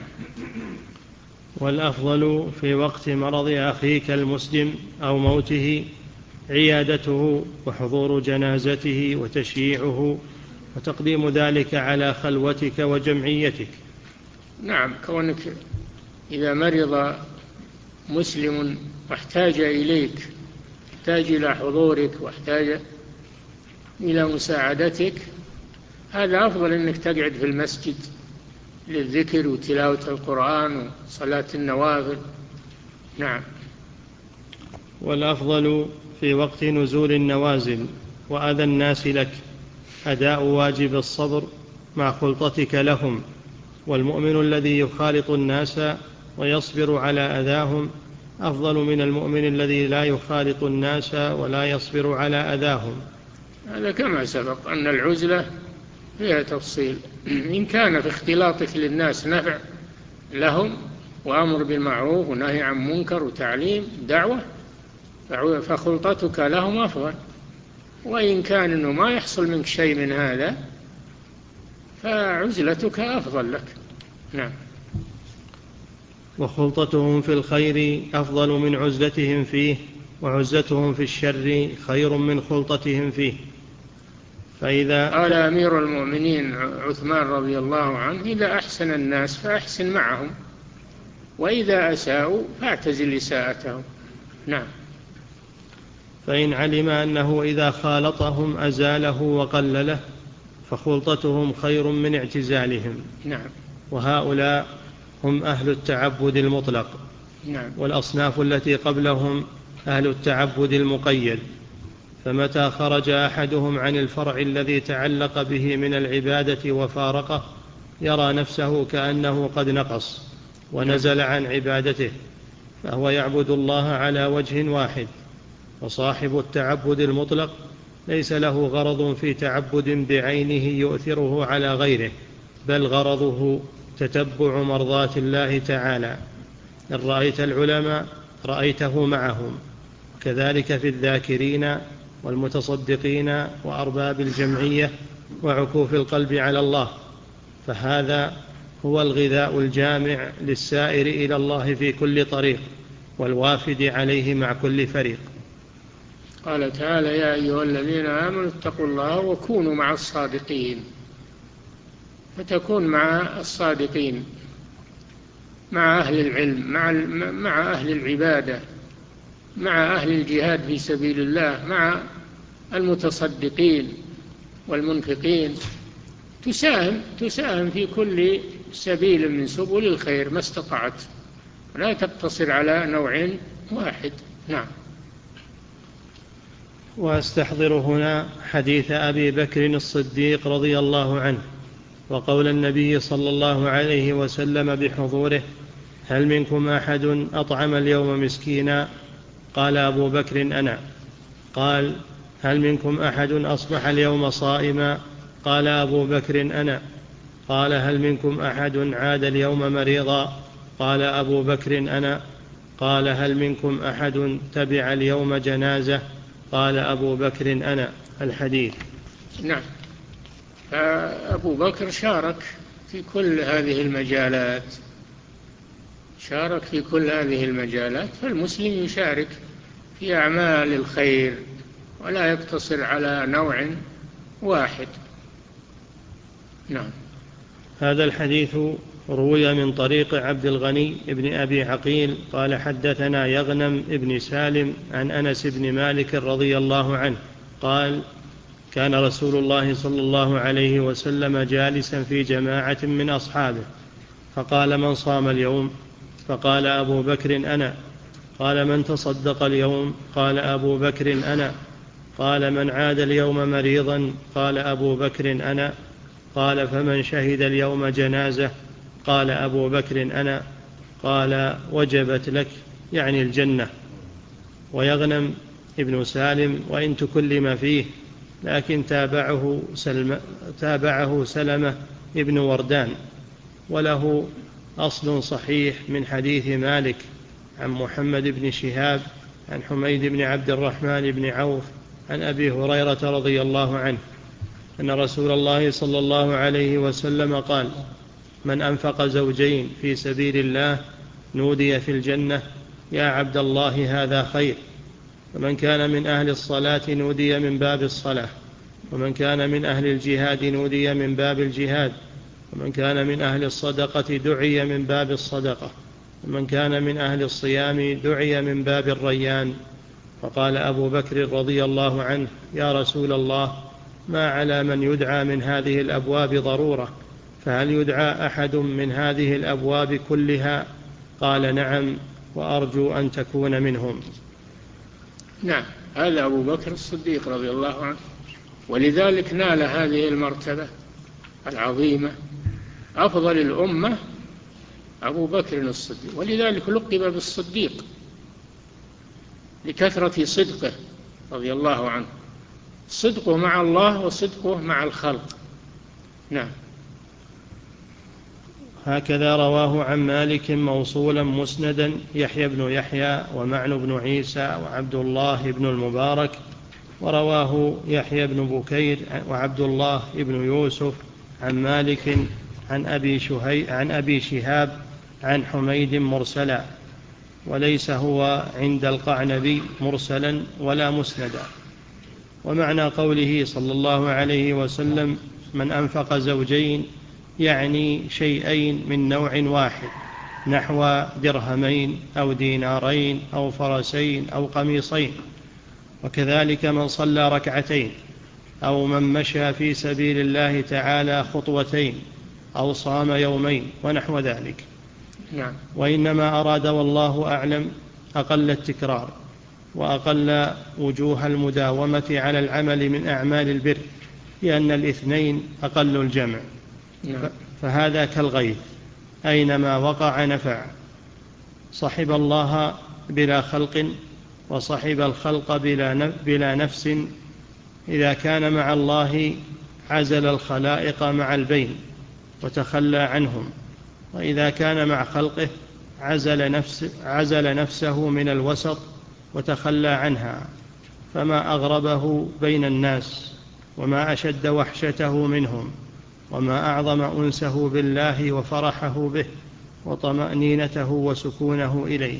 والأفضل في وقت مرض أخيك المسلم أو موته عيادته وحضور جنازته وتشييعه وتقديم ذلك على خلوتك وجمعيتك.
نعم، كونك إذا مرض مسلم واحتاج إليك، احتاج إلى حضورك واحتاج إلى مساعدتك، هذا أفضل أنك تقعد في المسجد للذكر وتلاوة القرآن وصلاة النوافل. نعم.
والأفضل في وقت نزول النوازل وأذى الناس لك أداء واجب الصبر مع خلطتك لهم، والمؤمن الذي يخالط الناس ويصبر على أذاهم أفضل من المؤمن الذي لا يخالط الناس ولا يصبر على أذاهم.
هذا كما سبق أن العزلة فيها تفصيل، إن كان في اختلاطك للناس نفع لهم وأمر بالمعروف ونهي عن منكر وتعليم دعوة فخلطتك لهم أفضل، وإن كان أنه ما يحصل منك شيء من هذا فعزلتك أفضل لك. نعم.
وخلطتهم في الخير أفضل من عزلتهم فيه، وعزلتهم في الشر خير من خلطتهم فيه. فإذا
قال أمير المؤمنين عثمان رضي الله عنه: إذا أحسن الناس فأحسن معهم، وإذا أساءوا فاعتزل إساءتهم. نعم.
فإن علم أنه إذا خالطهم أزاله وقلله فخلطتهم خير من اعتزالهم.
نعم.
وهؤلاء هم أهل التعبد المطلق.
نعم.
والأصناف التي قبلهم أهل التعبد المقيد، فمتى خرج أحدهم عن الفرع الذي تعلق به من العبادة وفارقه يرى نفسه كأنه قد نقص ونزل عن عبادته، فهو يعبد الله على وجه واحد. وصاحب التعبد المطلق ليس له غرض في تعبد بعينه يؤثره على غيره، بل غرضه تتبع مرضات الله تعالى. إن رأيت العلماء رأيته معهم، كذلك في الذاكرين والمتصدقين وأرباب الجمعية وعكوف القلب على الله، فهذا هو الغذاء الجامع للسائر إلى الله في كل طريق والوافد عليه مع كل فريق.
قال تعالى: يا أيها الذين آمنوا اتقوا الله وكونوا مع الصادقين، فتكون مع الصادقين، مع أهل العلم، مع أهل العبادة، مع أهل الجهاد في سبيل الله، مع المتصدقين والمنفقين، تساهم في كل سبيل من سبل الخير ما استطعت، لا تقتصر على نوع واحد. نعم.
وأستحضر هنا حديث أبي بكر الصديق رضي الله عنه وقول النبي صلى الله عليه وسلم بحضوره: هل منكم أحد أطعم اليوم مسكينا؟ قال أبو بكر: أنا. قال: هل منكم أحد أصبح اليوم صائما؟ قال أبو بكر: أنا. قال: هل منكم أحد عاد اليوم مريضا؟ قال أبو بكر: أنا. قال: هل منكم أحد تبع اليوم جنازة؟ قال أبو بكر: أنا. الحديث.
نعم. أبو بكر شارك في كل هذه المجالات، فالمسلم يشارك في أعمال الخير ولا يقتصر على نوع واحد. نعم.
هذا الحديث روي من طريق عبد الغني ابن أبي عقيل قال: حدثنا يغنم ابن سالم عن أنس بن مالك رضي الله عنه قال: كان رسول الله صلى الله عليه وسلم جالسا في جماعة من أصحابه، فقال: من صام اليوم؟ فقال أبو بكر: أنا. قال: من تصدق اليوم؟ قال: أبو بكر أنا. قال: من عاد اليوم مريضا؟ قال: أبو بكر أنا. قال: فمن شهد اليوم جنازة؟ قال: أبو بكر أنا. قال: وجبت لك، يعني الجنة. ويغنم ابن سالم وإن تكلم فيه، لكن تابعه سلمة ابن وردان، وله أصل صحيح من حديث مالك عن محمد بن شهاب عن حميد بن عبد الرحمن بن عوف عن أبي هريرة رضي الله عنه أن رسول الله صلى الله عليه وسلم قال: من أنفق زوجين في سبيل الله نودي في الجنة: يا عبد الله هذا خير. ومن كان من أهل الصلاة نودي من باب الصلاة، ومن كان من أهل الجهاد نودي من باب الجهاد، ومن كان من أهل الصدقة دعي من باب الصدقة، ومن كان من أهل الصيام دعي من باب الريان. فقال أبو بكر رضي الله عنه: يا رسول الله، ما على من يدعى من هذه الأبواب ضرورة، فهل يدعى أحد من هذه الأبواب كلها؟ قال: نعم، وأرجو أن تكون منهم.
نعم، هذا أبو بكر الصديق رضي الله عنه، ولذلك نال هذه المرتبة العظيمة، أفضل الأمة أبو بكر الصديق، ولذلك لقب بالصديق لكثرة صدقه رضي الله عنه، صدقه مع الله وصدقه مع الخلق. نعم.
هكذا رواه عن مالك موصولا مسندا يحيى بن يحيى ومعن بن عيسى وعبد الله بن المبارك، ورواه يحيى بن بكير وعبد الله بن يوسف عن مالك عن أبي شهاب عن حميد مرسلا، وليس هو عند القعنبي مرسلا ولا مسندا. ومعنى قوله صلى الله عليه وسلم: من أنفق زوجين، يعني شيئين من نوع واحد، نحو درهمين أو دينارين أو فرسين أو قميصين. وكذلك من صلى ركعتين، أو من مشى في سبيل الله تعالى خطوتين، أو صام يومين، ونحو ذلك.
نعم.
وإنما أراد والله أعلم أقل التكرار، وأقل وجوه المداومة على العمل من أعمال البر، لأن الاثنين أقل الجمع.
نعم.
فهذا كالغيث، أينما وقع نفع. صحب الله بلا خلق، وصحب الخلق بلا نفس. إذا كان مع الله عزل الخلائق مع البين وتخلى عنهم، وإذا كان مع خلقه عزل نفسه من الوسط وتخلى عنها. فما أغربه بين الناس، وما أشد وحشته منهم، وما أعظم أنسه بالله وفرحه به وطمأنينته وسكونه إليه.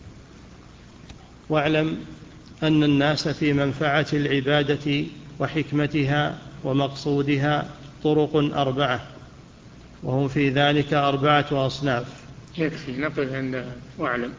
واعلم أن الناس في منفعة العبادة وحكمتها ومقصودها طرق 4، وهم في ذلك 4 أصناف.
يكفي نقف عند واعلم.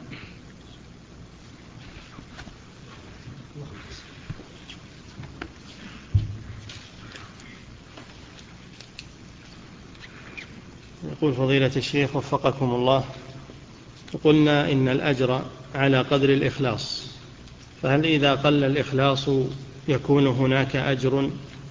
يقول فضيلة الشيخ وفقكم الله: قلنا إن الأجر على قدر الإخلاص، فهل إذا قل الإخلاص يكون هناك أجر؟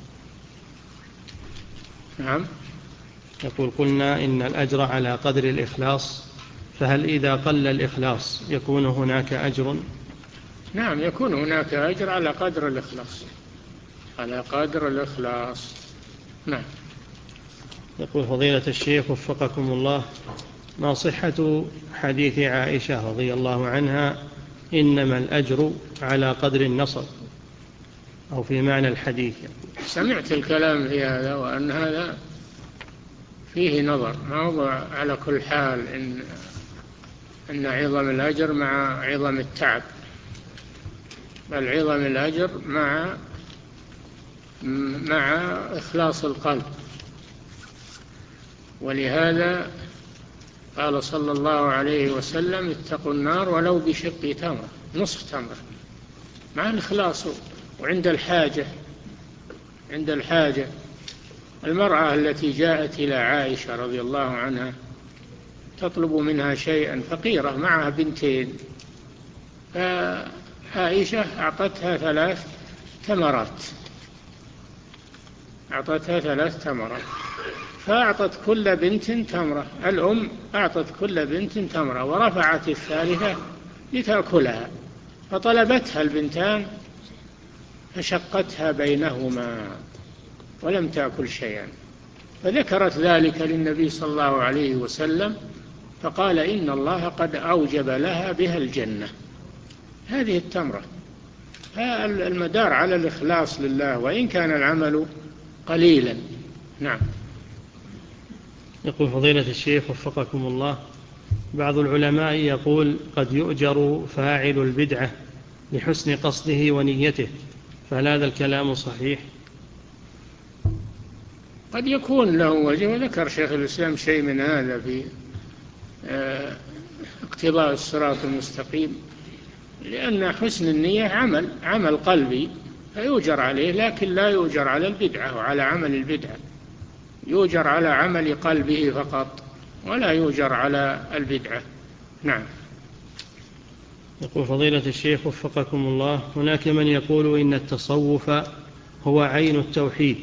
نعم.
يقول: قلنا إن الأجر على قدر الإخلاص، فهل إذا قل الإخلاص يكون هناك أجر؟
نعم، يكون هناك أجر على قدر الإخلاص، على قدر الإخلاص. نعم.
يقول فضيلة الشيخ وفقكم الله: ما صحة حديث عائشة رضي الله عنها: إنما الأجر على قدر النصب، أو في معنى الحديث؟
سمعت الكلام في هذا، وأن هذا فيه نظر، ما هو على كل حال إن عظم الأجر مع عظم التعب، بل عظم الأجر مع إخلاص القلب. ولهذا قال صلى الله عليه وسلم: اتقوا النار ولو بشق تمرة، نصف تمرة، مع الإخلاص. وعند الحاجة، عند الحاجة، المرأة التي جاءت إلى عائشة رضي الله عنها تطلب منها شيئا، فقيرة معها بنتين، فعائشة أعطتها 3 تمرات، فأعطت كل بنت تمرة. الأم أعطت كل بنت تمرة ورفعت الثالثة لتأكلها، فطلبتها البنتان فشقتها بينهما ولم تأكل شيئا، فذكرت ذلك للنبي صلى الله عليه وسلم، فقال إن الله قد أوجب لها بها الجنة. هذه التمرة. المدار على الإخلاص لله وإن كان العمل قليلا. نعم.
يقول فضيلة الشيخ وفقكم الله: بعض العلماء يقول قد يؤجر فاعل البدعة لحسن قصده ونيته، فهل هذا الكلام صحيح؟
قد يكون له وجه، وذكر شيخ الإسلام شيء من هذا في اقتضاء الصراط المستقيم، لأن حسن النية عمل قلبي فيؤجر عليه، لكن لا يؤجر على البدعة وعلى عمل البدعة، يؤجر على عمل قلبه فقط ولا يؤجر على البدعة. نعم.
يقول فضيلة الشيخ وفقكم الله: هناك من يقول إن التصوف هو عين التوحيد.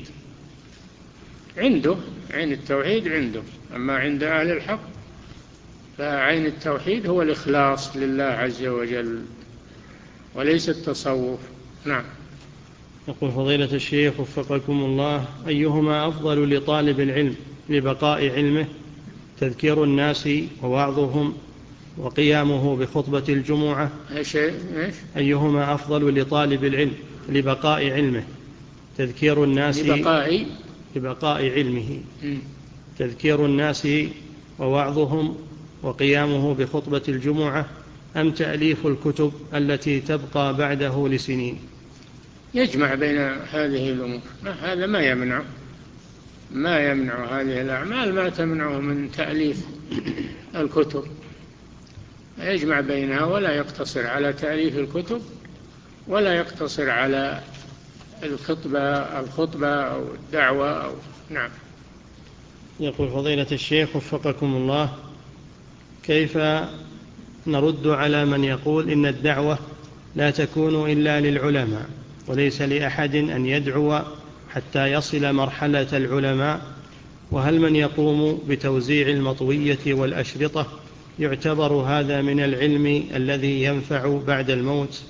عين التوحيد عنده، أما عند أهل الحق فعين التوحيد هو الإخلاص لله عز وجل وليس التصوف. نعم.
يقول فضيلة الشيخ وفقكم الله: أيهما أفضل لطالب العلم لبقاء علمه، تذكير الناس ووعظهم وقيامه بخطبة الجمعة؟ أيهما أفضل لطالب العلم لبقاء علمه، تذكير الناس لبقاء علمه، تذكير الناس ووعظهم وقيامه بخطبة الجمعة، أم تأليف الكتب التي تبقى بعده لسنين؟
يجمع بين هذه الأمور، هذا ما يمنع هذه الأعمال، ما تمنعه من تأليف الكتب، يجمع بينها ولا يقتصر على تأليف الكتب ولا يقتصر على الخطبة أو الدعوة نعم.
يقول فضيلة الشيخ وفقكم الله: كيف نرد على من يقول إن الدعوة لا تكون إلا للعلماء وليس لأحد أن يدعو حتى يصل مرحلة العلماء؟ وهل من يقوم بتوزيع المطوية والأشرطة يعتبر هذا من العلم الذي ينفع بعد الموت؟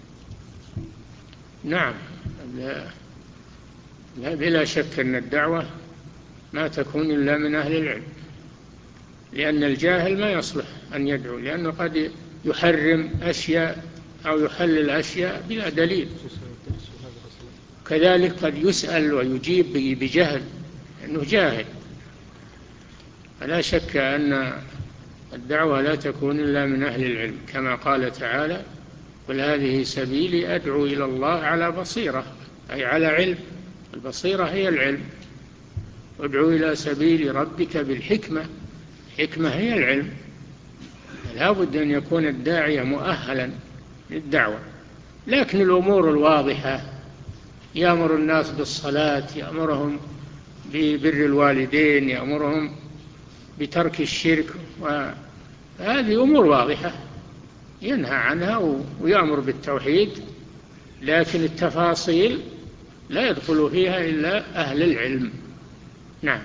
نعم، لا بلا شك أن الدعوة ما تكون إلا من أهل العلم، لأن الجاهل ما يصلح أن يدعو، لأنه قد يحرم أشياء أو يحلل أشياء بلا دليل، كذلك قد يسأل ويجيب بجهل أنه جاهل. فلا شك أن الدعوة لا تكون إلا من أهل العلم، كما قال تعالى: قل هذه سبيلي أدعو إلى الله على بصيرة، أي على علم. البصيرة هي العلم. ادعو إلى سبيل ربك بالحكمة، الحكمة هي العلم. لا بد أن يكون الداعية مؤهلا للدعوة. لكن الأمور الواضحة، يأمر الناس بالصلاة، يأمرهم ببر الوالدين، يأمرهم بترك الشرك، وهذه أمور واضحة ينهى عنها ويأمر بالتوحيد، لكن التفاصيل لا يدخل فيها إلا أهل العلم. نعم.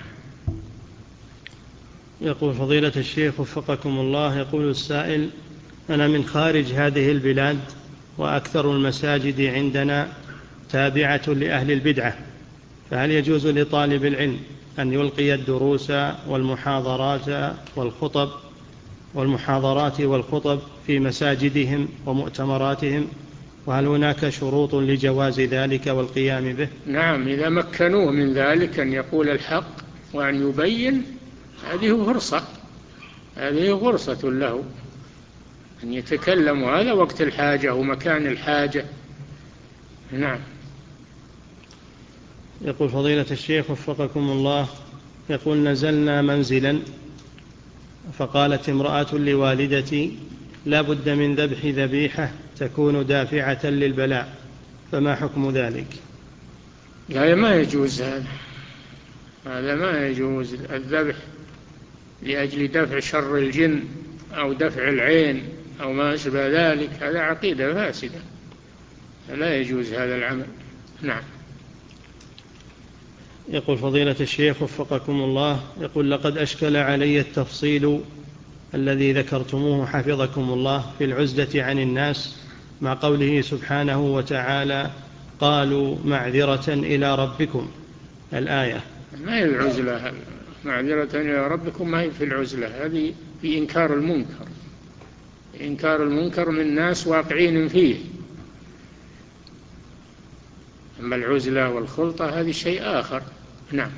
يقول فضيلة الشيخ وفقكم الله: يقول السائل: أنا من خارج هذه البلاد، وأكثر المساجد عندنا تابعة لأهل البدعة، فهل يجوز لطالب العلم أن يلقي الدروس والمحاضرات والخطب في مساجدهم ومؤتمراتهم؟ وهل هناك شروط لجواز ذلك والقيام به؟
نعم، إذا مكنوه من ذلك أن يقول الحق وأن يبين، هذه فرصة له أن يتكلم، وهذا وقت الحاجة ومكان الحاجة. نعم.
يقول فضيلة الشيخ وفقكم الله: يقول نزلنا منزلا فقالت امرأة لوالدتي: لا بد من ذبح ذبيحة تكون دافعة للبلاء، فما حكم ذلك؟
لا، ما يجوز هذا ما يجوز الذبح لأجل دفع شر الجن أو دفع العين أو ما أشبه ذلك، هذا عقيدة فاسدة، لا يجوز هذا العمل. نعم.
يقول فضيلة الشيخ وفقكم الله، يقول لقد أشكل علي التفصيل الذي ذكرتموه حفظكم الله في العزلة عن الناس مع قوله سبحانه وتعالى قالوا معذرة إلى ربكم الآية.
ما هي العزلة؟ معذرة إلى ربكم ما هي في العزلة، هذه في إنكار المنكر، إنكار المنكر من ناس واقعين فيه. أما العزلة والخلطة هذه شيء آخر. نعم.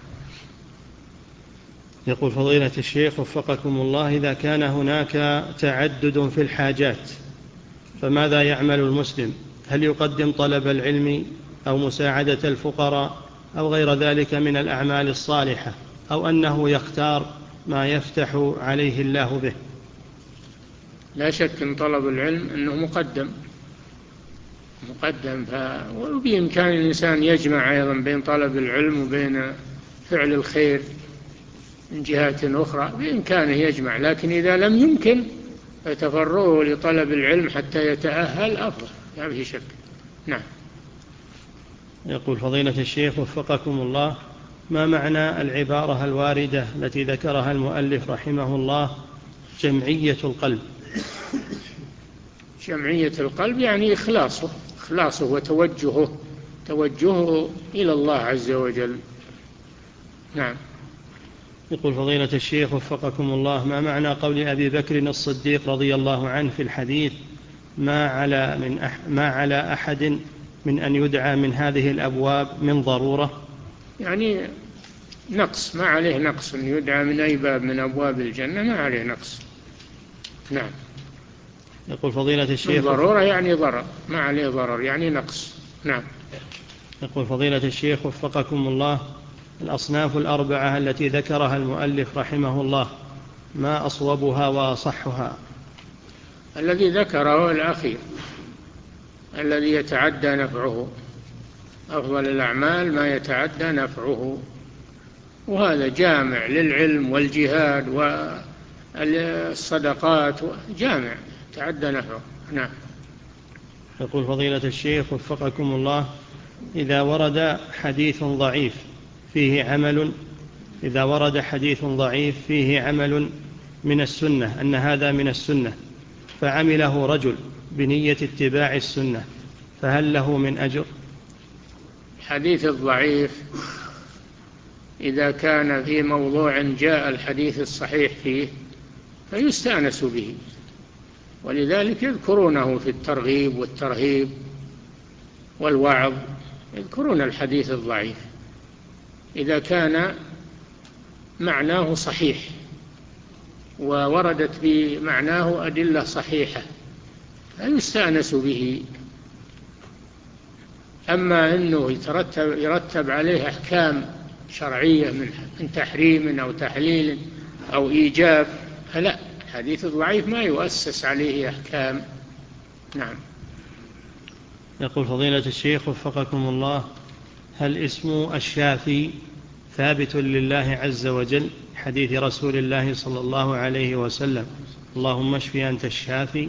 يقول فضيلة الشيخ وفقكم الله، إذا كان هناك تعدد في الحاجات فماذا يعمل المسلم؟ هل يقدم طلب العلم أو مساعدة الفقراء أو غير ذلك من الأعمال الصالحة، أو أنه يختار ما يفتح عليه الله به؟
لا شك أن طلب العلم أنه مقدم، وبإمكان الإنسان يجمع أيضا بين طلب العلم وبين فعل الخير من جهات أخرى، بإمكانه يجمع، لكن إذا لم يمكن فتفرغه لطلب العلم حتى يتأهل أفضل، لا به شك. نعم.
يقول فضيلة الشيخ وفقكم الله، ما معنى العبارة الواردة التي ذكرها المؤلف رحمه الله جمعية القلب؟
جمعية القلب يعني إخلاصه توجهه إلى الله عز وجل. نعم.
يقول فضيلة الشيخ وفقكم الله، ما معنى قول أبي بكر الصديق رضي الله عنه في الحديث ما على أحد من أن يدعى من هذه الأبواب من ضرورة؟
يعني نقص، ما عليه نقص أن يدعى من أي باب من أبواب الجنة، ما عليه نقص. نعم.
يقول فضيلة الشيخ
ضرورة يعني ضرر، ما عليه ضرر يعني نقص. نعم.
يقول فضيلة الشيخ وفقكم الله، الأصناف الأربعة التي ذكرها المؤلف رحمه الله ما أصوبها وأصحها؟
الذي ذكره الأخير الذي يتعدى نفعه، أفضل الأعمال ما يتعدى نفعه، وهذا جامع للعلم والجهاد والصدقات، جامع تعدى نفعه. نعم.
يقول فضيلة الشيخ وفقكم الله، إذا ورد حديث ضعيف فيه عمل من السنة، أن هذا من السنة، فعمله رجل بنية اتباع السنة، فهل له من أجر؟
الحديث الضعيف إذا كان في موضوع جاء الحديث الصحيح فيه فيستأنس به، ولذلك يذكرونه في الترغيب والترهيب والوعظ، يذكرون الحديث الضعيف إذا كان معناه صحيح ووردت بمعناه أدلة صحيحة فيستأنس به. أما أنه يرتب عليه أحكام شرعية من تحريم أو تحليل أو إيجاب فلا، الحديث الضعيف ما يؤسس عليه أحكام. نعم.
يقول فضيلة الشيخ وفقكم الله، هل اسم الشافي ثابت لله عز وجل؟ حديث رسول الله صلى الله عليه وسلم اللهم اشف أنت الشافي.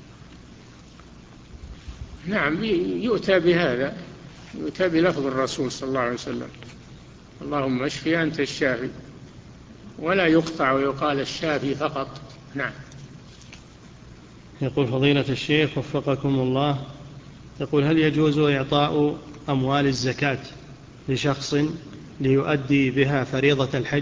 نعم، يؤتى بهذا، يؤتى بلفظ الرسول صلى الله عليه وسلم اللهم اشف أنت الشافي، ولا يقطع ويقال الشافي فقط. نعم.
يقول فضيلة الشيخ وفقكم الله، يقول هل يجوز إعطاء أموال الزكاة لشخص ليؤدي بها فريضة الحج؟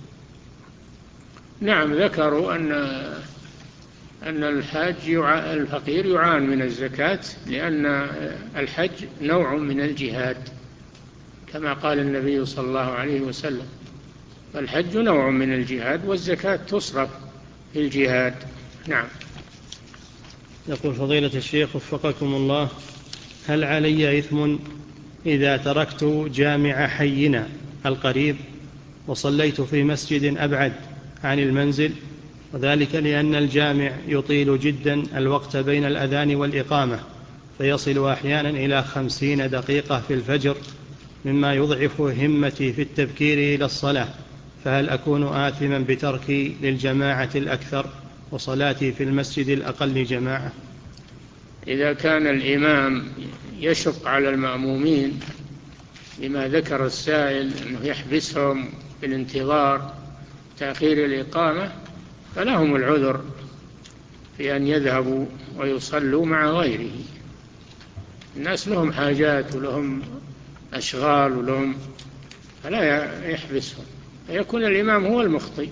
نعم، ذكروا أن الفقير يعان من الزكاة، لأن الحج نوع من الجهاد كما قال النبي صلى الله عليه وسلم، فالحج نوع من الجهاد والزكاة تصرف في الجهاد. نعم.
يقول فضيلة الشيخ وفقكم الله، هل علي إثم إذا تركت جامع حينا القريب وصليت في مسجد أبعد عن المنزل، وذلك لأن الجامع يطيل جدا الوقت بين الأذان والإقامة، فيصل أحيانا إلى 50 دقيقة في الفجر، مما يضعف همتي في التبكير إلى الصلاة، فهل أكون آثما بتركي للجماعة الأكثر وصلاتي في المسجد الأقل جماعة؟
إذا كان الإمام يشق على المأمومين لما ذكر السائل أنه يحبسهم بالانتظار تأخير الإقامة فلهم العذر في أن يذهبوا ويصلوا مع غيره. الناس لهم حاجات ولهم أشغال ولهم، فلا يحبسهم، فيكون الإمام هو المخطئ.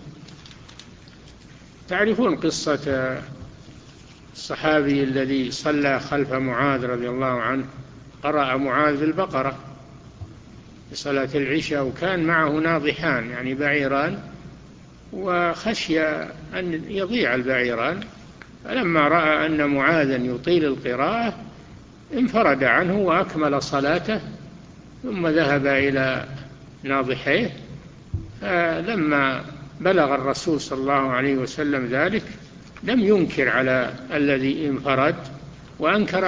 تعرفون قصة الصحابي الذي صلى خلف معاذ رضي الله عنه، قرأ معاذ بالبقرة في صلاة العشاء، وكان معه ناضحان يعني بعيران، وخشي أن يضيع البعيران، فلما رأى أن معاذا يطيل القراءة انفرد عنه وأكمل صلاته، ثم ذهب إلى ناضحيه. فلما بلغ الرسول صلى الله عليه وسلم ذلك لم ينكر على الذي انفرد، وأنكر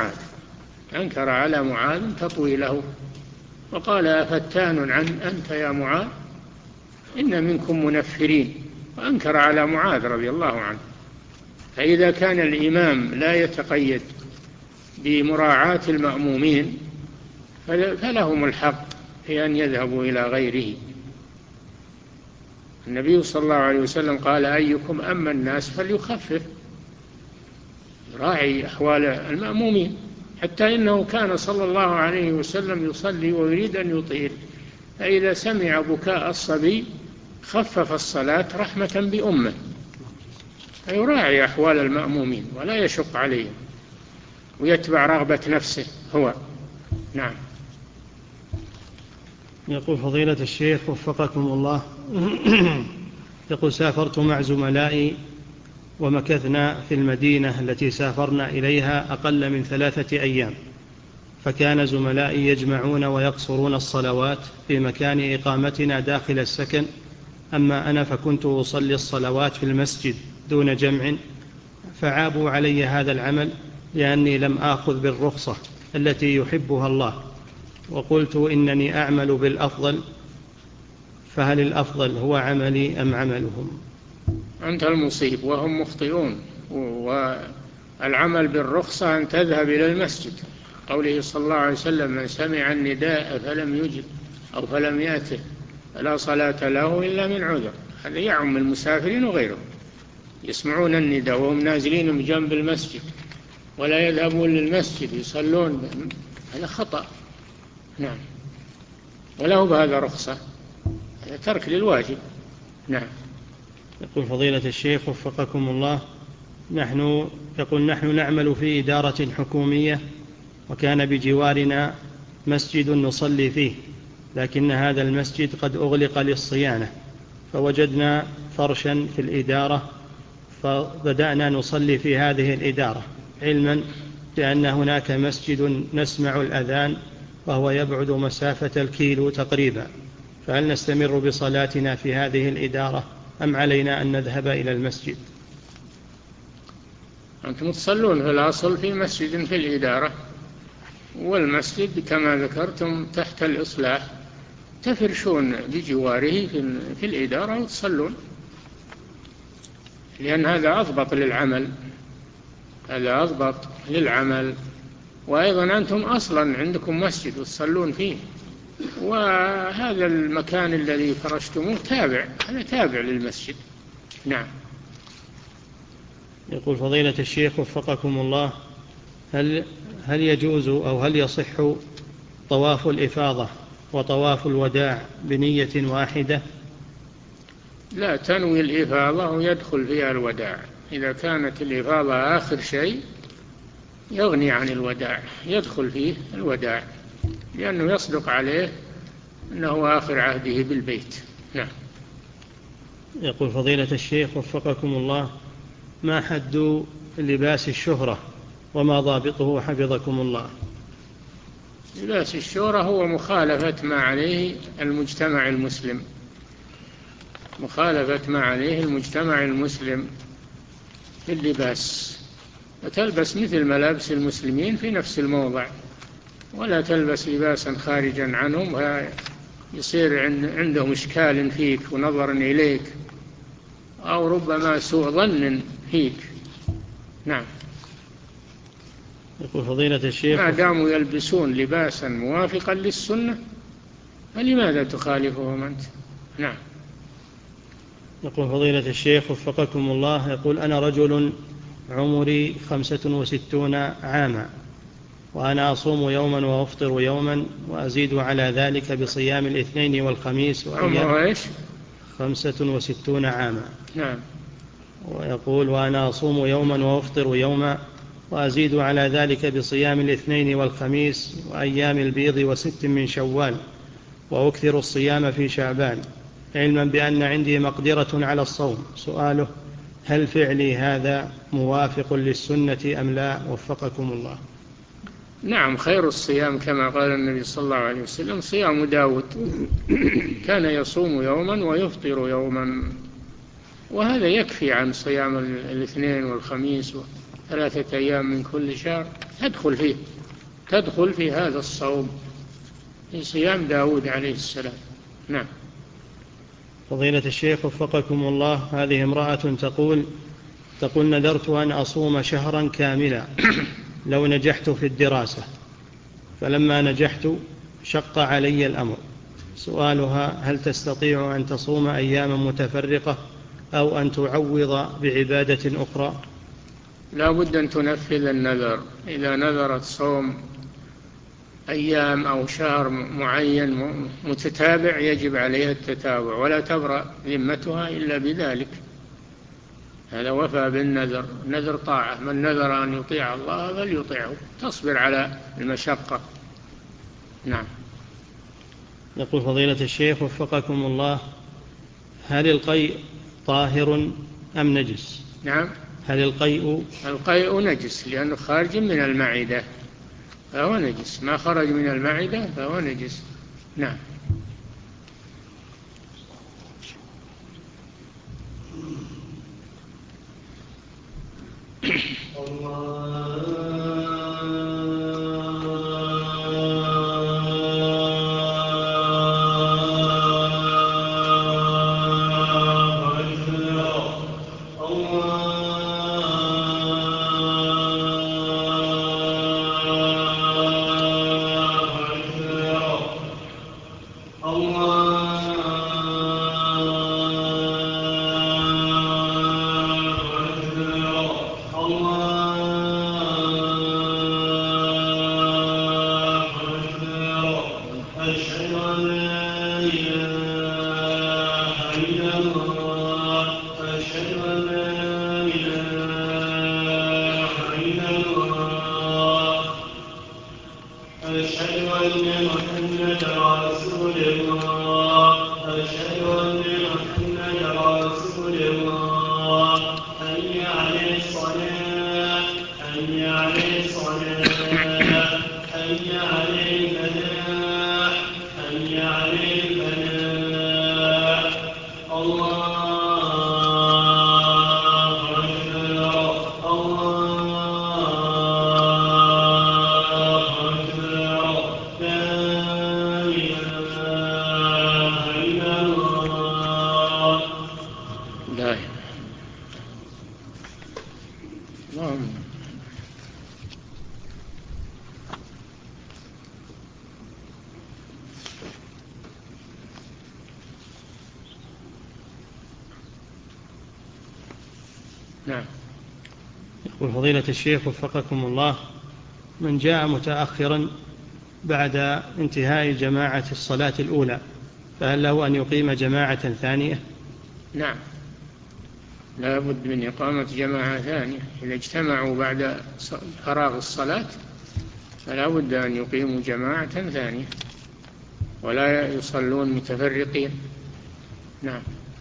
على معاذ تطويله، وقال: أفتان أنت يا معاذ؟ إن منكم منفرين، وأنكر على معاذ رضي الله عنه. فإذا كان الإمام لا يتقيد بمراعاة المأمومين فلهم الحق في أن يذهبوا إلى غيره. النبي صلى الله عليه وسلم قال: أيكم أما الناس فليخفف، راعي أحوال المأمومين، حتى إنه كان صلى الله عليه وسلم يصلي ويريد أن يطيل، فإذا سمع بكاء الصبي خفف الصلاة رحمة بأمه، فيراعي أحوال المأمومين ولا يشق عليهم ويتبع رغبة نفسه هو. نعم.
يقول فضيلة الشيخ وفقكم الله يقول: سافرت مع زملائي ومكثنا في المدينة التي سافرنا إليها أقل من 3 أيام، فكان زملائي يجمعون ويقصرون الصلوات في مكان إقامتنا داخل السكن، أما أنا فكنت أصلي الصلوات في المسجد دون جمع، فعابوا علي هذا العمل لأني لم آخذ بالرخصة التي يحبها الله، وقلت إنني أعمل بالأفضل، فهل الأفضل هو عملي أم عملهم؟
أنت المصيب وهم مخطئون، والعمل بالرخصة أن تذهب إلى المسجد، قوله صلى الله عليه وسلم: من سمع النداء فلم يجب أو فلم يأته فلا صلاة له إلا من عذر. هذا يعم المسافرين وغيرهم، يسمعون النداء وهم نازلين بجنب المسجد ولا يذهبون للمسجد يصلون، هذا خطأ. نعم، وله بهذا رخصة، هذا ترك للواجب. نعم.
يقول فضيلة الشيخ وفقكم الله: نحن نعمل في إدارة حكومية، وكان بجوارنا مسجد نصلي فيه، لكن هذا المسجد قد أغلق للصيانة، فوجدنا فرشا في الإدارة فبدأنا نصلي في هذه الإدارة، علما بأن هناك مسجد نسمع الأذان وهو يبعد مسافة 1 كيلو تقريبا، فهل نستمر بصلاتنا في هذه الإدارة أم علينا أن نذهب إلى المسجد؟
أنتم تصلون في الأصل في مسجد في الإدارة، والمسجد كما ذكرتم تحت الإصلاح، تفرشون بجواره في الإدارة وتصلون، لأن هذا أضبط للعمل، وأيضا أنتم أصلا عندكم مسجد وتصلون فيه، وهذا المكان الذي فرشتموه تابع للمسجد. نعم.
يقول فضيلة الشيخ وفقكم الله: هل يجوز أو هل يصح طواف الإفاضة وطواف الوداع بنية واحدة؟
لا، تنوي الإفاضة ويدخل فيها الوداع. إذا كانت الإفاضة آخر شيء يغني عن الوداع، يدخل فيه الوداع، لأنه يصدق عليه أنه آخر عهده بالبيت. نعم.
يقول فضيلة الشيخ وفقكم الله: ما حد لباس الشهرة وما ضابطه حفظكم الله؟
لباس الشهرة هو مخالفة ما عليه المجتمع المسلم في اللباس، فتلبس مثل ملابس المسلمين في نفس الموضع، ولا تلبس لباسا خارجا عنهم يصير عندهم إشكال فيك ونظر إليك، أو ربما سوء ظن هيك. نعم.
يقول فضيلة الشيخ
ما داموا يلبسون لباسا موافقا للسنة فلماذا تخالفهم أنت؟ نعم.
يقول فضيلة الشيخ وفقكم الله، يقول أنا رجل عمري 65 عاما، وأنا أصوم يوما وأفطر يوما وأزيد على ذلك بصيام الاثنين والخميس
عمره إيش؟
65 عاما.
نعم.
ويقول وأنا أصوم يوما وأفطر يوما وأزيد على ذلك بصيام الاثنين والخميس وأيام البيض وست من شوال، وأكثر الصيام في شعبان، علما بأن عندي مقدرة على الصوم. سؤاله: هل فعلي هذا موافق للسنة أم لا؟ وفقكم الله.
نعم، خير الصيام كما قال النبي صلى الله عليه وسلم صيام داود كان يصوم يوما ويفطر يوما، وهذا يكفي عن صيام الاثنين والخميس وثلاثة أيام من كل شهر، تدخل في هذا الصوم في صيام داود عليه السلام. نعم.
فضيلة الشيخ وفقكم الله، هذه امرأة تقول نذرت أن أصوم شهرا كاملا لو نجحت في الدراسة، فلما نجحت شق علي الأمر. سؤالها: هل تستطيع أن تصوم أياما متفرقة أو أن تعوض بعبادة أخرى؟
لا بد أن تنفذ النذر. إذا نذرت صوم أيام أو شهر معين متتابع يجب عليها التتابع، ولا تبرأ ذمتها إلا بذلك. هذا وفى بالنذر، نذر طاعة، من نذر أن يطيع الله فليطيعه، تصبر على المشقة. نعم.
يقول فضيلة الشيخ وفقكم الله: هل القيء طاهر أم نجس؟
نعم.
هل
القيء نجس لأنه خارج من المعدة فهو نجس، ما خرج من المعدة فهو نجس. نعم. نعم.
يقول فضيلة الشيخ وفقكم الله: من جاء متأخرا بعد انتهاء جماعة الصلاة الأولى فهل له أن يقيم جماعة ثانية؟
نعم، لا بد من إقامة جماعة ثانية. إذا اجتمعوا بعد فراغ الصلاة فلا بد أن يقيموا جماعة ثانية ولا يصلون متفرقين. نعم.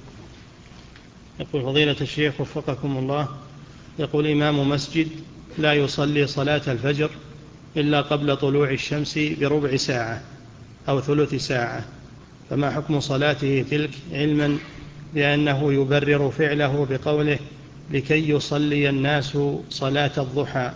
يقول فضيلة الشيخ وفقكم الله: يقول إمام مسجد لا يصلي صلاة الفجر إلا قبل طلوع الشمس بربع ساعة أو ثلث ساعة، فما حكم صلاته تلك، علما بأنه يبرر فعله بقوله لكي يصلي الناس صلاة الضحى؟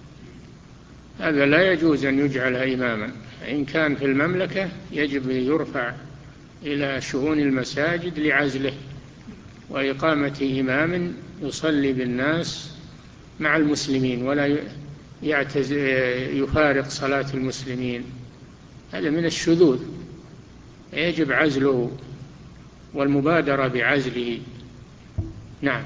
هذا لا يجوز أن يجعل إماما. إن كان في المملكة يجب يرفع إلى شؤون المساجد لعزله، وإقامة إمام يصلي بالناس مع المسلمين ولا يفارق صلاة المسلمين، هذا من الشذوذ، يجب عزله والمبادرة بعزله. نعم.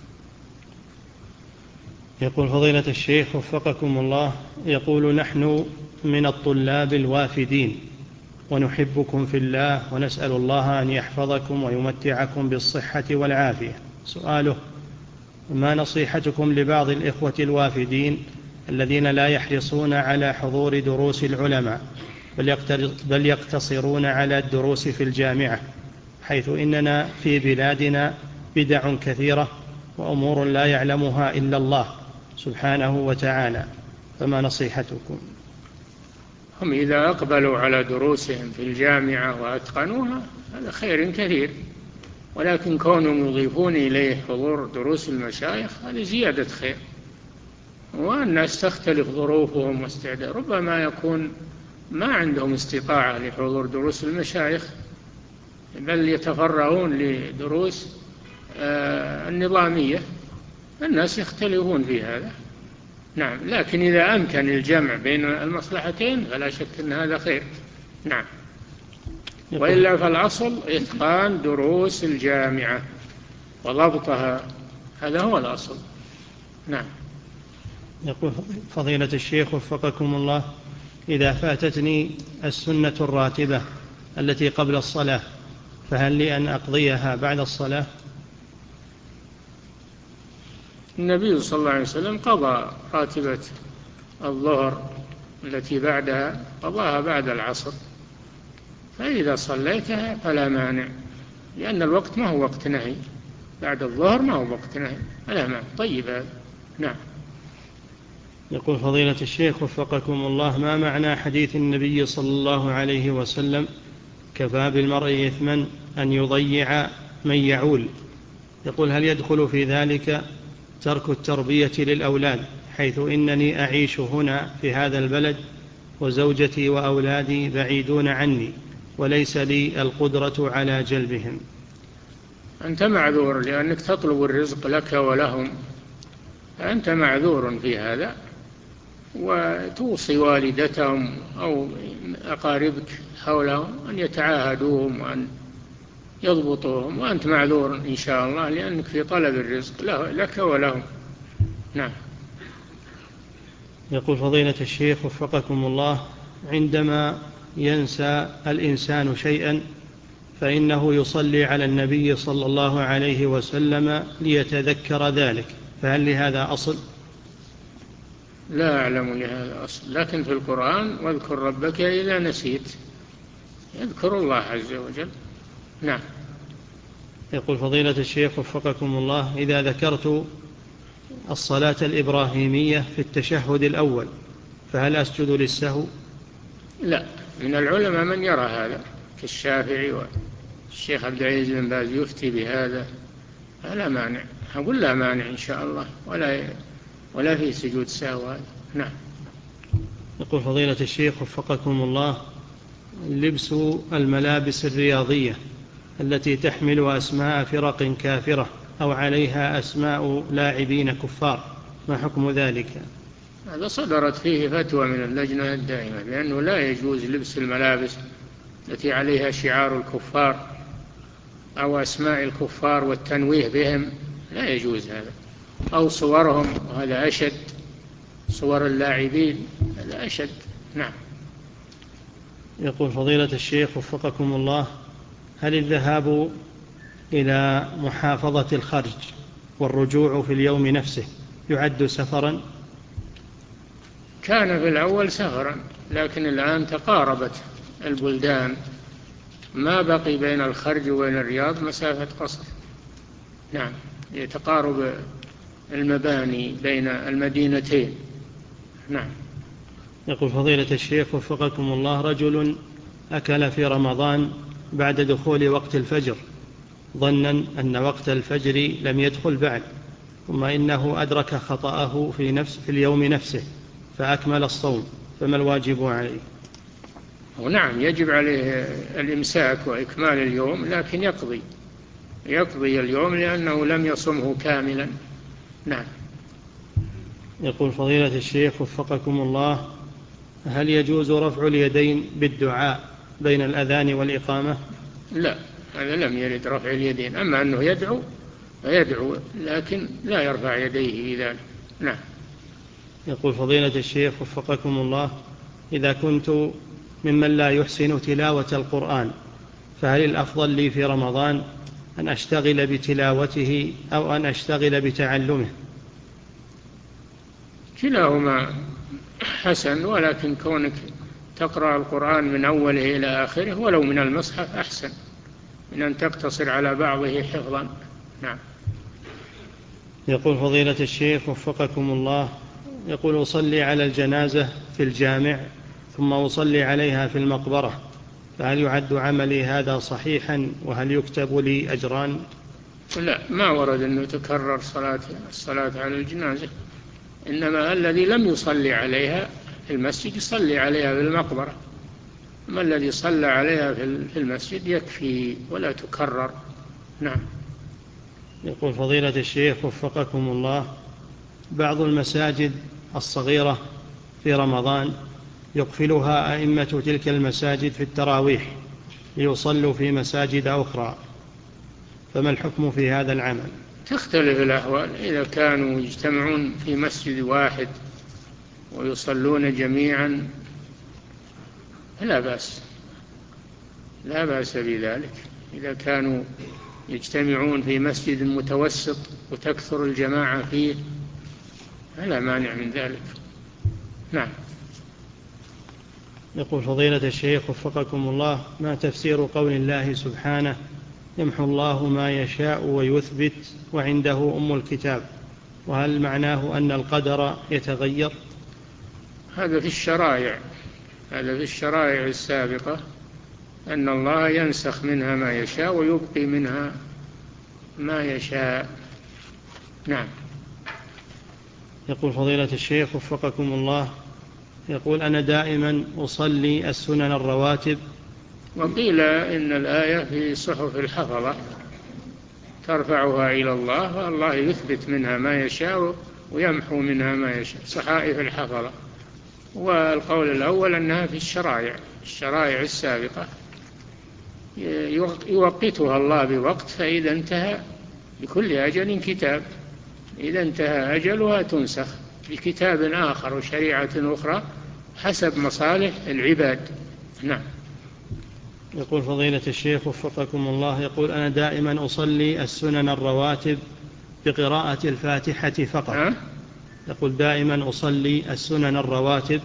يقول فضيلة الشيخ وفقكم الله، يقول نحن من الطلاب الوافدين ونحبكم في الله ونسأل الله أن يحفظكم ويمتعكم بالصحة والعافية. سؤاله: ما نصيحتكم لبعض الإخوة الوافدين الذين لا يحرصون على حضور دروس العلماء بل يقتصرون على الدروس في الجامعة، حيث إننا في بلادنا بدع كثيرة وأمور لا يعلمها إلا الله سبحانه وتعالى، فما نصيحتكم؟
هم إذا أقبلوا على دروسهم في الجامعة وأتقنوها هذا خير كثير، ولكن كونهم يضيفون إليه حضور دروس المشايخ هذا زيادة خير. والناس تختلف ظروفهم واستعداد، ربما يكون ما عندهم استطاعة لحضور دروس المشايخ بل يتفرغون لدروس النظامية، الناس يختلفون في هذا. نعم، لكن إذا أمكن الجمع بين المصلحتين فلا شك أن هذا خير. نعم. وإلا فالأصل إتقان دروس الجامعة وضبطها، هذا هو الأصل. نعم.
يقول فضيلة الشيخ وفقكم الله: إذا فاتتني السنة الراتبة التي قبل الصلاة فهل لي أن أقضيها بعد الصلاة؟
النبي صلى الله عليه وسلم قضى راتبة الظهر التي بعدها، قضاها بعد العصر، فإذا صليتها فلا مانع، لأن الوقت ما هو وقت نهي، بعد الظهر ما هو وقت نهي، فلا مانع. طيب هذا. نعم.
يقول فضيلة الشيخ وفقكم الله: ما معنى حديث النبي صلى الله عليه وسلم كفى بالمرء إثما أن يضيع من يعول؟ يقول: هل يدخل في ذلك ترك التربية للأولاد، حيث إنني أعيش هنا في هذا البلد وزوجتي وأولادي بعيدون عني وليس لي القدرة على جلبهم؟
أنت معذور لأنك تطلب الرزق لك ولهم، أنت معذور في هذا، وتوصي والدتهم أو أقاربك حولهم أن يتعاهدوهم وأن يضبطوهم، وأنت معذور إن شاء الله لأنك في طلب الرزق لك ولهم. نعم.
يقول فضيلة الشيخ وفقكم الله: عندما ينسى الإنسان شيئا فإنه يصلي على النبي صلى الله عليه وسلم ليتذكر ذلك، فهل لهذا أصل؟
لا أعلم لهذا أصل، لكن في القرآن: واذكر ربك إذا نسيت، يذكر الله عز وجل. نعم.
يقول فضيلة الشيخ وفقكم الله: إذا ذكرت الصلاة الإبراهيمية في التشهد الأول فهل أسجد للسهو؟
لا، من العلماء من يرى هذا كالشافعي والشيخ عبد العزيز بن باز يفتي بهذا، فلا مانع، أقول لا مانع إن شاء الله، ولا في سجود سهو. نعم.
يقول فضيلة الشيخ وفقكم الله: لبس الملابس الرياضية التي تحمل أسماء فرق كافرة أو عليها أسماء لاعبين كفار، ما حكم ذلك؟
هذا صدرت فيه فتوى من اللجنة الدائمة بأنه لا يجوز لبس الملابس التي عليها شعار الكفار أو أسماء الكفار والتنويه بهم، لا يجوز هذا، أو صورهم، وهذا أشد، صور اللاعبين هذا أشد. نعم.
يقول فضيلة الشيخ وفقكم الله: هل الذهاب إلى محافظة الخرج والرجوع في اليوم نفسه يعد سفرا؟
كان في الأول سفرا، لكن الآن تقاربت البلدان، ما بقي بين الخرج وبين الرياض مسافة قصر. نعم، يتقارب المباني بين المدينتين. نعم.
يقول فضيلة الشيخ وفقكم الله: رجل أكل في رمضان بعد دخول وقت الفجر ظنا أن وقت الفجر لم يدخل بعد، ثم إنه أدرك خطأه في اليوم نفسه فأكمل الصوم، فما الواجب عليه؟
ونعم، يجب عليه الإمساك وإكمال اليوم، لكن يقضي يقضي اليوم لأنه لم يصمه كاملا. نعم.
يقول فضيلة الشيخ وفقكم الله: هل يجوز رفع اليدين بالدعاء بين الأذان والإقامة؟
لا، هذا لم يرد رفع اليدين. أما أنه يدعو لكن لا يرفع يديه بذلك. نعم.
يقول فضيلة الشيخ وفقكم الله: إذا كنت ممن لا يحسن تلاوة القرآن فهل الأفضل لي في رمضان أن أشتغل بتلاوته أو أن أشتغل بتعلمه؟
كلاهما حسن، ولكن كونك تقرأ القرآن من أوله إلى آخره ولو من المصحف أحسن من أن تقتصر على بعضه حفظا. نعم.
يقول فضيلة الشيخ وفقكم الله: يقول أصلي على الجنازة في الجامع ثم أصلي عليها في المقبرة، فهل يعد عملي هذا صحيحا وهل يكتب لي أجران؟
لا، ما ورد أنه تكرر الصلاة على الجنازة، إنما الذي لم يصلي عليها في المسجد يصلي عليها في المقبرة، أما الذي صلى عليها في المسجد يكفي ولا تكرر. نعم.
يقول فضيلة الشيخ وفقكم الله: بعض المساجد الصغيرة في رمضان يقفلها أئمة تلك المساجد في التراويح ليصلوا في مساجد أخرى، فما الحكم في هذا العمل؟
تختلف الأحوال. إذا كانوا يجتمعون في مسجد واحد ويصلون جميعا لا بأس بذلك. إذا كانوا يجتمعون في مسجد متوسط وتكثر الجماعة فيه فلا مانع من ذلك. نعم.
يقول فضيلة الشيخ وفقكم الله: ما تفسير قول الله سبحانه: يمحو الله ما يشاء ويثبت وعنده أم الكتاب؟ وهل معناه أن القدر يتغير؟
هذا في الشرائع السابقة، أن الله ينسخ منها ما يشاء ويبقي منها ما يشاء. نعم.
يقول فضيلة الشيخ وفقكم الله: يقول أنا دائما أصلي السنن الرواتب.
وقيل إن الآية في صحف الحفظة ترفعها إلى الله والله يثبت منها ما يشاء ويمحو منها ما يشاء، صحائف الحفظة. والقول الأول أنها في الشرائع السابقة يوقتها الله بوقت، فإذا انتهى لكل أجل كتاب، إذا انتهى أجلها تنسخ بكتاب آخر وشريعة أخرى حسب مصالح العباد. نعم.
يقول فضيلة الشيخ وفقكم الله: يقول أنا دائما أصلي السنن الرواتب بقراءة الفاتحة فقط. يقول دائما أصلي السنن الرواتب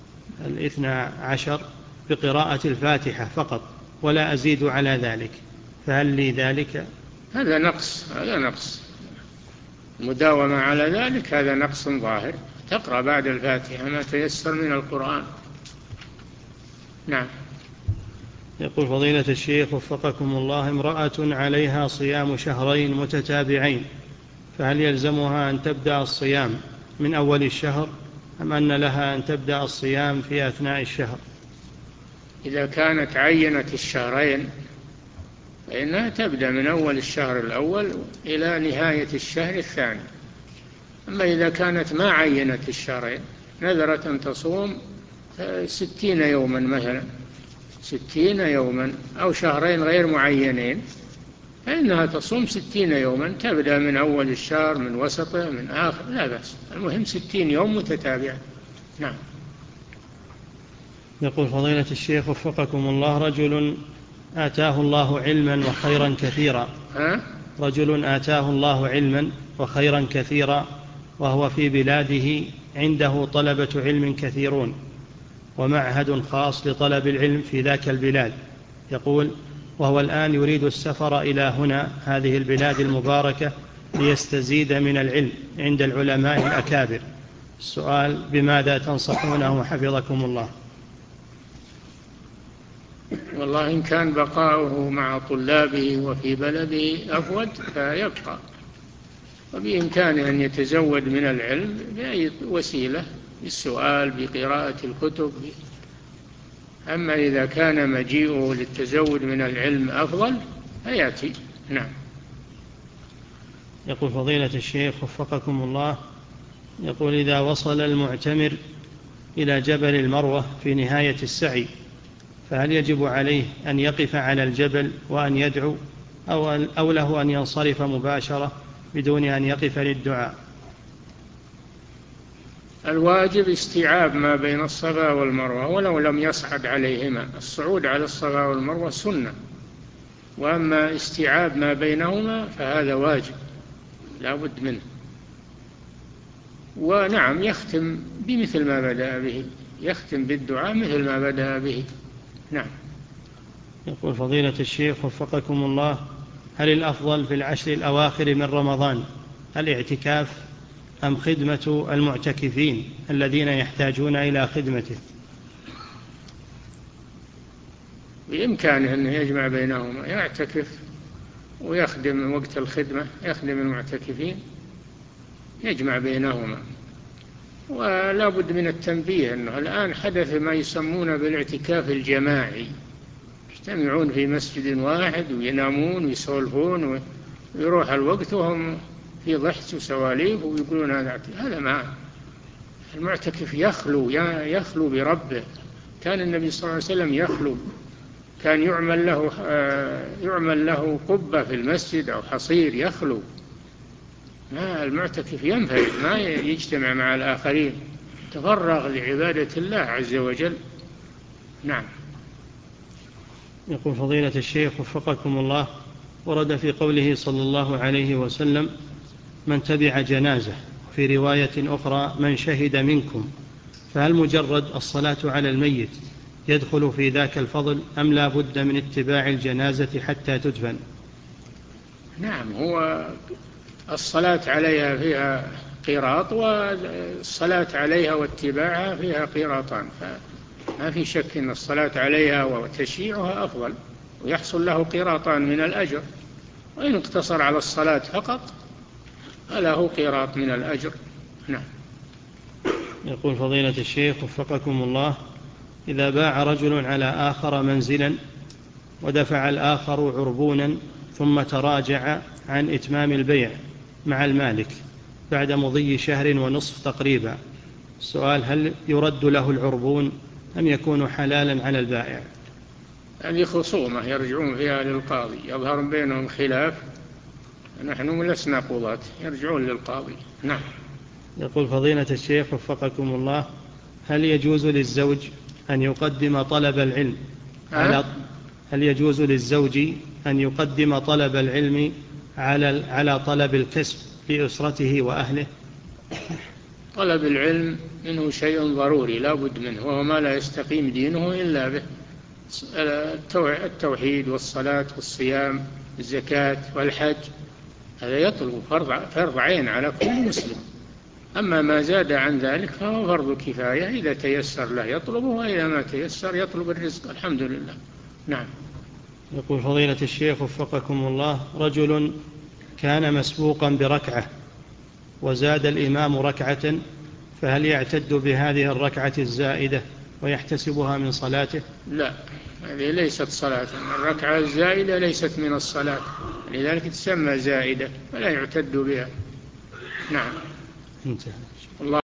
12 بقراءة الفاتحة فقط ولا أزيد على ذلك، فهل لي ذلك؟
هذا نقص. المداومة على ذلك هذا نقص ظاهر. تقرأ بعد الفاتحة ما تيسر من القرآن. نعم.
يقول فضيلة الشيخ وفقكم الله: امرأة عليها صيام شهرين متتابعين، فهل يلزمها أن تبدأ الصيام من أول الشهر أم أن لها أن تبدأ الصيام في أثناء الشهر؟
إذا كانت عينت الشهرين فإنها تبدأ من أول الشهر الأول إلى نهاية الشهر الثاني. أما إذا كانت ما عينت الشهرين، نذرت أن تصوم 60 يوما مثلا، 60 يوما أو شهرين غير معينين، فإنها تصوم 60 يوما، تبدأ من أول الشهر من وسطه من آخر، لا بأس، المهم 60 يوم متتابعة. نعم.
يقول فضيلة الشيخ وفقكم الله: رجل آتاه الله علما وخيرا كثيرا. رجل آتاه الله علما وخيرا كثيرا وهو في بلاده عنده طلبة علم كثيرون ومعهد خاص لطلب العلم في ذاك البلاد، يقول وهو الآن يريد السفر إلى هنا هذه البلاد المباركة ليستزيد من العلم عند العلماء الأكابر. السؤال: بماذا تنصحونه حفظكم الله؟
والله إن كان بقاؤه مع طلابه وفي بلده أفضل فيبقى، وبإمكانه أن يتزود من العلم بأي وسيلة، بالسؤال، بقراءة الكتب. أما إذا كان مجيئه للتزود من العلم أفضل فيأتي. نعم.
يقول فضيلة الشيخ وفقكم الله، يقول إذا وصل المعتمر إلى جبل المروة في نهاية السعي فهل يجب عليه أن يقف على الجبل وأن يدعو أو له أن ينصرف مباشرة بدون أن يقف للدعاء؟
الواجب استيعاب ما بين الصفا والمروة ولو لم يصعد عليهما. الصعود على الصفا والمروة سنة، وأما استيعاب ما بينهما فهذا واجب لا بد منه. ونعم يختم بمثل ما بدأ به، يختم بالدعاء مثل ما بدأ به. نعم.
يقول فضيلة الشيخ وفقكم الله، هل الأفضل في العشر الأواخر من رمضان الاعتكاف أم خدمة المعتكفين الذين يحتاجون إلى خدمته؟
بإمكانه أن يجمع بينهما، يعتكف ويخدم وقت الخدمة، يخدم المعتكفين، يجمع بينهما. ولا بد من التنبيه أنه الآن حدث ما يسمونه بالاعتكاف الجماعي، يجتمعون في مسجد واحد وينامون ويسولفون ويروح الوقت وهم في ضحك وسواليف ويقولون هذا ما المعتكف يخلو بربه. كان النبي صلى الله عليه وسلم يخلو، كان يعمل له قبة في المسجد أو حصير يخلو. ما المعتكف ينفرد، ما يجتمع مع الآخرين، تفرغ لعبادة الله عز وجل. نعم.
يقول فضيلة الشيخ وفقكم الله، ورد في قوله صلى الله عليه وسلم من تبع جنازة، في رواية أخرى من شهد منكم، فهل مجرد الصلاة على الميت يدخل في ذاك الفضل أم لا بد من اتباع الجنازة حتى تدفن؟
نعم، هو الصلاة عليها فيها قيراط، والصلاة عليها واتباعها فيها قيراطان، فما في شك أن الصلاة عليها وتشييعها أفضل ويحصل له قيراطان من الأجر، وإن اقتصر على الصلاة فقط فله قيراط من الأجر. نعم.
يقول فضيلة الشيخ وفقكم الله، إذا باع رجل على آخر منزلا ودفع الآخر عربونا ثم تراجع عن إتمام البيع مع المالك بعد مضي 1.5 شهر تقريبا، السؤال هل يرد له العربون أم يكون حلالا على البائع؟
هذه خصومة يرجعون فيها للقاضي، يظهر بينهم خلاف، نحن لسنا قضاة، يرجعون للقاضي. نعم.
يقول فضيلة الشيخ وفقكم الله، هل يجوز للزوج أن يقدم طلب العلم هل يجوز للزوج أن يقدم طلب العلم على طلب الكسب لأسرته وأهله؟
طلب العلم منه شيء ضروري لا بد منه، وهو ما لا يستقيم دينه إلا به. التوحيد والصلاة والصيام الزكاة والحج، هذا يطلب فرض عين على كل مسلم. أما ما زاد عن ذلك فهو فرض كفاية، إذا تيسر له يطلبه، وإذا ما تيسر يطلب الرزق. الحمد لله. نعم.
يقول فضيلة الشيخ وفقكم الله، رجل كان مسبوقا بركعة وزاد الإمام ركعة، فهل يعتد بهذه الركعة الزائدة ويحتسبها من صلاته؟
لا، هذه ليست صلاة، الركعة الزائدة ليست من الصلاة، لذلك تسمى زائدة ولا يعتد بها. نعم.
انتهى.
الله